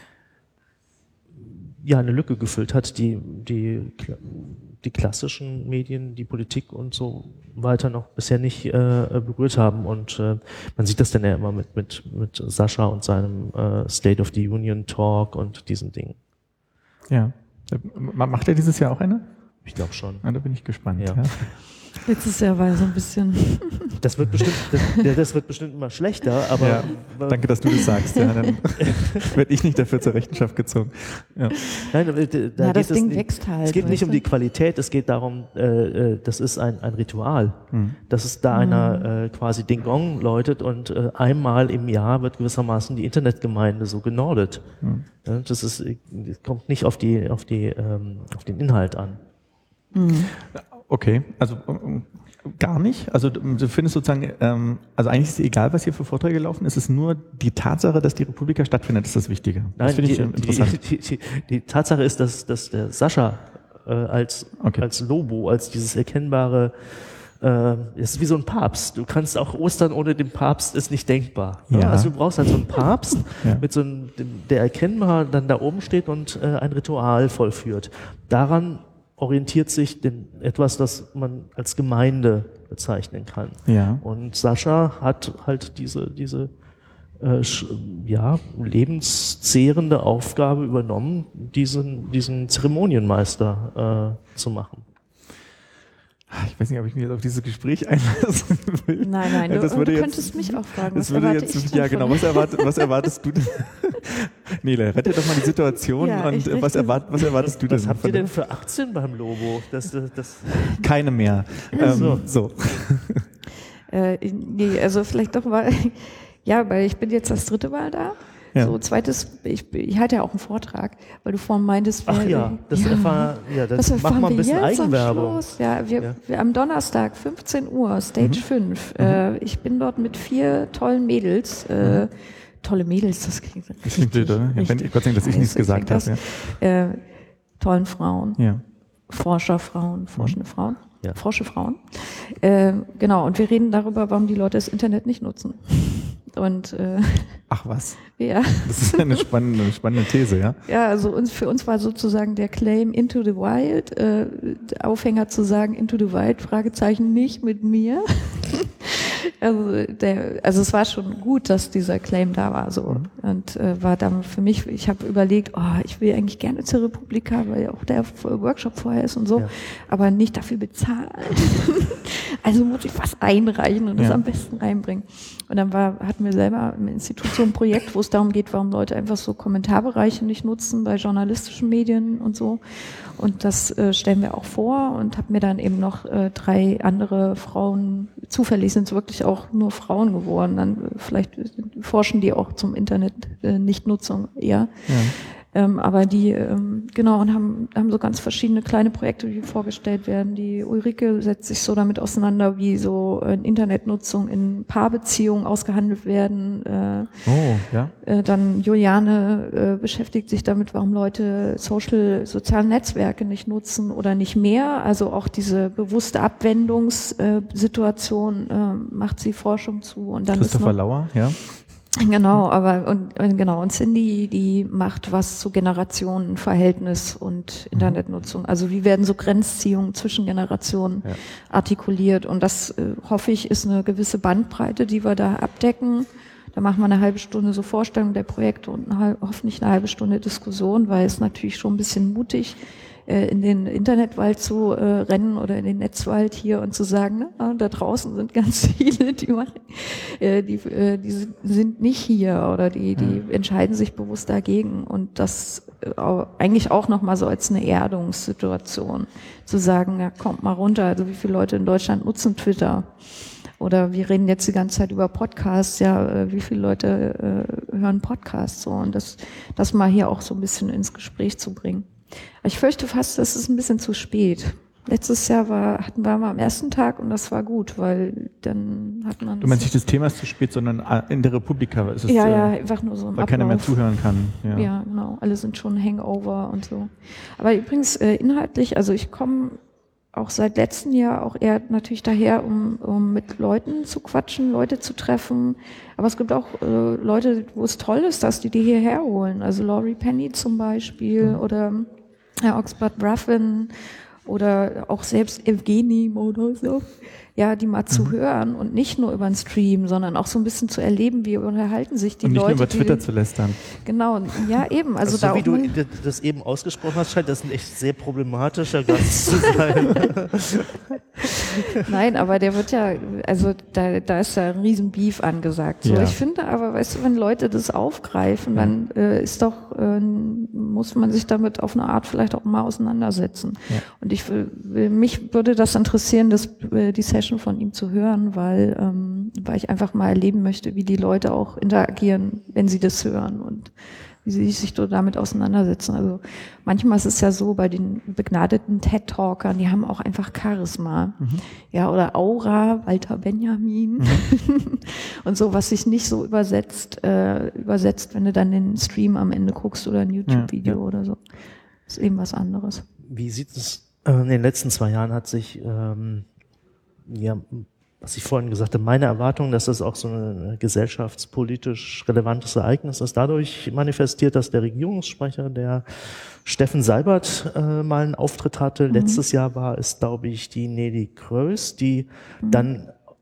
ja eine Lücke gefüllt hat, die die die klassischen Medien, die Politik und so weiter noch bisher nicht äh, berührt haben. Und äh, man sieht das dann ja immer mit mit mit Sascha und seinem äh, State of the Union Talk und diesen Dingen. Ja, macht er dieses Jahr auch eine? Ich glaube schon. Ja, da bin ich gespannt. Ja. Ja. Letztes Jahr war so ein bisschen. Das wird bestimmt, das, das wird bestimmt immer schlechter, aber. Ja, danke, dass du das sagst. Ja, dann werde ich nicht dafür zur Rechenschaft gezogen. Ja. Nein, da, da ja, das geht Ding es, wächst halt. Es geht nicht um die Qualität, es geht darum, äh, das ist ein, ein Ritual. Mhm. Dass es da mhm. einer äh, quasi den Gong läutet und äh, einmal im Jahr wird gewissermaßen die Internetgemeinde so genordet. Mhm. Ja, das ist, das kommt nicht auf die, auf die, ähm, auf den Inhalt an. Mhm. Okay, also um, gar nicht. Also du findest sozusagen, ähm, also eigentlich ist es egal, was hier für Vorträge laufen. Es ist nur die Tatsache, dass die Republika stattfindet, ist das Wichtige. Das finde ich interessant. Die, die, die, die Tatsache ist, dass, dass der Sascha äh, als okay. als Lobo, als dieses erkennbare, äh, es ist wie so ein Papst. Du kannst auch Ostern ohne den Papst ist nicht denkbar. Ja. Ja? Also du brauchst halt so einen Papst, ja. mit so einem, der erkennbar dann da oben steht und äh, ein Ritual vollführt. Daran orientiert sich denn etwas, das man als Gemeinde bezeichnen kann. Ja. Und Sascha hat halt diese diese äh, ja, lebenszehrende Aufgabe übernommen, diesen, diesen Zeremonienmeister äh, zu machen. Ich weiß nicht, ob ich mich jetzt auf dieses Gespräch einlassen will. Nein, nein, du, das du würde könntest jetzt, mich auch fragen. Das würde jetzt, ja, genau. Was, erwart, was erwartest du denn? Nele, rette doch mal die Situation ja, und was, erwart, was erwartest du denn? Was habt ihr denn für Aktien beim Lobo? Das, das, das Keine mehr. Ähm, so. so. Äh, nee, also vielleicht doch mal, ja, weil ich bin jetzt das dritte Mal da. Ja. So, zweites, ich, ich hatte ja auch einen Vortrag, weil du vorhin meintest, ach wir, ja, das ja, erfahr, ja, das das macht mal ein bisschen Eigenwerbung. Ja, wir, ja. wir am Donnerstag, fünfzehn Uhr, Stage mhm. fünf. Mhm. Äh, ich bin dort mit vier tollen Mädels. Äh, mhm. Tolle Mädels, das klingt richtig. Das klingt blöd, oder? Ja, wenn, Gott sei Dank, dass ich nichts gesagt habe. Ja. Äh, tollen Frauen, ja. Forscherfrauen, forschende mhm. Frauen. Ja. Forsche Frauen. Äh, genau, und wir reden darüber, warum die Leute das Internet nicht nutzen. Und, äh, ach was? Ja. Das ist eine spannende, eine spannende These, ja? Ja, also uns, für uns war sozusagen der Claim Into the Wild, äh, Aufhänger zu sagen, Into the Wild, Fragezeichen, nicht mit mir. Also, der, also es war schon gut, dass dieser Claim da war, so. Mhm. Und äh, war dann für mich, ich habe überlegt, oh, ich will eigentlich gerne zur Republika, weil auch der Workshop vorher ist und so, ja. aber nicht dafür bezahlen. Also muss ich was einreichen und das ja. am besten reinbringen. Und dann war, hatten wir selber im Institut so ein Projekt, wo es darum geht, warum Leute einfach so Kommentarbereiche nicht nutzen bei journalistischen Medien und so. Und das äh, stellen wir auch vor und habe mir dann eben noch äh, drei andere Frauen, zufällig sind es wirklich auch nur Frauen geworden, dann äh, vielleicht forschen die auch zum Internet äh, Nichtnutzung eher. Ja. Ähm, aber die, ähm, genau, und haben, haben so ganz verschiedene kleine Projekte, die vorgestellt werden. Die Ulrike setzt sich so damit auseinander, wie so äh, Internetnutzung in Paarbeziehungen ausgehandelt werden. Äh, oh, ja. Äh, dann Juliane äh, beschäftigt sich damit, warum Leute Social, soziale Netzwerke nicht nutzen oder nicht mehr. Also auch diese bewusste Abwendungssituation äh, macht sie Forschung zu. Und dann Christopher ist noch, Lauer, ja. Genau, aber und, und genau und Cindy, die macht was zu Generationenverhältnis und Internetnutzung. Also wie werden so Grenzziehungen zwischen Generationen ja. artikuliert und das äh, hoffe ich ist eine gewisse Bandbreite, die wir da abdecken. Da machen wir eine halbe Stunde so Vorstellung der Projekte und eine, hoffentlich eine halbe Stunde Diskussion, weil es natürlich schon ein bisschen mutig in den Internetwald zu äh, rennen oder in den Netzwald hier und zu sagen, na, da draußen sind ganz viele, die machen, äh, die, äh, die sind nicht hier oder die, die entscheiden sich bewusst dagegen und das äh, eigentlich auch nochmal so als eine Erdungssituation zu sagen, ja, kommt mal runter, also wie viele Leute in Deutschland nutzen Twitter? Oder wir reden jetzt die ganze Zeit über Podcasts, ja, wie viele Leute äh, hören Podcasts so und das, das mal hier auch so ein bisschen ins Gespräch zu bringen. Ich fürchte fast, das ist ein bisschen zu spät. Letztes Jahr war, hatten wir mal am ersten Tag und das war gut, weil dann hat man... Du meinst nicht, das Thema ist zu spät, sondern in der Republika ist es... Ja, ja, einfach nur so ein Weil Ablauf. Keiner mehr zuhören kann. Ja. ja, genau. Alle sind schon Hangover und so. Aber übrigens äh, inhaltlich, also ich komme auch seit letztem Jahr auch eher natürlich daher, um, um mit Leuten zu quatschen, Leute zu treffen. Aber es gibt auch äh, Leute, wo es toll ist, dass die die hierher holen. Also Laurie Penny zum Beispiel mhm. oder ja, Oxford Braffin oder auch selbst Evgeny Morozov, ja, die mal mhm. zu hören und nicht nur über den Stream, sondern auch so ein bisschen zu erleben, wie unterhalten sich die und nicht Leute. Nur über Twitter die, zu lästern. Genau, ja eben. Also, also da so auch wie du das eben ausgesprochen hast, scheint das ein echt sehr problematischer Gast zu sein. Nein, aber der wird ja, also da, da ist ja ein riesen Beef angesagt. So, ja. Ich finde aber, weißt du, wenn Leute das aufgreifen, ja. dann äh, ist doch, äh, muss man sich damit auf eine Art vielleicht auch mal auseinandersetzen. Ja. Und ich will, will, mich würde das interessieren, das, äh, die Session von ihm zu hören, weil, ähm, weil ich einfach mal erleben möchte, wie die Leute auch interagieren, wenn sie das hören und wie sie sich so damit auseinandersetzen. Also manchmal ist es ja so, bei den begnadeten TED-Talkern, die haben auch einfach Charisma. Mhm. Ja, oder Aura, Walter Benjamin. Mhm. Und so, was sich nicht so übersetzt, äh, übersetzt, wenn du dann den Stream am Ende guckst oder ein YouTube-Video ja, ja. oder so. Das ist eben was anderes. Wie sieht es, äh, in den letzten zwei Jahren hat sich, ähm, ja, was ich vorhin gesagt habe, meine Erwartung, dass das auch so ein gesellschaftspolitisch relevantes Ereignis ist, dadurch manifestiert, dass der Regierungssprecher, der Steffen Seibert, äh, mal einen Auftritt hatte. Mhm. Letztes Jahr war es, glaube ich, die Nelly Kroes, die mhm. dann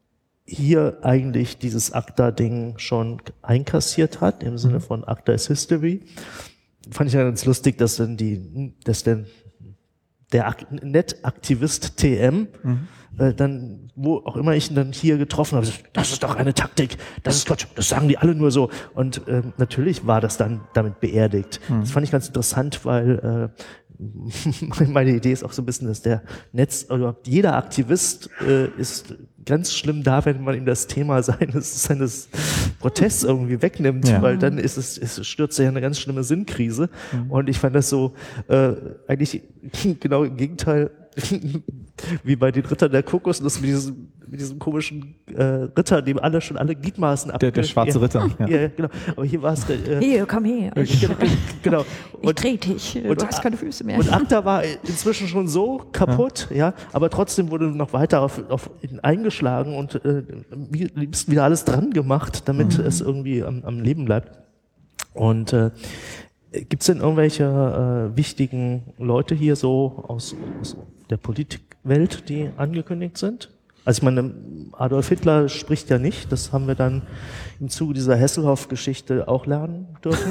hier eigentlich dieses ACTA-Ding schon einkassiert hat, im Sinne von ACTA is History. Fand ich ja ganz lustig, dass dann die, dass dann der Netaktivist T M, mhm. äh, dann, wo auch immer ich ihn dann hier getroffen habe, das ist doch eine Taktik, das ist Quatsch, das sagen die alle nur so. Und äh, natürlich war das dann damit beerdigt. Mhm. Das fand ich ganz interessant, weil äh, meine Idee ist auch so ein bisschen, dass der Netz, oder jeder Aktivist äh, ist ganz schlimm da, wenn man ihm das Thema seines, seines Protests irgendwie wegnimmt, ja. weil dann ist es, es stürzt ja eine ganz schlimme Sinnkrise. Mhm. Und ich fand das so äh, eigentlich genau im Gegenteil wie bei den Rittern der Kokosnuss mit diesem, mit diesem komischen äh, Ritter, dem alle schon alle Gliedmaßen ab. Der, der schwarze Ritter. Ja. ja, genau. Aber hier war es. Äh, hier, komm her. Ich, genau. Und, ich dreh dich. Du und, hast keine Füße mehr. Und ACTA war inzwischen schon so kaputt, ja, ja aber trotzdem wurde noch weiter auf, auf ihn eingeschlagen und äh, liebsten wieder alles dran gemacht, damit mhm. es irgendwie am, am Leben bleibt. Und äh, gibt es denn irgendwelche äh, wichtigen Leute hier so aus, aus der Politikwelt, die angekündigt sind? Also ich meine, Adolf Hitler spricht ja nicht, das haben wir dann im Zuge dieser Hesselhoff-Geschichte auch lernen dürfen.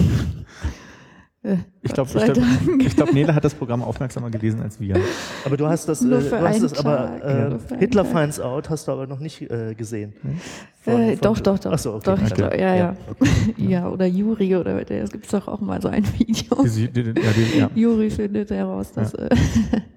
Ich glaube, ich glaube, ich glaub, Nele hat das Programm aufmerksamer gelesen als wir. Aber du hast das, äh, du hast das aber äh, Hitler Finds Out hast du aber noch nicht äh, gesehen. Von, äh, von doch, doch, doch. Ach so, okay. Doch, ich glaub, ja, ja. Ja, okay. Ja, oder Juri, oder es gibt doch auch mal so ein Video. Die, die, die, ja, die, ja. Juri findet heraus, dass ja. äh,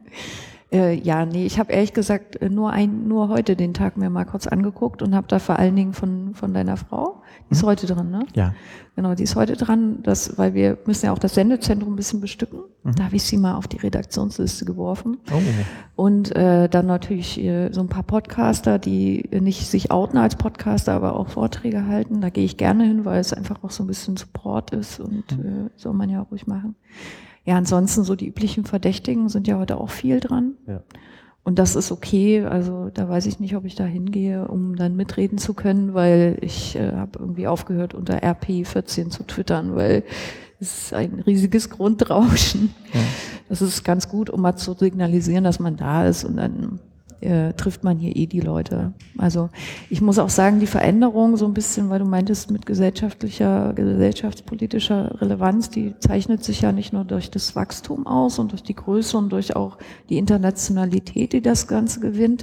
Äh, ja, nee, ich habe ehrlich gesagt nur ein, nur heute den Tag mir mal kurz angeguckt und habe da vor allen Dingen von von deiner Frau, die ist mhm. heute dran, ne? Ja. Genau, die ist heute dran, das, weil wir müssen ja auch das Sendezentrum ein bisschen bestücken. Mhm. Da habe ich sie mal auf die Redaktionsliste geworfen. Oh. Und äh, dann natürlich äh, so ein paar Podcaster, die nicht sich outen als Podcaster, aber auch Vorträge halten. Da gehe ich gerne hin, weil es einfach auch so ein bisschen Support ist und mhm. äh, soll man ja auch ruhig machen. Ja, ansonsten so die üblichen Verdächtigen sind ja heute auch viel dran. Ja. Und das ist okay. Also da weiß ich nicht, ob ich da hingehe, um dann mitreden zu können, weil ich äh, habe irgendwie aufgehört, unter R P vierzehn zu twittern, weil es ist ein riesiges Grundrauschen. Ja. Das ist ganz gut, um mal zu signalisieren, dass man da ist und dann äh, trifft man hier eh die Leute. Also ich muss auch sagen, die Veränderung so ein bisschen, weil du meintest, mit gesellschaftlicher, gesellschaftspolitischer Relevanz, die zeichnet sich ja nicht nur durch das Wachstum aus und durch die Größe und durch auch die Internationalität, die das Ganze gewinnt,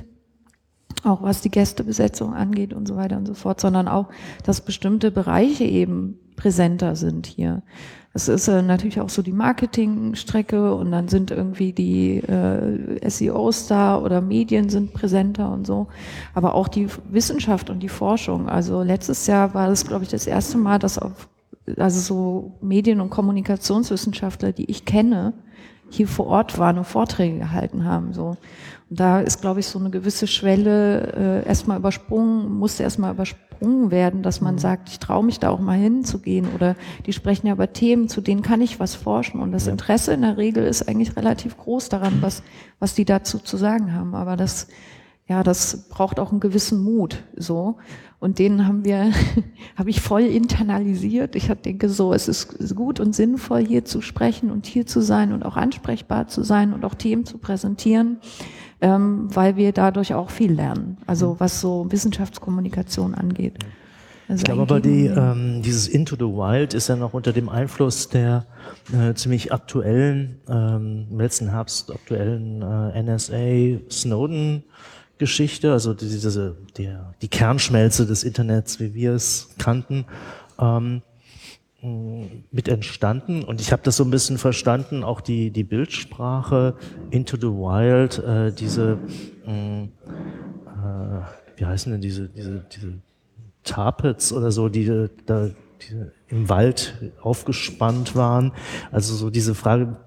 auch was die Gästebesetzung angeht und so weiter und so fort, sondern auch, dass bestimmte Bereiche eben präsenter sind hier. Es ist äh, natürlich auch so die Marketingstrecke und dann sind irgendwie die äh, S E Os da oder Medien sind präsenter und so. Aber auch die Wissenschaft und die Forschung. Also letztes Jahr war das, glaube ich, das erste Mal, dass auf, also so Medien- und Kommunikationswissenschaftler, die ich kenne, hier vor Ort waren und Vorträge gehalten haben. So. Und da ist, glaube ich, so eine gewisse Schwelle äh, erstmal übersprungen, musste erstmal übersprungen werden, dass man sagt, ich traue mich da auch mal hinzugehen. Oder die sprechen ja über Themen, zu denen kann ich was forschen. Und das Interesse in der Regel ist eigentlich relativ groß daran, was, was die dazu zu sagen haben. Aber das, ja, das braucht auch einen gewissen Mut, so. Und den haben wir, habe ich voll internalisiert. Ich denke so, es ist gut und sinnvoll, hier zu sprechen und hier zu sein und auch ansprechbar zu sein und auch Themen zu präsentieren, ähm, weil wir dadurch auch viel lernen. Also was so Wissenschaftskommunikation angeht. Also ich glaube aber, die, ähm, dieses Into the Wild ist ja noch unter dem Einfluss der äh, ziemlich aktuellen, ähm, im letzten Herbst aktuellen äh, N S A Snowden Geschichte, also diese, der, die Kernschmelze des Internets, wie wir es kannten, ähm, mit entstanden. Und ich habe das so ein bisschen verstanden, auch die, die Bildsprache Into the Wild, äh, diese, äh, äh, wie heißen denn diese, diese, diese Tarpets oder so, die da die im Wald aufgespannt waren. Also so diese Frage,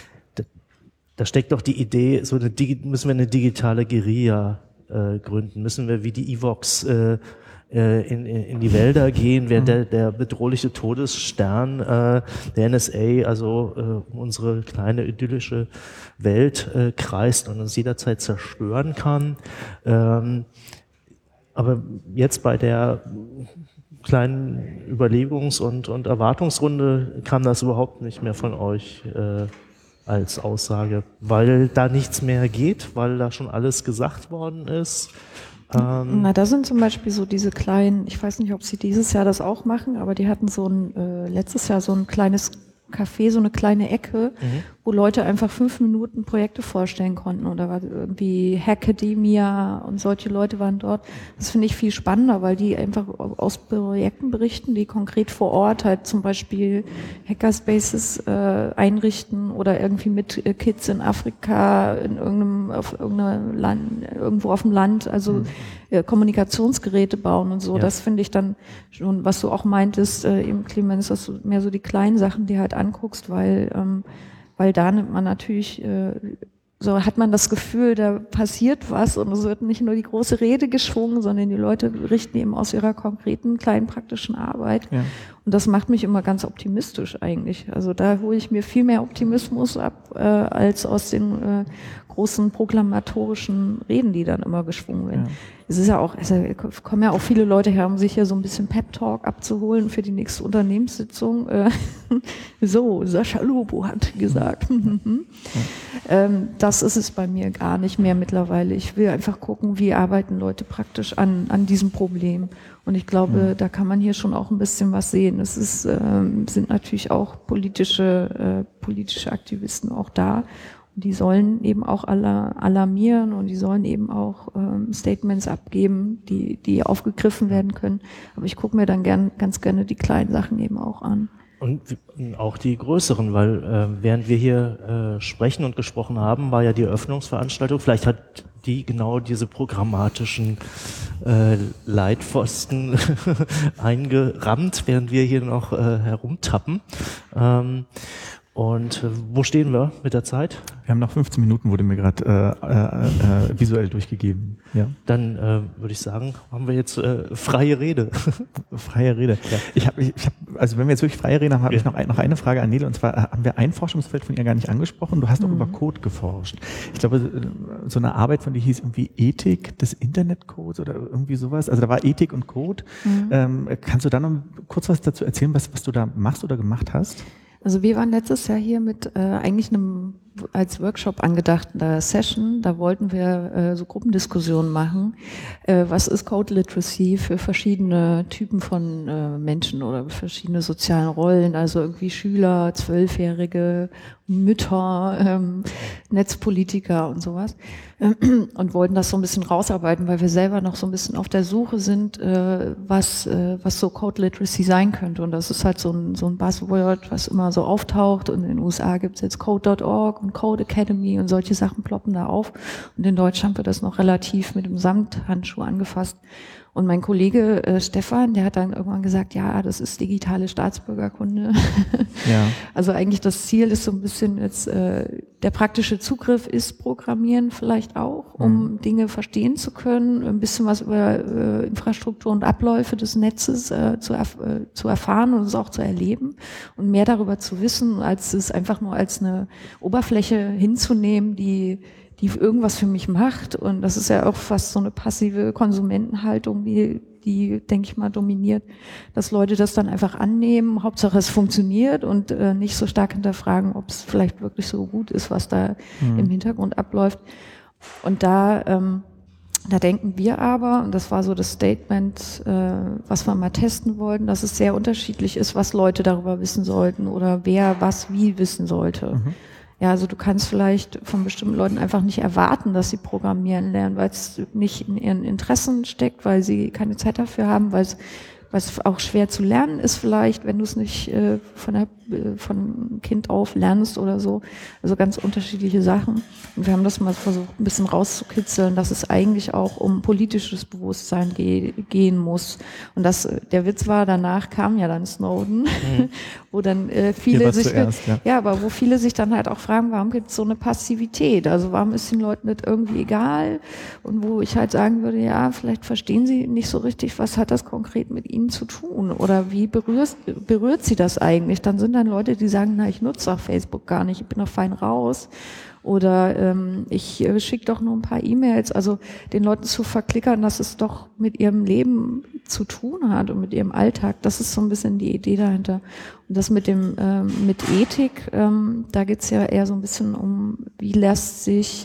da steckt doch die Idee, so eine, müssen wir eine digitale Guerilla äh, gründen, müssen wir wie die Evox äh, in, in, in die Wälder gehen, während der, der bedrohliche Todesstern äh, der N S A also äh, um unsere kleine idyllische Welt äh, kreist und uns jederzeit zerstören kann. Ähm, aber jetzt bei der kleinen Überlegungs- und, und Erwartungsrunde kam das überhaupt nicht mehr von euch äh, als Aussage, weil da nichts mehr geht, weil da schon alles gesagt worden ist, Ähm, Na, da sind zum Beispiel so diese kleinen, ich weiß nicht, ob sie dieses Jahr das auch machen, aber die hatten so ein, äh, letztes Jahr so ein kleines Café, so eine kleine Ecke, Mhm. wo Leute einfach fünf Minuten Projekte vorstellen konnten. Und da war irgendwie Hackademia und solche Leute waren dort. Das finde ich viel spannender, weil die einfach aus Projekten berichten, die konkret vor Ort halt zum Beispiel Hackerspaces äh, einrichten oder irgendwie mit äh, Kids in Afrika in irgendeinem, auf irgendeinem Land, irgendwo auf dem Land, also Mhm. äh, Kommunikationsgeräte bauen und so. Ja. Das finde ich dann schon, was du auch meintest, äh, eben Clemens, dass du mehr so die kleinen Sachen dir halt anguckst, weil ähm, weil da nimmt man natürlich, äh, so hat man das Gefühl, da passiert was und es wird nicht nur die große Rede geschwungen, sondern die Leute berichten eben aus ihrer konkreten, kleinen, praktischen Arbeit. Ja. Und das macht mich immer ganz optimistisch eigentlich. Also da hole ich mir viel mehr Optimismus ab, äh, als aus den äh, großen proklamatorischen Reden, die dann immer geschwungen werden. Ja. Es ist ja auch, also kommen ja auch viele Leute her, um sich hier so ein bisschen Pep-Talk abzuholen für die nächste Unternehmenssitzung. Äh, so, Sascha Lobo hat gesagt. ähm, das ist es bei mir gar nicht mehr mittlerweile. Ich will einfach gucken, wie arbeiten Leute praktisch an, an diesem Problem. Und ich glaube, Mhm. da kann man hier schon auch ein bisschen was sehen. Es ist, ähm, sind natürlich auch politische, äh, politische Aktivisten auch da. Und die sollen eben auch alar- alarmieren und die sollen eben auch ähm, Statements abgeben, die, die aufgegriffen werden können. Aber ich gucke mir dann gern, ganz gerne die kleinen Sachen eben auch an. Und auch die größeren, weil äh, während wir hier äh, sprechen und gesprochen haben, war ja die Eröffnungsveranstaltung. Vielleicht hat die genau diese programmatischen äh, Leitpfosten eingerammt, während wir hier noch äh, herumtappen. Ähm, und äh, wo stehen wir mit der Zeit? Wir haben noch fünfzehn Minuten, wurde mir gerade äh, äh, äh, visuell durchgegeben. Ja. Dann äh, würde ich sagen, haben wir jetzt äh, freie Rede. Freie Rede. Ja. Ich habe, ich hab, also wenn wir jetzt wirklich freie Rede haben, habe Ja. ich noch, ein, noch eine Frage an Nele. Und zwar äh, haben wir ein Forschungsfeld von ihr gar nicht angesprochen. Du hast auch Mhm. über Code geforscht. Ich glaube, äh, so eine Arbeit von dir hieß irgendwie Ethik des Internetcodes oder irgendwie sowas. Also da war Ethik und Code. Mhm. Ähm, kannst du da noch kurz was dazu erzählen, was, was du da machst oder gemacht hast? Also wir waren letztes Jahr hier mit äh, eigentlich einem als Workshop angedachter Session. Da wollten wir äh, so Gruppendiskussionen machen. Äh, was ist Code Literacy für verschiedene Typen von äh, Menschen oder verschiedene sozialen Rollen? Also irgendwie Schüler, Zwölfjährige, Mütter, ähm, Netzpolitiker und sowas. Und wollten das so ein bisschen rausarbeiten, weil wir selber noch so ein bisschen auf der Suche sind, äh, was äh, was so Code Literacy sein könnte. Und das ist halt so ein so ein Buzzword, was immer so auftaucht. Und in den U S A gibt es jetzt Code Punkt org und Code Academy und solche Sachen ploppen da auf. Und in Deutschland wird das noch relativ mit dem Samthandschuh angefasst. Und mein Kollege äh, Stefan, der hat dann irgendwann gesagt, ja, das ist digitale Staatsbürgerkunde. Ja. Also eigentlich das Ziel ist so ein bisschen jetzt, äh, der praktische Zugriff ist Programmieren vielleicht auch, um Mhm. Dinge verstehen zu können, ein bisschen was über äh, Infrastruktur und Abläufe des Netzes äh, zu, erf äh, zu erfahren und es auch zu erleben und mehr darüber zu wissen, als es einfach nur als eine Oberfläche hinzunehmen, die die irgendwas für mich macht. Und das ist ja auch fast so eine passive Konsumentenhaltung, die, die, denke ich mal, dominiert, dass Leute das dann einfach annehmen. Hauptsache es funktioniert und äh, nicht so stark hinterfragen, ob es vielleicht wirklich so gut ist, was da Mhm. im Hintergrund abläuft. Und da, ähm, da denken wir aber, und das war so das Statement, äh, was wir mal testen wollten, dass es sehr unterschiedlich ist, was Leute darüber wissen sollten oder wer was wie wissen sollte. Mhm. Ja, also du kannst vielleicht von bestimmten Leuten einfach nicht erwarten, dass sie programmieren lernen, weil es nicht in ihren Interessen steckt, weil sie keine Zeit dafür haben, weil es was auch schwer zu lernen ist vielleicht, wenn du es nicht äh, von, der, äh, von Kind auf lernst oder so. Also ganz unterschiedliche Sachen. Und wir haben das mal versucht, ein bisschen rauszukitzeln, dass es eigentlich auch um politisches Bewusstsein ge gehen muss. Und das, der Witz war, danach kam ja dann Snowden, Mhm. wo dann äh, Hier viele war's sich, zuerst, ja. ja, aber wo viele sich dann halt auch fragen, warum gibt es so eine Passivität? Also warum ist den Leuten das irgendwie egal? Und wo ich halt sagen würde, ja, vielleicht verstehen sie nicht so richtig, was hat das konkret mit ihnen zu tun? Oder wie berührt, berührt sie das eigentlich? Dann sind dann Leute, die sagen, na, ich nutze auch Facebook gar nicht, ich bin doch fein raus. Oder ähm, ich äh, schicke doch nur ein paar E-Mails. Also den Leuten zu verklickern, dass es doch mit ihrem Leben zu tun hat und mit ihrem Alltag, das ist so ein bisschen die Idee dahinter. Und das mit dem ähm, mit Ethik, ähm, da geht's ja eher so ein bisschen um, wie lässt sich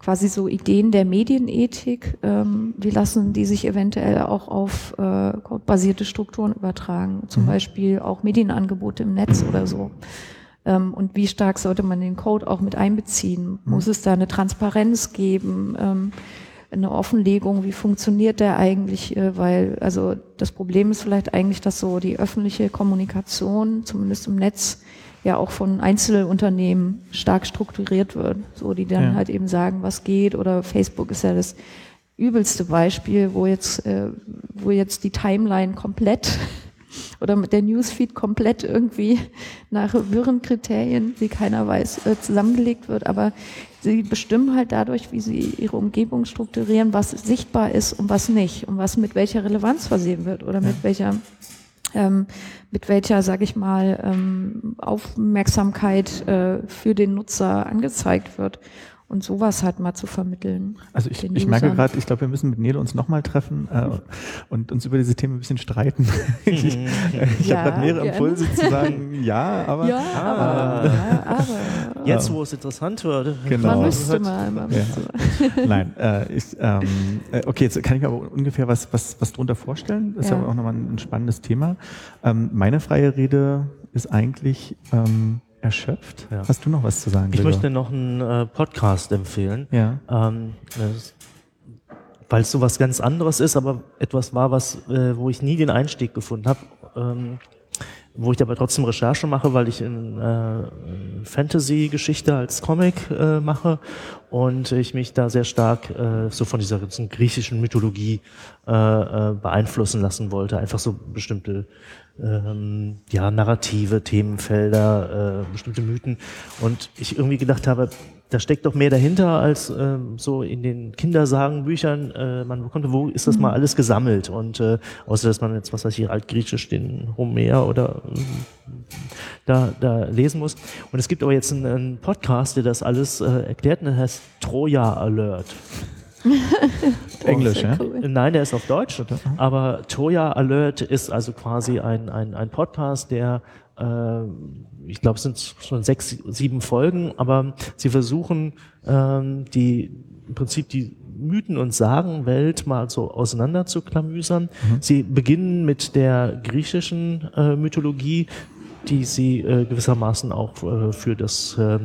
quasi so Ideen der Medienethik, ähm, wie lassen die sich eventuell auch auf äh, codebasierte Strukturen übertragen, zum mhm. Beispiel auch Medienangebote im Netz oder so. Ähm, und wie stark sollte man den Code auch mit einbeziehen? Mhm. Muss es da eine Transparenz geben? Ähm, eine Offenlegung, wie funktioniert der eigentlich, weil, also das Problem ist vielleicht eigentlich, dass so die öffentliche Kommunikation, zumindest im Netz, ja auch von Einzelunternehmen stark strukturiert wird, so die dann ja. halt eben sagen, was geht, oder Facebook ist ja das übelste Beispiel, wo jetzt, äh, wo jetzt die Timeline komplett oder mit der Newsfeed komplett irgendwie nach wirren Kriterien, die keiner weiß, äh, zusammengelegt wird, aber sie bestimmen halt dadurch, wie sie ihre Umgebung strukturieren, was sichtbar ist und was nicht und was mit welcher Relevanz versehen wird oder ja. mit welcher, ähm, mit welcher, sag ich mal, ähm, Aufmerksamkeit äh, für den Nutzer angezeigt wird. Und sowas halt mal zu vermitteln. Also ich, ich merke gerade, ich glaube, wir müssen mit Nele uns nochmal treffen äh, und uns über diese Themen ein bisschen streiten. ich ich ja, habe gerade mehrere Impulse zu sagen, ja, aber... Ja, aber, äh, ja, aber jetzt, wo es interessant wird. Genau. Man müsste mal. Man müsste ja. mal. Nein, äh, ich, ähm, okay, jetzt kann ich mir aber ungefähr was, was, was drunter vorstellen. Das ja. ist aber auch nochmal ein spannendes Thema. Ähm, meine freie Rede ist eigentlich... Ähm, erschöpft. Ja. Hast du noch was zu sagen? Ich Gregor? möchte noch einen äh, Podcast empfehlen, ja. ähm, weil es so was ganz anderes ist, aber etwas war, was, äh, wo ich nie den Einstieg gefunden habe, ähm, wo ich aber trotzdem Recherche mache, weil ich in äh, Fantasy-Geschichte als Comic äh, mache und ich mich da sehr stark äh, so von dieser ganzen griechischen Mythologie äh, äh, beeinflussen lassen wollte, einfach so bestimmte ähm, ja, Narrative, Themenfelder, äh, bestimmte Mythen. Und ich irgendwie gedacht habe, da steckt doch mehr dahinter als äh, so in den Kindersagenbüchern. Äh, man bekommt, wo ist das mal alles gesammelt? Und äh, außer dass man jetzt, was weiß ich, altgriechisch den Homer oder äh, da, da lesen muss. Und es gibt aber jetzt einen, einen Podcast, der das alles äh, erklärt, und der heißt Troja Alert. Englisch, ja? Cool. Nein, der ist auf Deutsch. Aber Troja Alert ist also quasi ein, ein, ein Podcast, der, äh, ich glaube, es sind schon sechs, sieben Folgen, aber sie versuchen, ähm, die, im Prinzip die Mythen- und Sagenwelt mal so auseinander zu klamüsern. Mhm. Sie beginnen mit der griechischen äh, Mythologie, die sie äh, gewissermaßen auch äh, für das äh,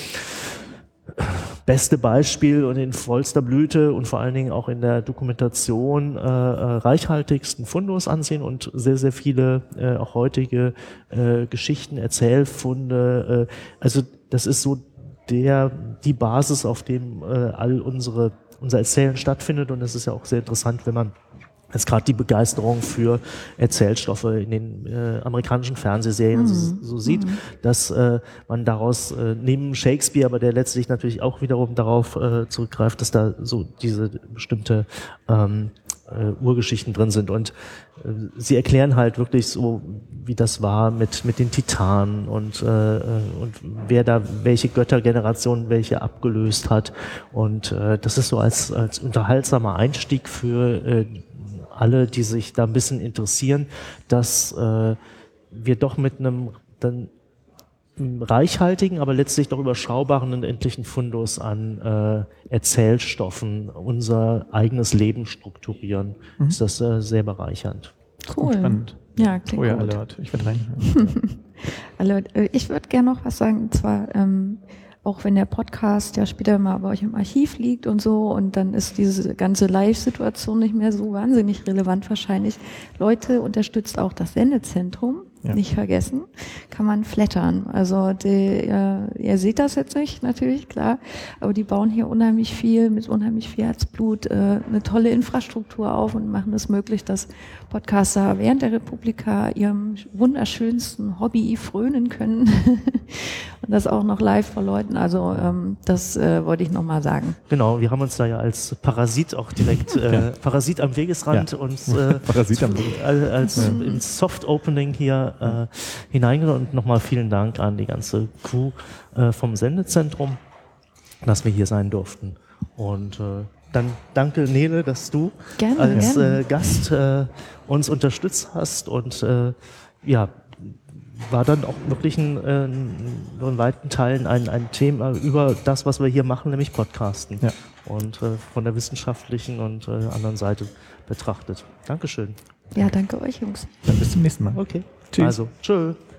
beste Beispiel und in vollster Blüte und vor allen Dingen auch in der Dokumentation äh, reichhaltigsten Fundus ansehen und sehr, sehr viele äh, auch heutige äh, Geschichten, Erzählfunde. Äh, also das ist so der die Basis, auf dem äh, all unsere unser Erzählen stattfindet, und das ist ja auch sehr interessant, wenn man jetzt gerade die Begeisterung für Erzählstoffe in den äh, amerikanischen Fernsehserien mhm. so, so sieht, mhm. dass äh, man daraus äh, neben Shakespeare, aber der letztlich natürlich auch wiederum darauf äh, zurückgreift, dass da so diese bestimmte ähm, äh, Urgeschichten drin sind, und äh, sie erklären halt wirklich so, wie das war mit mit den Titanen und äh, und wer da welche Göttergeneration welche abgelöst hat, und äh, das ist so als als unterhaltsamer Einstieg für äh, alle, die sich da ein bisschen interessieren, dass äh, wir doch mit einem dann reichhaltigen, aber letztlich doch überschaubaren und endlichen Fundus an äh, Erzählstoffen unser eigenes Leben strukturieren, mhm. ist das äh, sehr bereichernd. Cool. Spannend. Ja, klingt oh ja, gut. Alert. Ich werde reinhören. Alert. Ich würde gerne noch was sagen, und zwar ähm, auch wenn der Podcast ja später mal bei euch im Archiv liegt und so, und dann ist diese ganze Live-Situation nicht mehr so wahnsinnig relevant wahrscheinlich. Leute, unterstützt auch das Sendezentrum, ja. Nicht vergessen, kann man flattern. Also die, äh, ihr seht das jetzt nicht, natürlich, klar, aber die bauen hier unheimlich viel, mit unheimlich viel Herzblut, äh, eine tolle Infrastruktur auf und machen es möglich, dass Podcaster während der Republika ihrem wunderschönsten Hobby frönen können und das auch noch live vor Leuten. Also ähm, das äh, wollte ich nochmal sagen. Genau, wir haben uns da ja als Parasit auch direkt, äh, ja. Parasit am Wegesrand ja. und äh, Parasit am Wegesrand. als ja. im Soft-Opening hier äh, hineingenommen, und nochmal vielen Dank an die ganze Crew äh, vom Sendezentrum, dass wir hier sein durften. Und äh, dann danke Nele, dass du gerne, als gerne. Äh, Gast äh, uns unterstützt hast, und äh, ja, war dann auch wirklich ein, äh, in weiten Teilen ein, ein Thema über das, was wir hier machen, nämlich Podcasten. Ja. Und äh, von der wissenschaftlichen und äh, anderen Seite betrachtet. Dankeschön. Ja, danke euch, Jungs. Dann bis zum nächsten Mal. Okay. Tschüss. Also, tschö.